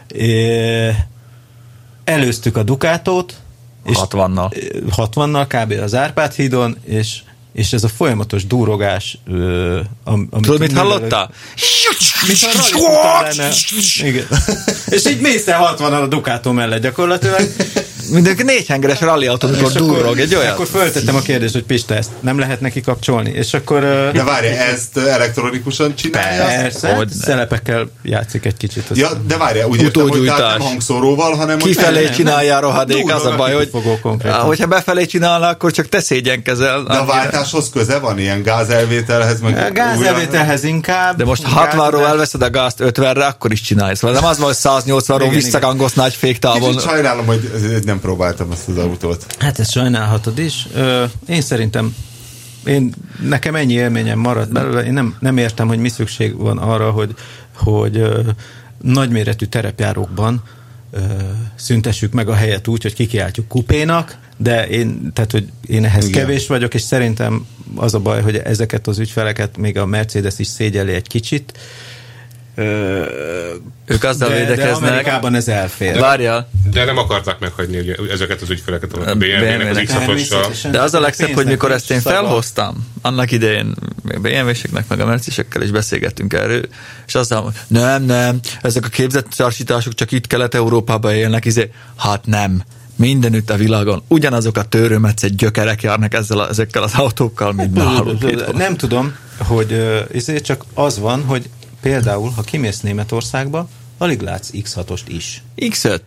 C: Előztük a Ducatót. 60-nal kb. Az Árpád hídon, és ez a folyamatos durrogás...
A: Tudod, mit hallottál?
C: Mint a rally lenne. Igen. És így mész el 60-nal a Ducato mellett gyakorlatilag.
A: Mindenki 4 hengeres rally autó, amikor durrog, egy olyan.
C: Akkor föltettem a kérdést, hogy Pista, ezt nem lehet neki kapcsolni. És akkor...
D: De várj, ezt elektronikusan csinálja?
C: Persze, szelepekkel játszik egy kicsit.
D: Ja, de várj, úgy értem, hogy nem hangszóróval, hanem...
A: Kifelé csinálja a rohadék, az a baj, hogy hogyha befelé csinálna, akkor csak te szégyenkezel.
D: De a váltáshoz köze van ilyen gázelvételhez?
C: A gázelvételhez inkább.
A: De most 60-ról elveszed a gázt 50-re, akkor is csinálsz. Nem az van, hogy 180-ról visszakangosz nagy féktávon.
D: Kicsit sajnálom, hogy nem próbáltam ezt az autót.
C: Hát ezt sajnálhatod is. Én szerintem nekem ennyi élményem maradt belőle. Én nem értem, hogy mi szükség van arra, hogy nagyméretű terepjárókban szüntessük meg a helyet úgy, hogy kikiáltjuk kupénak, de én ehhez kevés vagyok, és szerintem az a baj, hogy ezeket az ügyfeleket még a Mercedes is szégyeli egy kicsit.
A: Ők azzal védekeznek.
C: De Amerikában ez elfér.
A: Várjál.
B: De nem akarták meghagyni ezeket az ügyfeleket a BMW-nek, az X6-ossal.
A: De az a legszebb, hogy mikor ezt én felhoztam, annak idején BMW-seknek, meg a Mercedesekkel is beszélgettünk erről, és azzal, hogy nem, ezek a képzett társítások csak itt Kelet-Európában élnek, hát nem. Mindenütt a világon ugyanazok a törőmetszett gyökerek járnak ezekkel az autókkal, mint nálunk.
C: Nem tudom, hogy csak az van, hogy például, ha kimész Németországba, alig látsz X6-ost is.
A: X5?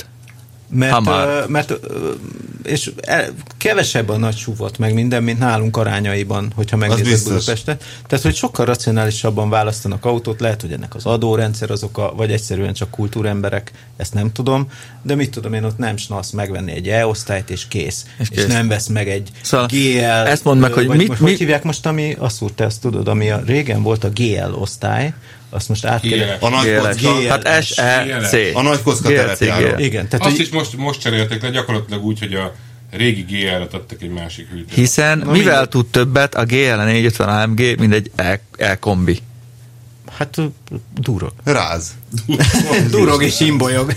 C: Mert és kevesebb a nagy súvot meg minden, mint nálunk arányaiban, hogyha megnézed Budapestet. Tehát, hogy sokkal racionálisabban választanak autót, lehet, hogy ennek az adórendszer az oka, vagy egyszerűen csak kultúremberek, ezt nem tudom, de mit tudom én, ott nem snasz megvenni egy E-osztályt, és kész. És nem vesz meg egy GL.
A: Ezt mondd meg, hogy
C: hogy hívják most, ami Asszúr, te azt tudod, ami régen volt a GL osztály, azt most át kell...
D: A nagy kocka.
A: Hát SEC.
D: A nagy kocka terepjáró.
C: Igen. Tehát,
B: azt is most cseréltek le, gyakorlatilag úgy, hogy a régi GL-re tettek egy másik hűtőt.
A: Hiszen mivel tud többet a GL 450 AMG, mint egy E-kombi?
C: Hát durog.
D: Ráz.
C: Durog és imbolyog.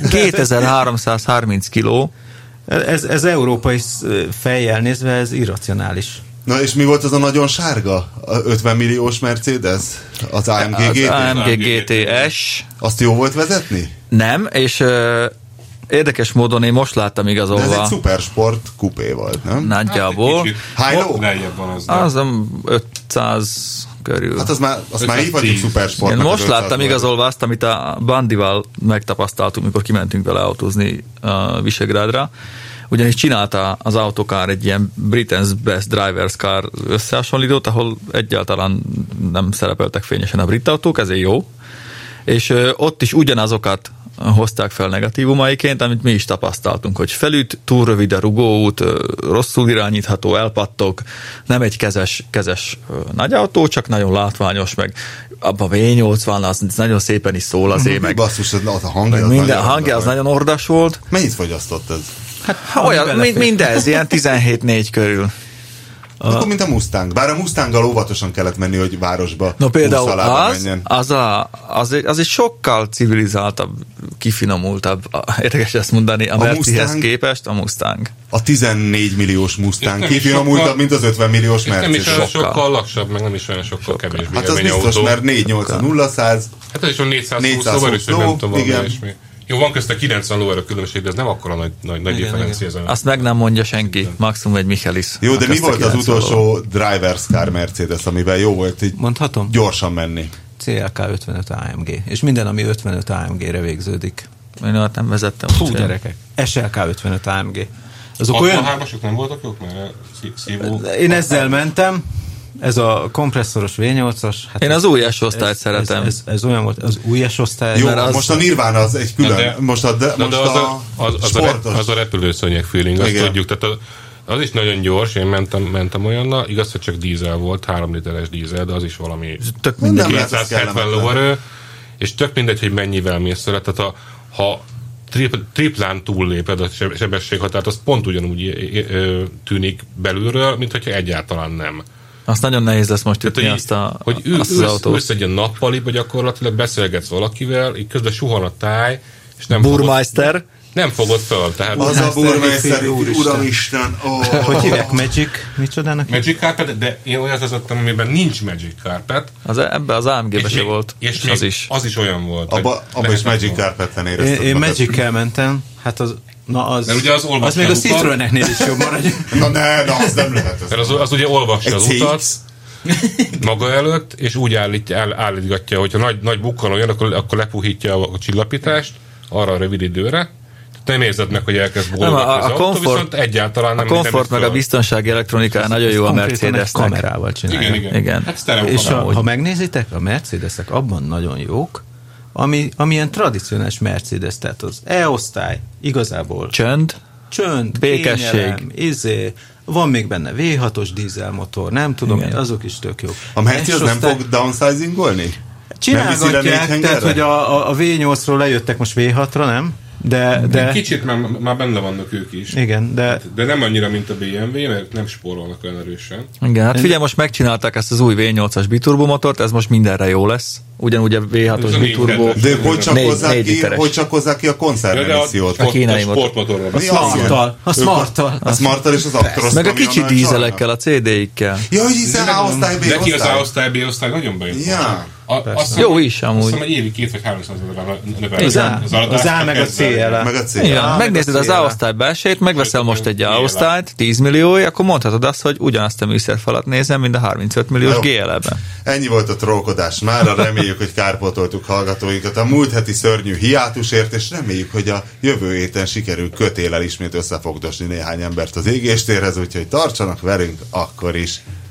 A: 2330 kiló.
C: Ez európai fejjel nézve, ez irracionális.
D: Na és mi volt az a nagyon sárga? A 50 milliós Mercedes? Az AMG GT?
A: Az AMG GT-S.
D: Azt jó volt vezetni?
A: Nem, és érdekes módon én most láttam igazolva.
D: De ez egy szupersport kupé volt, nem?
A: Nagyjából.
D: Hány ló?
B: Lejjebb van az.
A: Az 500 körül.
D: Hát azt már hívhatjuk szupersportnak.
A: Én most láttam igazolva azt, amit a Bandival megtapasztaltunk, mikor kimentünk vele autózni a Visegrádra. Ugyanis csinálta az Autocar egy ilyen Britain's Best Drivers Car összehasonlítót, ahol egyáltalán nem szerepeltek fényesen a brit autók, ezért jó. És ott is ugyanazokat hozták fel negatívumaiként, amit mi is tapasztaltunk, hogy felüt, túl rövid a rugóút, rosszul irányítható, elpattog, nem egy kezes nagy autó, csak nagyon látványos, meg abban a V80 az nagyon szépen is szól azért, meg
D: basszus, a hangja
A: minden hangja az nagyon ordas volt.
D: Mennyit fogyasztott ez?
A: Hát olyan, mindez, ilyen 17-4 körül.
D: Akkor mint a Mustang. Bár a Mustanggal óvatosan kellett menni, hogy városba.
A: No például az egy sokkal civilizáltabb, kifinomultabb, érdekes ezt mondani, a Mercihez képest a Mustang.
D: A 14 milliós Mustang kifinomultabb, mint az 50 milliós Mercedes.
B: Nem is olyan sokkal lassabb, meg nem is olyan sokkal kevésbé.
D: Hát az biztos, autó. Mert 480-0-100.
B: Hát ez is olyan 420 lóerő, nem tudom, igen. Jó, van közte 90 lóerő különbség, de ez nem akkora nagy differencia.
A: Azt meg nem mondja senki, maximum egy Michelis.
D: Jó, de mi volt az utolsó driver's car Mercedes, amivel jó volt így
C: mondhatom?
D: Gyorsan menni?
C: CLK 55 AMG. És minden, ami 55 AMG-re végződik.
A: Én ott nem vezettem.
C: Fú, gyerekek. SLK 55 AMG.
B: Azok olyan... hármasok nem voltak jók, mert szívó...
C: Én ezzel mentem. Ez a kompresszoros V8-as. Hát
A: én az új S-osztályt szeretem.
C: Ez olyan volt, az új S-osztály.
D: Jó, most a Nirvana az egy külön.
B: Az a repülőszőnyeg feeling, azt tudjuk. Tehát az is nagyon gyors, én mentem olyannal, igaz, hogy csak dízel volt, 3 literes dízel, de az is valami
A: tök mindegy,
B: 270 lóerő, és tök mindegy, hogy mennyivel mész vele. Tehát ha triplán túlléped a sebességhatárt, az pont ugyanúgy tűnik belülről, mint hogyha egyáltalán nem.
A: Azt nagyon nehéz lesz most ütni azt az autót.
B: Ülsz egy ilyen nappaliba, gyakorlatilag beszélgetsz valakivel, így közben suhan a táj, és nem
A: Burmeister.
B: Nem fogod fel. Tehát
D: az a Burmeister, uramisten.
C: Hogy hívják? Magic? Micsodának?
B: Magic Carpet, de én olyat vezettem, amiben nincs Magic Carpet.
A: Ebben az AMG-be se volt.
B: És az is olyan volt.
D: Abban is Magic Carpeten éreztem.
C: Én Magic-kel mentem. Hát az...
B: Mert ugye az
C: még a Citroeneknél is jobb maradj.
D: Na, az nem lehet.
B: Mert az ugye olvassa az utat maga előtt, és úgy állítgatja, hogyha nagy bukkanó jön, akkor lepuhítja a csillapítást arra a rövid időre. Nem érzed meg, hogy elkezd bólogatni az autó, viszont egyáltalán nem.
A: A komfort meg a biztonsági elektronikája nagyon jó a Mercedesnek.
C: Kamerával csinálja.
B: Igen. Hát
C: és ha megnézitek, a Mercedesek abban nagyon jók, ami ilyen tradicionális Mercedes, tehát az E-osztály, igazából
A: csönd, békesség,
C: kényelem, van még benne V6-os dízelmotor, nem tudom, azok is tök jók.
D: A Mercedes nem fog downsizingolni?
C: Csinálgatják, tehát hogy a V8-ról lejöttek most V6-ra, nem? De
B: kicsit már benne vannak ők is.
C: Igen, de
B: nem annyira, mint a BMW, mert nem spórolnak olyan erősen.
A: Igen, hát figyelj, most megcsinálták ezt az új V8-as biturbo motort, ez most mindenre jó lesz. Ugyanúgy a V6-os biturbo.
D: De hogy csak hozzák ki a konzervemissziót?
A: A kínai
B: sportmotorról.
C: A Smarttal.
D: A Smarttal és az Actros.
A: Meg a kicsi dízelekkel, a CD-ikkel.
D: Ja, hogy hiszen A-osztály, B-osztály.
B: Neki az A-osztály, B-osztály nagyon bejön.
D: Ja.
A: Jó is amúgy.
B: Azt hiszem, évi 200 vagy 300 ezerre növelni.
C: Az A meg a CL.
A: Igen, megnézed az A-osztály belsejét, megveszel most egy A-osztályt 10 milliói, akkor mondhatod azt, hogy ugyanazt a műszerfalat nézem, mint a 35 milliós GL-ben.
D: Ennyi volt a trollkodás mára, reméljük, hogy kárpótoltuk hallgatóinkat a múlt heti szörnyű hiátusért, és reméljük, hogy a jövő héten sikerül kötéllel ismét összefogdosni néhány embert az égéstérhez, úgyhogy tartsanak velünk akkor is.